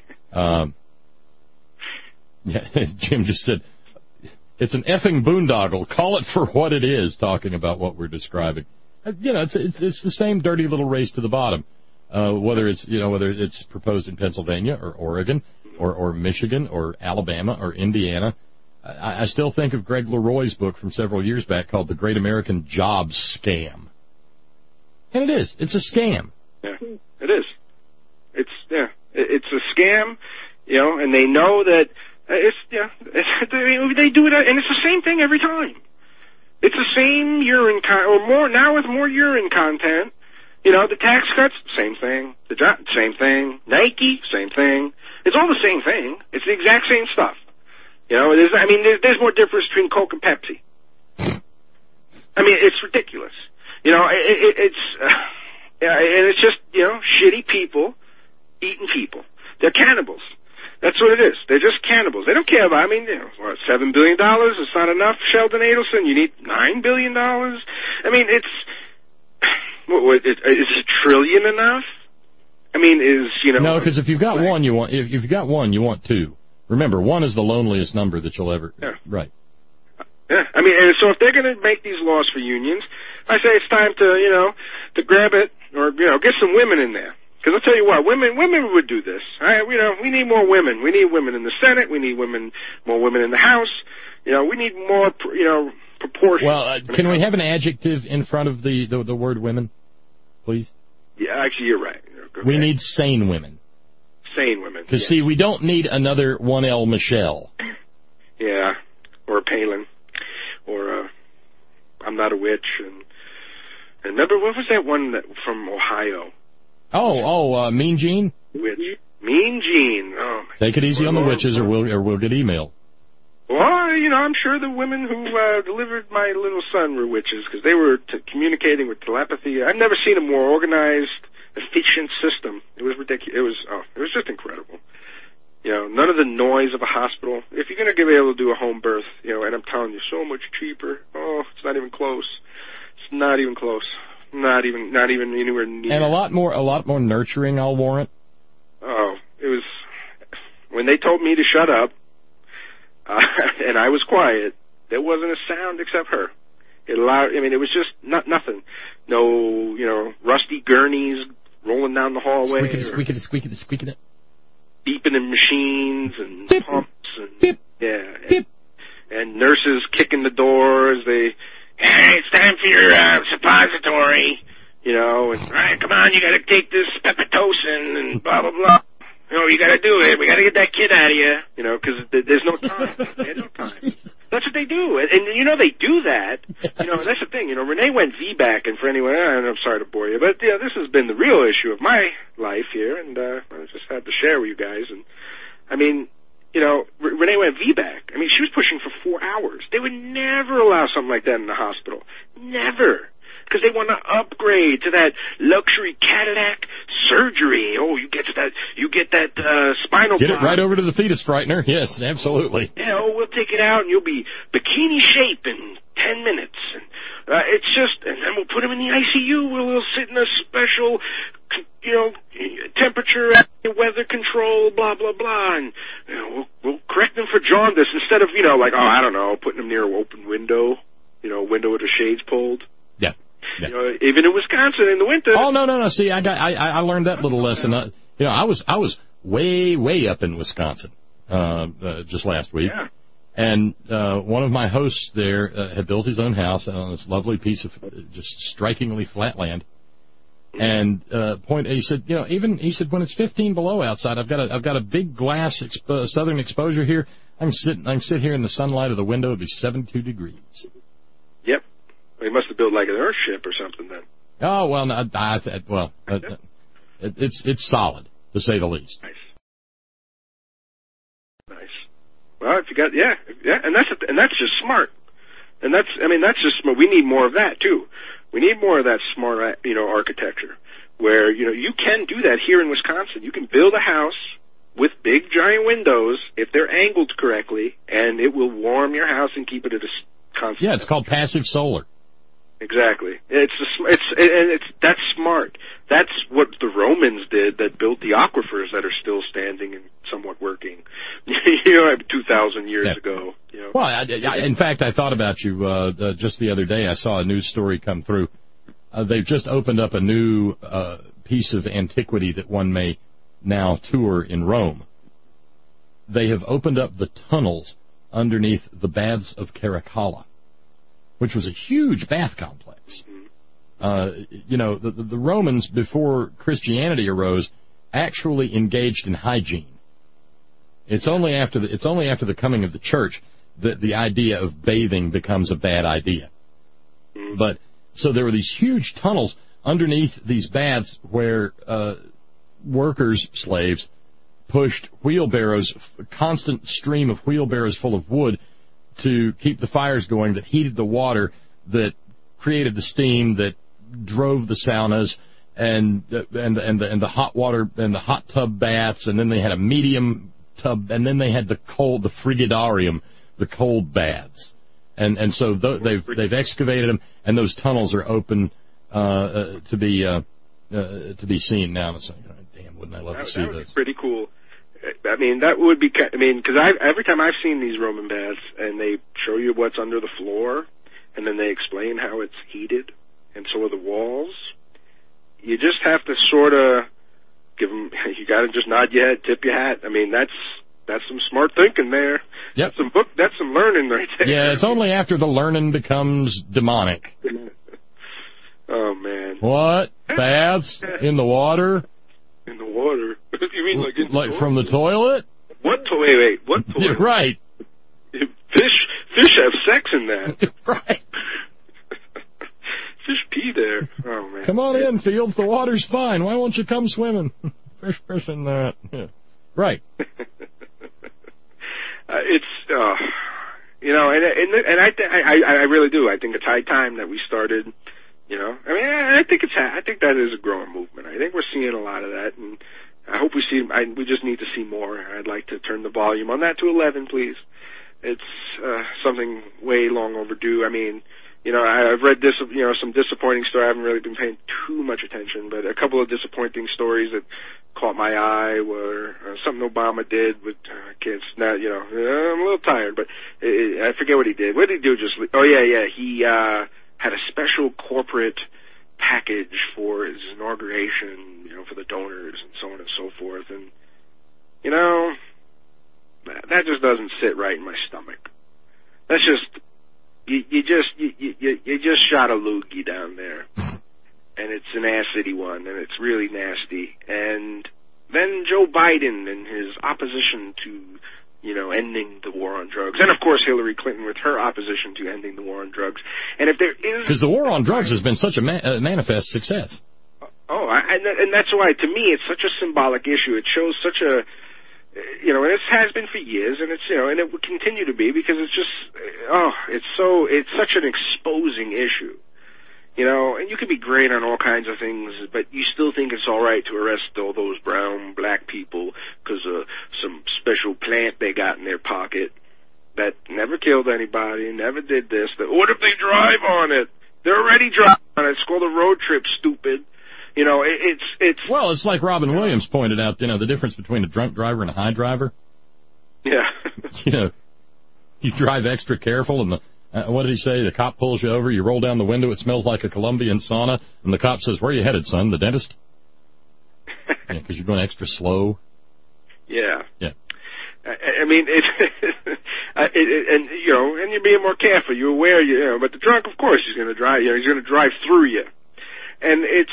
Yeah, Jim just said it's an effing boondoggle. Call it for what it is. Talking about what we're describing. You know, it's the same dirty little race to the bottom. Whether it's proposed in Pennsylvania or Oregon or Michigan or Alabama or Indiana. I still think of Greg Leroy's book from several years back called The Great American Jobs Scam. And it is. It's a scam. Yeah, it is. It's a scam, you know, and they know that they do it, and it's the same thing every time. It's the same urine or more now with more urine content. You know, the tax cuts, same thing. The job, same thing. Nike, same thing. It's all the same thing. It's the exact same stuff. You know, there's more difference between Coke and Pepsi. I mean, it's ridiculous. You know, and it's just, you know, shitty people eating people. They're cannibals. That's what it is. They're just cannibals. They don't care about, what, $7 billion? It's not enough, Sheldon Adelson. You need $9 billion? I mean, is $1 trillion enough? I mean, No, because if you've got one, you want two. Remember, one is the loneliest number that you'll ever... Yeah. Right. Yeah, I mean, and so if they're going to make these laws for unions, I say it's time to grab it or, get some women in there. Because I'll tell you what, women would do this. We need more women. We need women in the Senate. We need more women in the House. We need more, proportion. Well, can we have an adjective in front of the word women, please? Yeah, actually, you're right. We need sane women. Sane women. Because, see, we don't need another 1L Michelle. Yeah, or Palin. Or I'm Not a Witch. And remember, what was that one from Ohio? Mean Gene? Witch. Mean Gene. Oh, take it easy on the witches, or we'll get emailed. Well, I'm sure the women who delivered my little son were witches because they were communicating with telepathy. I've never seen a more organized, efficient system. It was ridiculous. It was just incredible. None of the noise of a hospital. If you're going to be able to do a home birth, and I'm telling you, so much cheaper. Oh, it's not even close. It's not even close. Not even anywhere near. And a lot more nurturing, I'll warrant. Oh, it was when they told me to shut up, and I was quiet. There wasn't a sound except her. It was just nothing. No, rusty gurneys rolling down the hallway. Squeaking it. Beeping in machines and beep, pumps and beep, beep. And nurses kicking the doors. Hey, it's time for your suppository. And all right, come on, you got to take this Pepitocin and blah blah blah. You got to do it. We got to get that kid out of you. Because there's no time. There's no time. That's what they do, and they do that. That's the thing. Renee went VBAC, and for anyone, I'm sorry to bore you, but this has been the real issue of my life here, and I just had to share with you guys. And Renee went VBAC. She was pushing for 4 hours. They would never allow something like that in the hospital. Never. Because they want to upgrade to that luxury Cadillac surgery. Oh, you get that spinal. Get it right over to the fetus frightener. Yes, absolutely. We'll take it out and you'll be bikini shape in 10 minutes. And and then we'll put him in the ICU where we'll sit in a special, temperature, weather control, blah blah blah, and we'll correct him for jaundice instead of putting him near an open window, window with the shades pulled. Yeah. Yeah. Even in Wisconsin in the winter. Oh no! See, I learned that little lesson. I was way up in Wisconsin just last week, yeah. And one of my hosts there had built his own house on this lovely piece of just strikingly flat land, And he said, he said when it's 15 below outside, I've got a big glass southern exposure here. I can sit here in the sunlight of the window. It'd be 72 degrees. Yep. They must have built like an Earthship or something then. Oh well, it's solid to say the least. Nice. Well, if you got and that's just smart. And that's just smart. We need more of that too. We need more of that smart, architecture where, you can do that here in Wisconsin. You can build a house with big giant windows if they're angled correctly, and it will warm your house and keep it at a constant. Yeah, it's called passive solar. Exactly. That's smart. That's what the Romans did that built the aquifers that are still standing and somewhat working, 2,000 years ago. Well, in fact, I thought about you just the other day. I saw a news story come through. They've just opened up a new piece of antiquity that one may now tour in Rome. They have opened up the tunnels underneath the Baths of Caracalla, which was a huge bath complex. The Romans, before Christianity arose, actually engaged in hygiene. It's only after the coming of the church that the idea of bathing becomes a bad idea. But so there were these huge tunnels underneath these baths where slaves, pushed wheelbarrows, a constant stream of wheelbarrows full of wood to keep the fires going that heated the water, that created the steam, that drove the saunas and the hot water and the hot tub baths, and then they had a medium tub, and then they had the frigidarium, the cold baths, and so they've excavated them, and those tunnels are open to be seen now. And it's like, damn, wouldn't I love to see that would this? Be pretty cool. I mean, that would be. Because every time I've seen these Roman baths, and they show you what's under the floor, and then they explain how it's heated, and so are the walls. You just have to sort of give them. You got to just nod your head, tip your hat. I mean, that's some smart thinking there. Yep. That's some learning right there. Yeah, it's only after the learning becomes demonic. Oh man. What? Baths in the water? In the water? You mean like in the toilet? From the toilet? What toilet? Wait, what toilet? Yeah, right. Fish have sex in that. Right. Fish pee there. Oh man. Come on in, Fields. The water's fine. Why won't you come swimming? Fish in that. Yeah. Right. I really do. I think it's high time that we started. I think that is a growing movement. I think we're seeing a lot of that, and I hope we see. We just need to see more. I'd like to turn the volume on that to 11, please. It's something way long overdue. I mean, I've read some disappointing stories. I haven't really been paying too much attention, but a couple of disappointing stories that caught my eye were something Obama did with kids. Now, I'm a little tired, but I forget what he did. What did he do? He had a special corporate package for his inauguration, for the donors and so on and so forth. And, that just doesn't sit right in my stomach. That's just, you just shot a loogie down there. And it's an acid one, and it's really nasty. And then Joe Biden and his opposition to, ending the war on drugs. And, of course, Hillary Clinton with her opposition to ending the war on drugs. And if there is... Because the war on drugs has been such a manifest success. And that's why, to me, it's such a symbolic issue. It shows such a... and it has been for years, and it's, and it will continue to be, because it's just, it's such an exposing issue. And you can be great on all kinds of things, but you still think it's all right to arrest all those brown, black people because of some special plant they got in their pocket that never killed anybody, never did this. What if they drive on it? They're already driving on it. It's called a road trip, stupid. It's... Well, it's like Robin Williams pointed out, the difference between a drunk driver and a high driver. Yeah. You drive extra careful, and what did he say? The cop pulls you over, you roll down the window, it smells like a Colombian sauna, and the cop says, "Where are you headed, son? The dentist?" Yeah, because you're going extra slow. Yeah. Yeah. I mean, and you're being more careful. You're aware, but the drunk, of course, he's going to drive. He's going to drive through you, and it's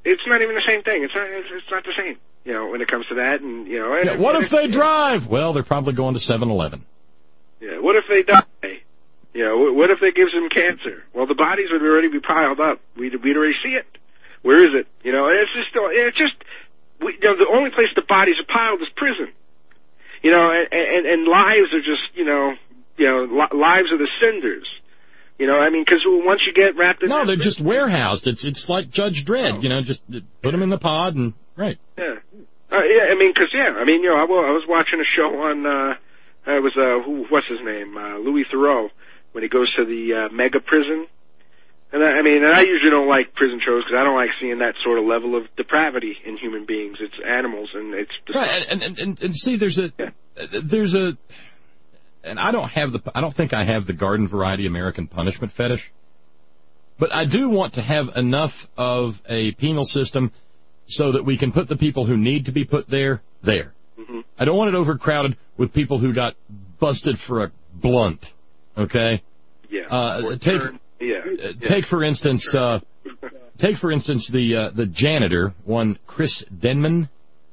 it's not even the same thing. It's not the same, you know, when it comes to that. And, you know, and, what if they drive? Well, they're probably going to 7-Eleven. Yeah, what if they die? You know, what if they give them cancer? Well, the bodies would already be piled up. We'd already see it. Where is it? You know, and you know, the only place the bodies are piled is prison. You know, and lives are just, you know, lives are the cinders. You know, I mean, because once you get wrapped in... No, they're just warehoused. It's like Judge Dredd, you know, just put them in the pod and... Right. Yeah. Yeah, I mean, you know, I was watching a show on, what's his name? Louis Theroux, when he goes to the mega prison. And I usually don't like prison shows because I don't like seeing that sort of level of depravity in human beings. It's animals, and it's... Right, and see, there's a... And I don't think I have the garden variety American punishment fetish, but I do want to have enough of a penal system so that we can put the people who need to be put there. Mm-hmm. I don't want it overcrowded with people who got busted for a blunt. Okay. Yeah. Take for instance the janitor, one Chris Denman,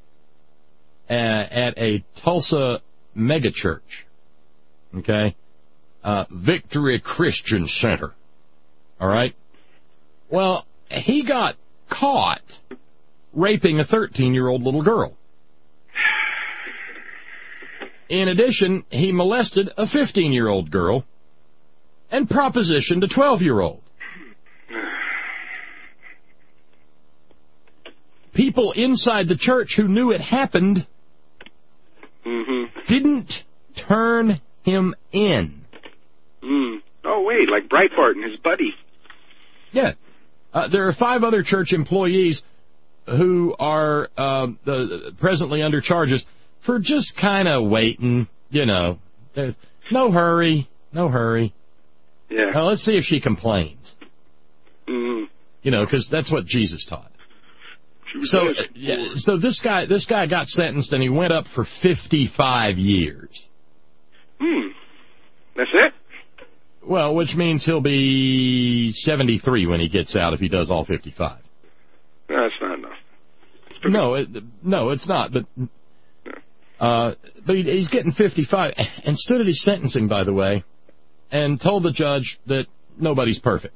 at a Tulsa megachurch. Okay, Victory Christian Center. All right. Well, he got caught raping a 13-year-old little girl. In addition, he molested a 15-year-old girl and propositioned a 12-year-old. People inside the church who knew it happened didn't turn him in. Oh, wait, like Breitbart and his buddy. Yeah. There are 5 other church employees who are presently under charges for just kind of waiting, you know. No hurry. Yeah. Now, let's see if she complains. You know, because that's what Jesus taught. So this guy got sentenced, and he went up for 55 years. That's it? Well, which means he'll be 73 when he gets out if he does all 55. No, that's not enough. No, it's not. But he's getting 55 and stood at his sentencing, by the way, and told the judge that nobody's perfect.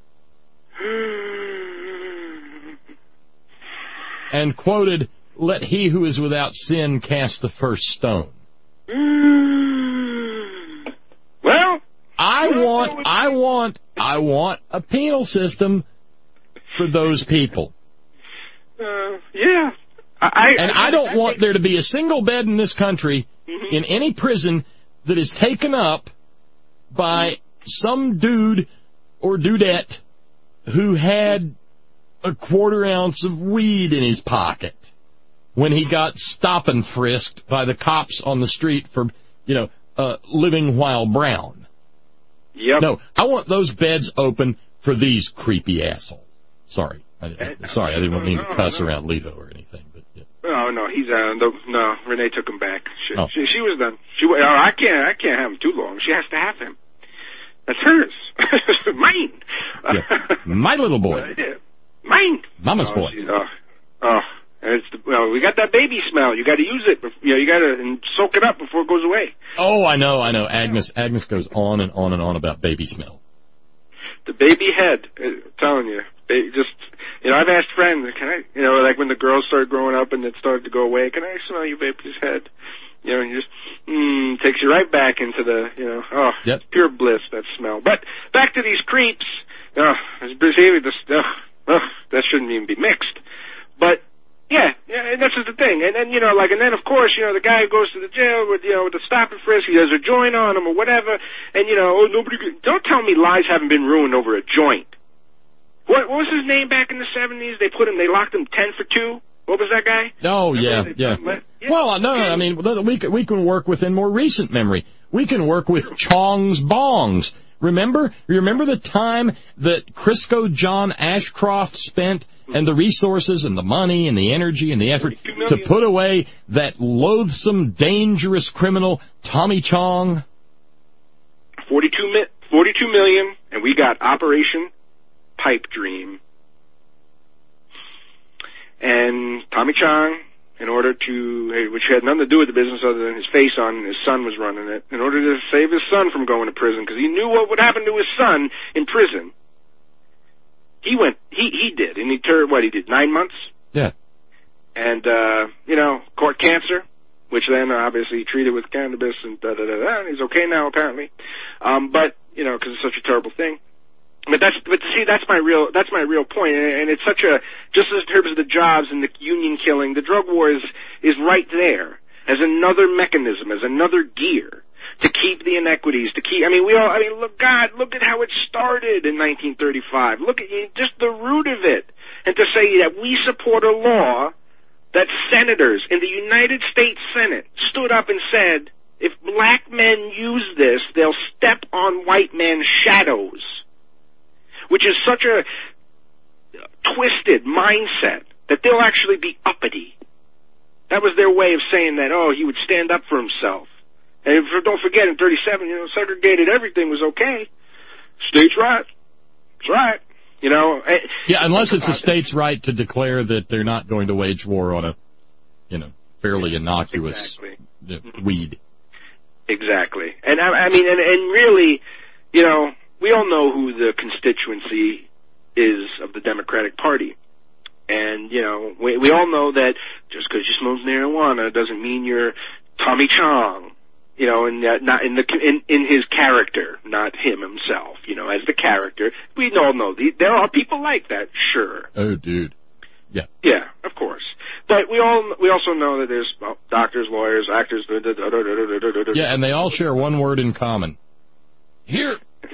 And quoted, "Let he who is without sin cast the first stone." Well, I want a penal system for those people. Yeah. I don't want there to be a single bed in this country in any prison that is taken up by some dude or dudette who had a quarter ounce of weed in his pocket when he got stop and frisked by the cops on the street for, living while brown. Yep. No, I want those beds open for these creepy assholes. Sorry, I didn't mean to cuss around Leto or anything, but yeah. No, he's no. Renee took him back. She was done. I can't have him too long. She has to have him. That's hers. Mine. Yeah. My little boy. Mine. Mama's boy. And we got that baby smell. You got to use it. You got to soak it up before it goes away. Oh, I know. Agnes goes on and on and on about baby smell. The baby head. I'm telling you. I've asked friends, can I, like when the girls started growing up and it started to go away, can I smell your baby's head? And you just, takes you right back into the, yep. Pure bliss, that smell. But back to these creeps. That shouldn't even be mixed. But, yeah, and that's just the thing. And then, and then of course, the guy who goes to the jail with the stop and frisk, he has a joint on him or whatever, and don't tell me lives haven't been ruined over a joint. What was his name back in the 70s? They locked him 10 for 2. What was that guy? Oh, yeah. Well, no, I mean, we can work within more recent memory. We can work with Chong's Bongs. Remember the time that Crisco John Ashcroft spent and the resources and the money and the energy and the effort to put away that loathsome, dangerous criminal, Tommy Chong? 42 million, and we got Operation Pipe Dream. And Tommy Chong, in order to, which had nothing to do with the business other than his face on, and his son was running it, in order to save his son from going to prison, because he knew what would happen to his son in prison. He did, and he did 9 months? Yeah. And, caught cancer, which then obviously treated with cannabis and and he's okay now apparently. But, because it's such a terrible thing. But that's my real point, and it's just in terms of the jobs and the union killing, the drug war is right there as another mechanism, as another gear to keep the inequities, look at how it started in 1935. Look at just the root of it, and to say that we support a law that senators in the United States Senate stood up and said, if black men use this, they'll step on white men's shadows. Which is such a twisted mindset that they'll actually be uppity. That was their way of saying that, he would stand up for himself. And don't forget, in 37, segregated everything was okay. States' right. It's right. Yeah, unless it's a state's right to declare that they're not going to wage war on a, fairly innocuous weed. Exactly. And and really, we all know who the constituency is of the Democratic Party. And, we all know that just because you smoke marijuana doesn't mean you're Tommy Chong, and not in his character, not him himself, as the character. We all know there are people like that, sure. Oh, dude. Yeah. Yeah, of course. But we also know that there's doctors, lawyers, actors, Yeah, and they all share one word in common. Here.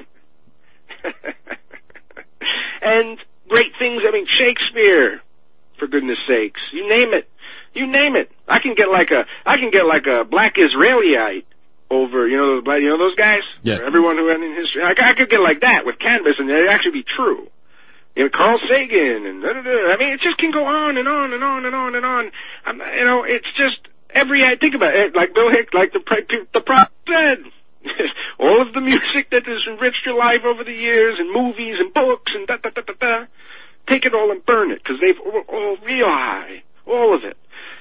And great things, Shakespeare, for goodness sakes. You name it. I can get like a black Israelite over, those guys? Yeah. Everyone who had in history. I could get like that with cannabis and it'd actually be true. Carl Sagan and it just can go on and on and on and on and on. It's just think about it, like Bill Hicks, like the prophet said. All of the music that has enriched your life over the years, and movies and books and take it all and burn it, because they've all real high, all of it.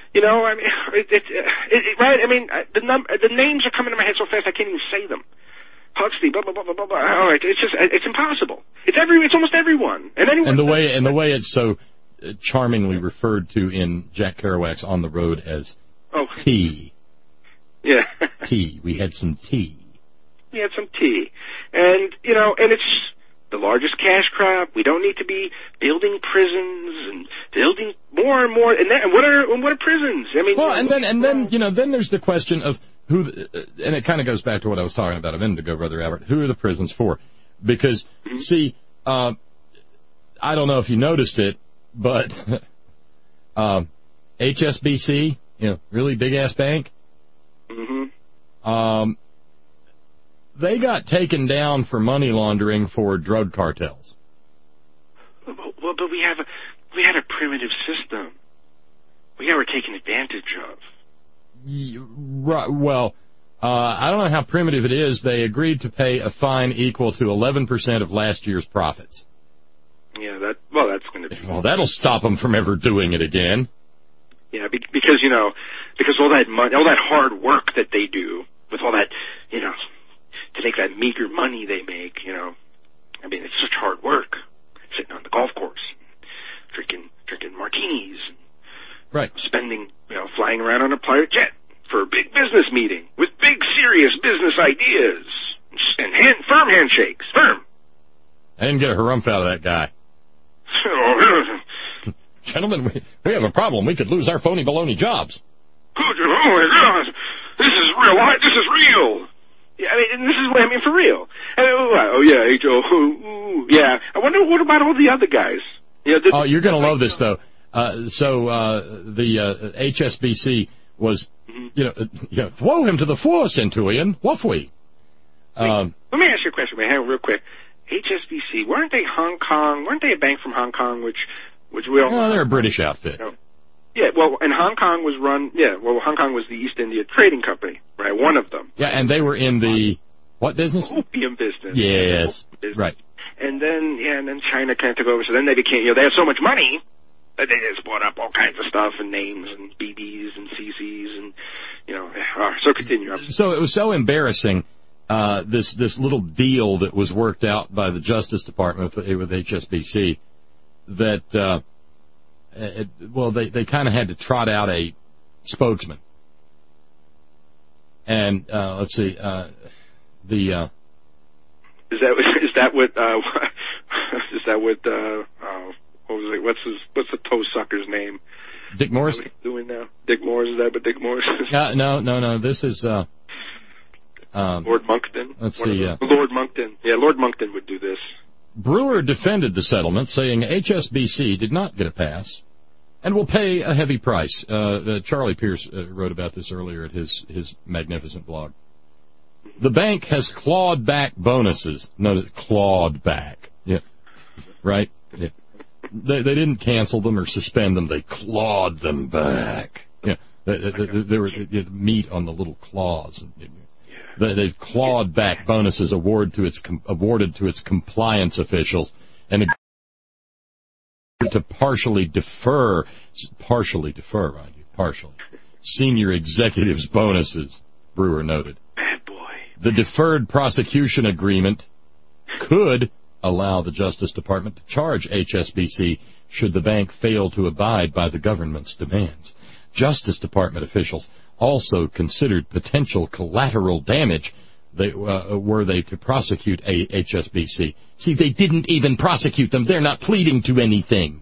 Right? The names are coming to my head so fast I can't even say them. Huxley, blah blah blah blah blah. All right, it's impossible. It's almost everyone, and anyone. And the way it's so charmingly referred to in Jack Kerouac's On the Road as tea. Yeah. Tea. We had some tea. We had some tea. And, and it's the largest cash crop. We don't need to be building prisons and building more and more. And what are prisons? Then there's the question of who, and it kind of goes back to what I was talking about a minute ago, Brother Albert. Who are the prisons for? Because, see, I don't know if you noticed it, but HSBC, really big-ass bank, they got taken down for money laundering for drug cartels. Well, but we had a primitive system. We were taken advantage of. Right. Well, I don't know how primitive it is. They agreed to pay a fine equal to 11% of last year's profits. Yeah, that's going to be... Well, that'll stop them from ever doing it again. Yeah, because all that money, all that hard work that they do, with all that, to make that meager money they make, it's such hard work, sitting on the golf course, drinking martinis, right? Spending, flying around on a private jet for a big business meeting with big, serious business ideas and firm handshakes, firm. I didn't get a harumph out of that guy. Gentlemen, we have a problem. We could lose our phony baloney jobs. Oh my God, this is real. This is real. Yeah, this is what for real. Yeah. I wonder what about all the other guys? Yeah. You're going to love this though. The HSBC was, throw him to the floor, Centurion. Waffly. Let me ask you a question, man, real quick. HSBC, weren't they Hong Kong? Weren't they a bank from Hong Kong, which we all... No, they're a British outfit. Yeah, well, and Hong Kong was Hong Kong was the East India Trading Company, right? One of them. Yeah, and they were in the, what business? Opium business. Yes, right. And then China kind of took over, so then they became, they had so much money They just brought up all kinds of stuff and names and BDs and CCs and, so continue. So it was so embarrassing, this little deal that was worked out by the Justice Department with HSBC that, they kind of had to trot out a spokesman. And, let's see, Is that what what was it? What's the toe sucker's name? Dick Morris? What are we doing now? Dick Morris, is that what Dick Morris is? No. This is, Lord Monkton? Let's see, Lord Monkton. Yeah, Lord Monkton would do this. Brewer defended the settlement, saying HSBC did not get a pass and will pay a heavy price. Charlie Pierce wrote about this earlier at his magnificent blog. The bank has clawed back bonuses. Notice, clawed back. Yeah. Right? Yeah. They didn't cancel them or suspend them. They clawed them back. Yeah. There were meat on the little claws. They've clawed back bonuses awarded to its compliance officials and agreed to partially defer, senior executives' bonuses, Brewer noted. Bad boy. The deferred prosecution agreement could allow the Justice Department to charge HSBC should the bank fail to abide by the government's demands. Justice Department officials also considered potential collateral damage were they to prosecute HSBC. See, they didn't even prosecute them. They're not pleading to anything,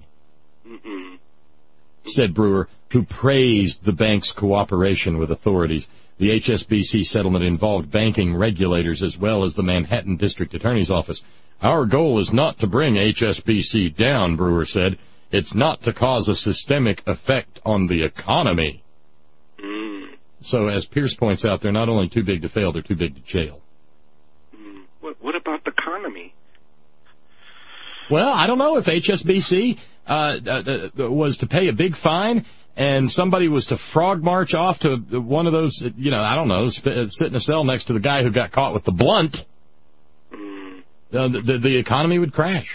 said Brewer, who praised the bank's cooperation with authorities. The HSBC settlement involved banking regulators as well as the Manhattan District Attorney's Office. Our goal is not to bring HSBC down, Brewer said. It's not to cause a systemic effect on the economy. So, as Pierce points out, they're not only too big to fail, they're too big to jail. What about the economy? Well, I don't know if HSBC was to pay a big fine and somebody was to frog march off to one of those, I don't know, sit in a cell next to the guy who got caught with the blunt. The economy would crash.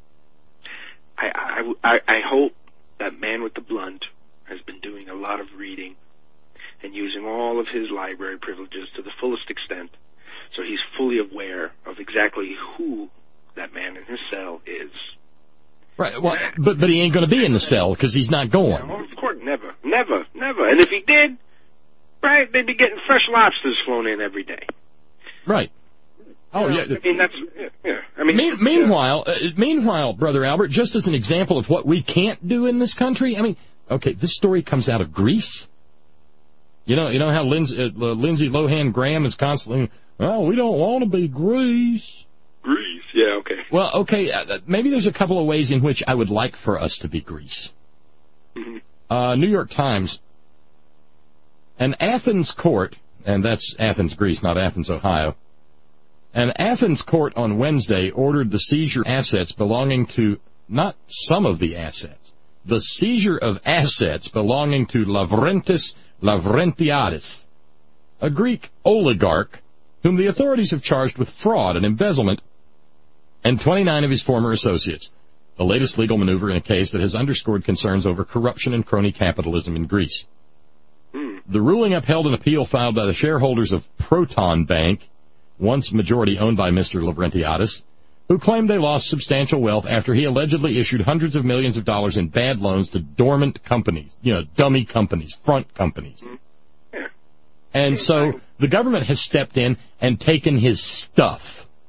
I hope that man with the blunt has been doing a lot of reading and using all of his library privileges to the fullest extent, so he's fully aware of exactly who that man in his cell is. Right, well, but he ain't going to be in the cell because he's not going. Yeah, of course, never. And if he did, right, they'd be getting fresh lobsters flown in every day. Right. Oh, yeah. I mean, that's, yeah. I mean, meanwhile, Brother Albert, just as an example of what we can't do in this country, I mean, okay, this story comes out of Greece. You know how Lindsay Lohan Graham is constantly, we don't want to be Greece. Greece, yeah, okay. Well, okay, maybe there's a couple of ways in which I would like for us to be Greece. New York Times, an Athens court, and that's Athens, Greece, not Athens, Ohio. An Athens court on Wednesday ordered the seizure of assets belonging to, not some of the assets, the seizure of assets belonging to Lavrentis Lavrentiadis, a Greek oligarch whom the authorities have charged with fraud and embezzlement, and 29 of his former associates, the latest legal maneuver in a case that has underscored concerns over corruption and crony capitalism in Greece. The ruling upheld an appeal filed by the shareholders of Proton Bank, once majority owned by Mr. Lavrentiadis, who claimed they lost substantial wealth after he allegedly issued hundreds of millions of dollars in bad loans to dormant companies, dummy companies, front companies. And so the government has stepped in and taken his stuff.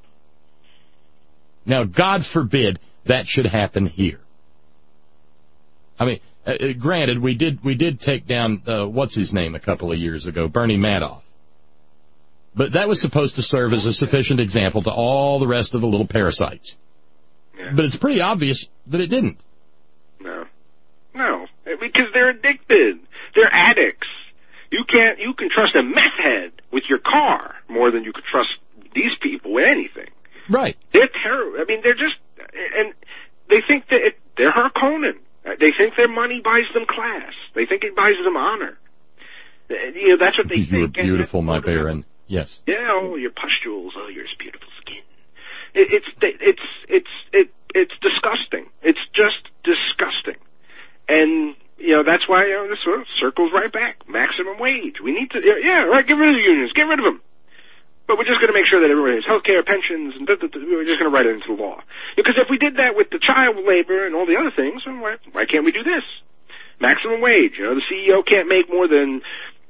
Now, God forbid that should happen here. I mean, granted, we did take down, what's his name a couple of years ago, Bernie Madoff. But that was supposed to serve as a sufficient example to all the rest of the little parasites. Yeah. But it's pretty obvious that it didn't. No, because they're addicted. They're addicts. You can trust a meth head with your car more than you could trust these people with anything. Right. They're terrible. I mean, they're just, and they think that they're Harkonnen. They think their money buys them class. They think it buys them honor. That's what they think. You're beautiful, my baron. Yes. Yeah, your pustules, your beautiful skin. It's disgusting. It's just disgusting. And, that's why, this sort of circles right back. Maximum wage. We need to, right, get rid of the unions. Get rid of them. But we're just going to make sure that everybody has health care, pensions, and we're just going to write it into the law. Because if we did that with the child labor and all the other things, then why can't we do this? Maximum wage. The CEO can't make more than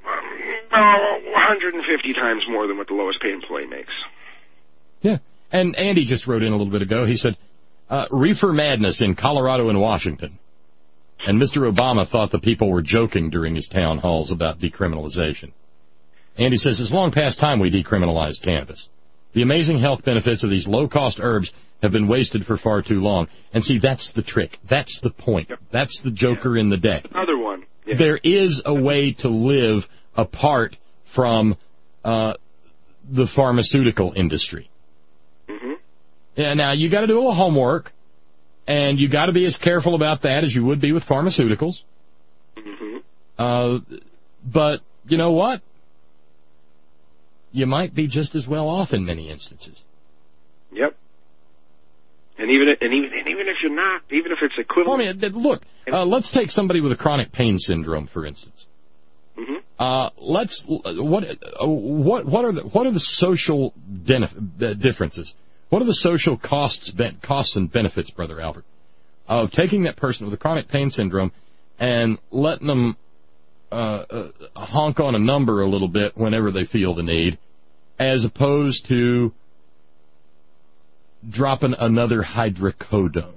150 times more than what the lowest paid employee makes. Yeah. And Andy just wrote in a little bit ago. He said, reefer madness in Colorado and Washington. And Mr. Obama thought the people were joking during his town halls about decriminalization. Andy says, it's long past time we decriminalized cannabis. The amazing health benefits of these low-cost herbs have been wasted for far too long. And see, that's the trick. That's the point. Yep. That's the joker in the deck. Another one. Yeah. There is a way to live apart from the pharmaceutical industry. Mm-hmm. Yeah, now, you got to do a little homework, and you got to be as careful about that as you would be with pharmaceuticals. Mm-hmm. But you know what? You might be just as well off in many instances. Yep. And even if you're not, even if it's equivalent. Well, look, let's take somebody with a chronic pain syndrome, for instance. Mm-hmm. What are the social differences? What are the social costs and benefits, Brother Albert, of taking that person with a chronic pain syndrome and letting them honk on a number a little bit whenever they feel the need, as opposed to dropping another hydrocodone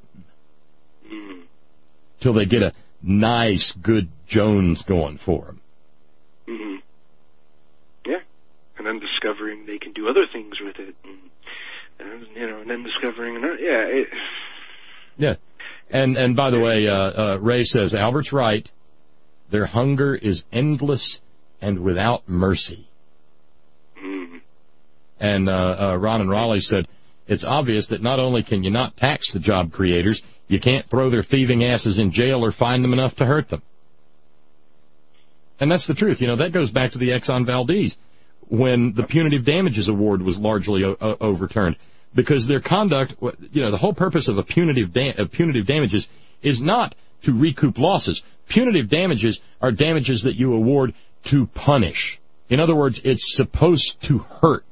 till they get a nice, good Jones going for them. Mm-hmm. Yeah, and then discovering they can do other things with it, and then discovering another. Yeah. And by the way, Ray says Albert's right. Their hunger is endless and without mercy. Mm-hmm. And Ron and Raleigh said, it's obvious that not only can you not tax the job creators, you can't throw their thieving asses in jail or fine them enough to hurt them. And that's the truth. That goes back to the Exxon Valdez, when the punitive damages award was largely overturned. Because their conduct, the whole purpose of punitive damages is not to recoup losses. Punitive damages are damages that you award to punish. In other words, it's supposed to hurt.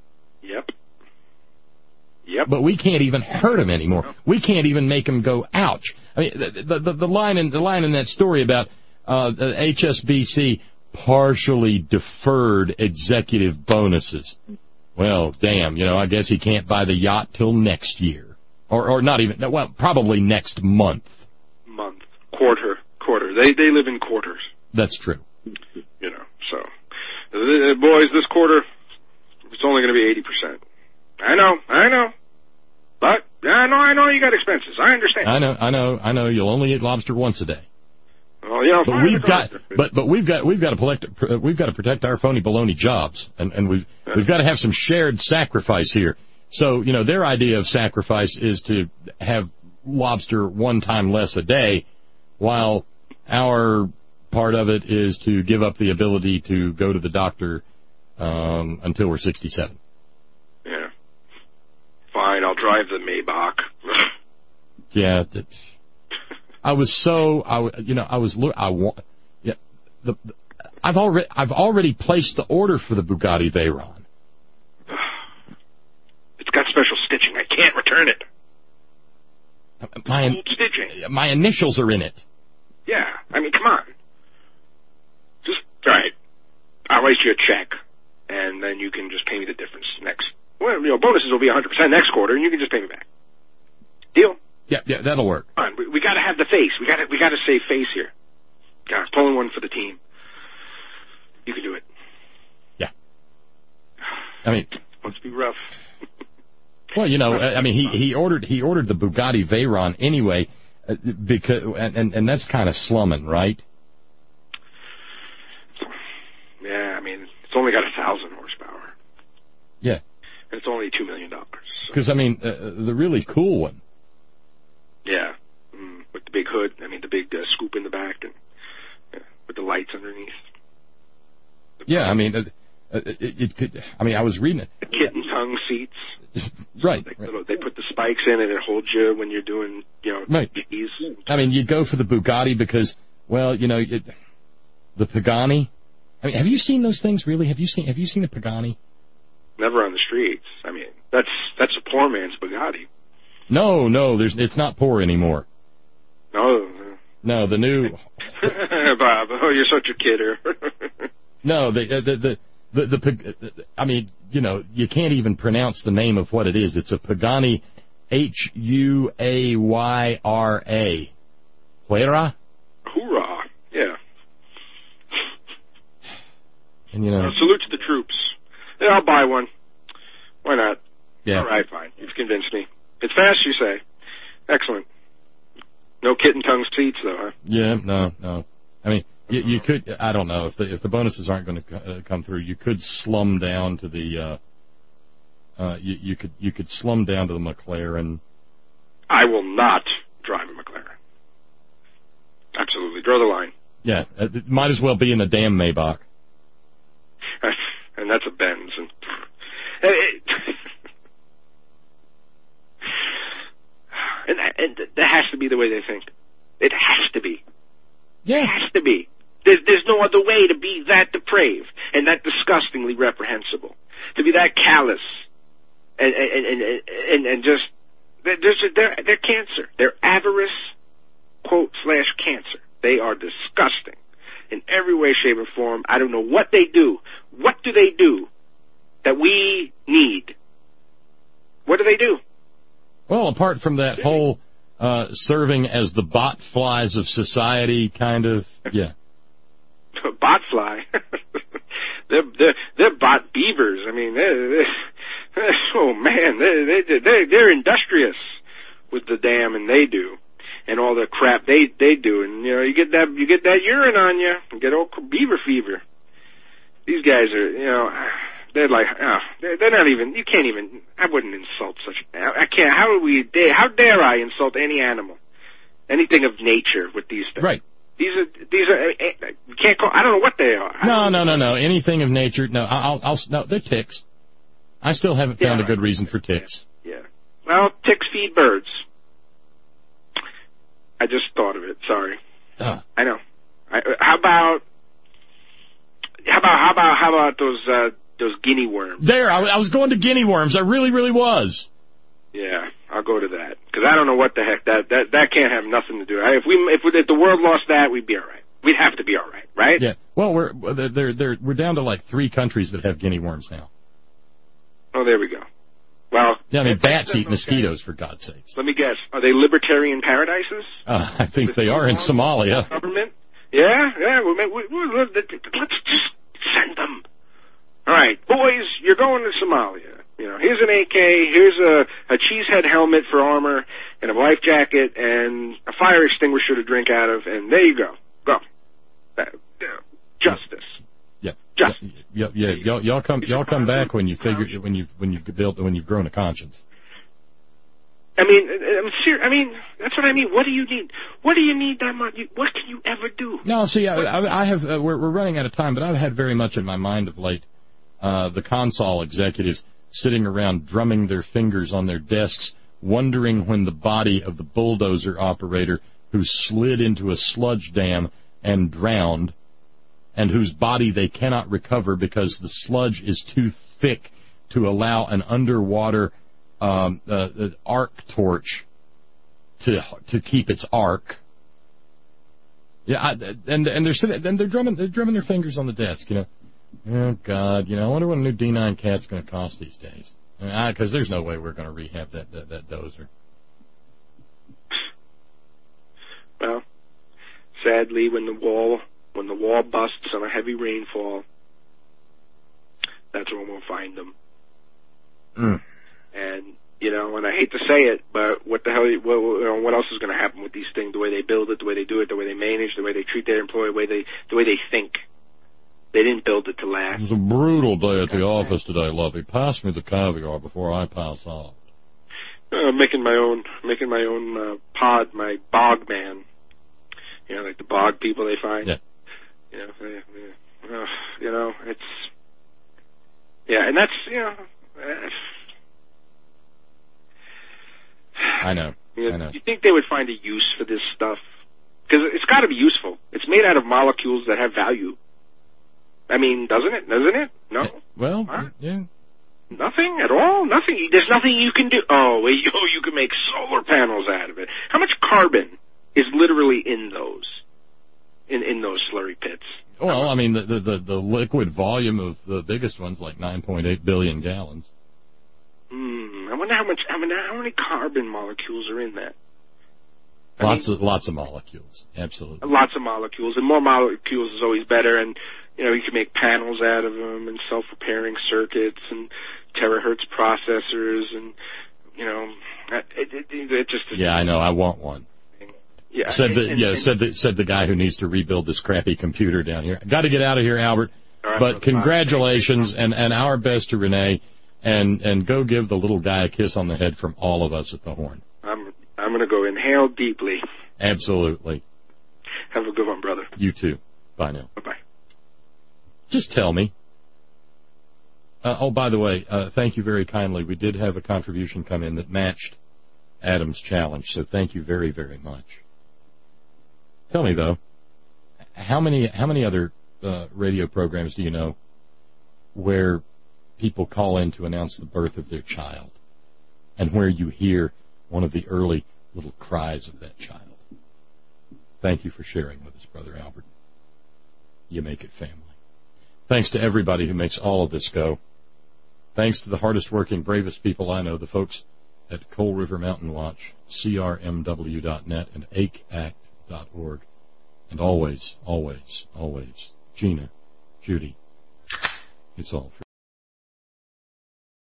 Yep. But we can't even hurt them anymore. We can't even make them go, ouch. I mean, the line in that story about HSBC partially deferred executive bonuses. Well, damn, I guess he can't buy the yacht till next year. Or not even, probably next month. Quarter. They live in quarters. That's true. So, boys, this quarter, it's only going to be 80%. I know. But, I know you got expenses. I understand. I know. You'll only eat lobster once a day. Well, but we've got to protect our phony baloney jobs, and we've got to have some shared sacrifice here. So their idea of sacrifice is to have lobster one time less a day, while our part of it is to give up the ability to go to the doctor until we're 67. Yeah. Fine, I'll drive the Maybach. Yeah. I've already placed the order for the Bugatti Veyron. It's got special stitching. I can't return it. Stitching. My initials are in it. Yeah, I mean, come on. Just, all right, I'll write you a check, and then you can just pay me the difference next. Well, bonuses will be 100% next quarter, and you can just pay me back. Deal? Yeah, that'll work. Come on, we got to have the face. We got to save face here. Guys, pulling one for the team. You can do it. Yeah. I mean, must be rough. Well, he ordered the Bugatti Veyron anyway, because and that's kind of slumming, right? Yeah, I mean, it's only got 1,000 horsepower. Yeah. And it's only $2 million. Because the really cool one. Yeah, with the big hood. I mean, the big scoop in the back, and with the lights underneath. Yeah, I mean, it could. I mean, I was reading it. The kittens. tongue seats. Right. They put the spikes in and it holds you when you're doing, right. G's. I mean, you go for the Bugatti because, well, the Pagani. I mean, have you seen those things really? Have you seen a Pagani? Never on the streets. I mean, that's a poor man's Bugatti. No, it's not poor anymore. No, the new. Bob, you're such a kidder. No, I mean, you can't even pronounce the name of what it is. It's a Pagani, Huyra. Huayra? Hoorah! Yeah. And salute to the troops. Yeah, I'll buy one. Why not? Yeah. All right, fine. You've convinced me. It's fast, you say. Excellent. No kitten tongue seats, though, huh? Yeah, no. I mean, you could. I don't know if the bonuses aren't going to come through. You could slum down to the. You could slum down to the McLaren. I will not drive a McLaren. Absolutely, draw the line. Yeah, it might as well be in a damn Maybach. And that's a Benz. And that has to be the way they think. It has to be. Yeah. It has to be. There's no other way to be that depraved and that disgustingly reprehensible. To be that callous and just they're cancer. They're avarice, quote, / cancer. They are disgusting in every way, shape, or form. I don't know what they do. What do they do that we need? What do they do? Well, apart from that whole serving as the bot flies of society kind of, yeah. Bot fly? they're bot beavers. I mean, oh man, they're industrious with the dam, and they do, and all the crap they do, and you get that urine on you, and get old beaver fever. These guys are, they're like, they're not even. You can't even. I wouldn't insult such. I can't. How dare I insult any animal, anything of nature with these things? Right. These are. You can't call. I don't know what they are. No. Anything of nature. No, no. They're ticks. I still haven't found a good reason for ticks. Yeah. Well, ticks feed birds. I just thought of it. Sorry. I know. How about those guinea worms? There, I was going to guinea worms. I really was. Yeah, I'll go to that because I don't know what the heck that can't have nothing to do. If the world lost that, we'd be all right. We'd have to be all right? Yeah. Well, we're down to like 3 countries that have guinea worms now. Oh, there we go. Well, yeah, I mean, bats eat mosquitoes, for God's sakes. Let me guess. Are they libertarian paradises? I think they are in Somalia. Government? Yeah. Let's just send them. All right, boys, you're going to Somalia. Here's an AK, here's a cheesehead helmet for armor, and a life jacket, and a fire extinguisher to drink out of, and there you go. Go. Justice. Yeah. Justice. Yeah. Y'all come back when you've grown a conscience. I mean, I'm serious. I mean, that's what I mean. What do you need? What do you need that much? What can you ever do? No, see, I have. We're running out of time, but I've had very much in my mind of late the Consol executives sitting around drumming their fingers on their desks, wondering when the body of the bulldozer operator who slid into a sludge dam and drowned, and whose body they cannot recover because the sludge is too thick to allow an underwater arc torch to keep its arc. Yeah, and they're sitting, and they're drumming their fingers on the desk. Oh God, I wonder what a new D9 cat's going to cost these days. Because there's no way we're going to rehab that dozer. Well, sadly, when the wall busts on a heavy rainfall, that's when we'll find them. And and I hate to say it, but what the hell? What else is going to happen with these things? The way they build it, the way they do it, the way they manage, the way they treat their employee, the way they think. They didn't build it to last. It was a brutal day at the office today, Lovey. Pass me the caviar before I pass out. Making my own pod, my bog man. Like the bog people they find. Yeah. It's and that's think they would find a use for this stuff? Because it's got to be useful. It's made out of molecules that have value. I mean, doesn't it? No. Well, huh? yeah. Nothing at all? Nothing? There's nothing you can do? Oh, wait, you can make solar panels out of it. How much carbon is literally in those? In those slurry pits? Well, I mean, the liquid volume of the biggest one's like 9.8 billion gallons. I wonder how many carbon molecules are in that. Lots of molecules, absolutely. Lots of molecules, and more molecules is always better. And you can make panels out of them, and self-repairing circuits, and terahertz processors, and it just. Yeah, I know. I want one. Yeah. Said the guy who needs to rebuild this crappy computer down here. Got to get out of here, Albert. Right, but congratulations, and our best to Renee, and go give the little guy a kiss on the head from all of us at the Horn. I'm going to go inhale deeply. Absolutely. Have a good one, brother. You too. Bye now. Bye-bye. Just tell me. By the way, thank you very kindly. We did have a contribution come in that matched Adam's challenge, so thank you very, very much. Tell me, though, how many other radio programs do you know where people call in to announce the birth of their child and where you hear one of the early little cries of that child? Thank you for sharing with us, Brother Albert. You make it family. Thanks to everybody who makes all of this go. Thanks to the hardest working, bravest people I know, the folks at Coal River Mountain Watch, CRMW.net, and AcheAct.org. And always, always, always, Gina, Judy, it's all for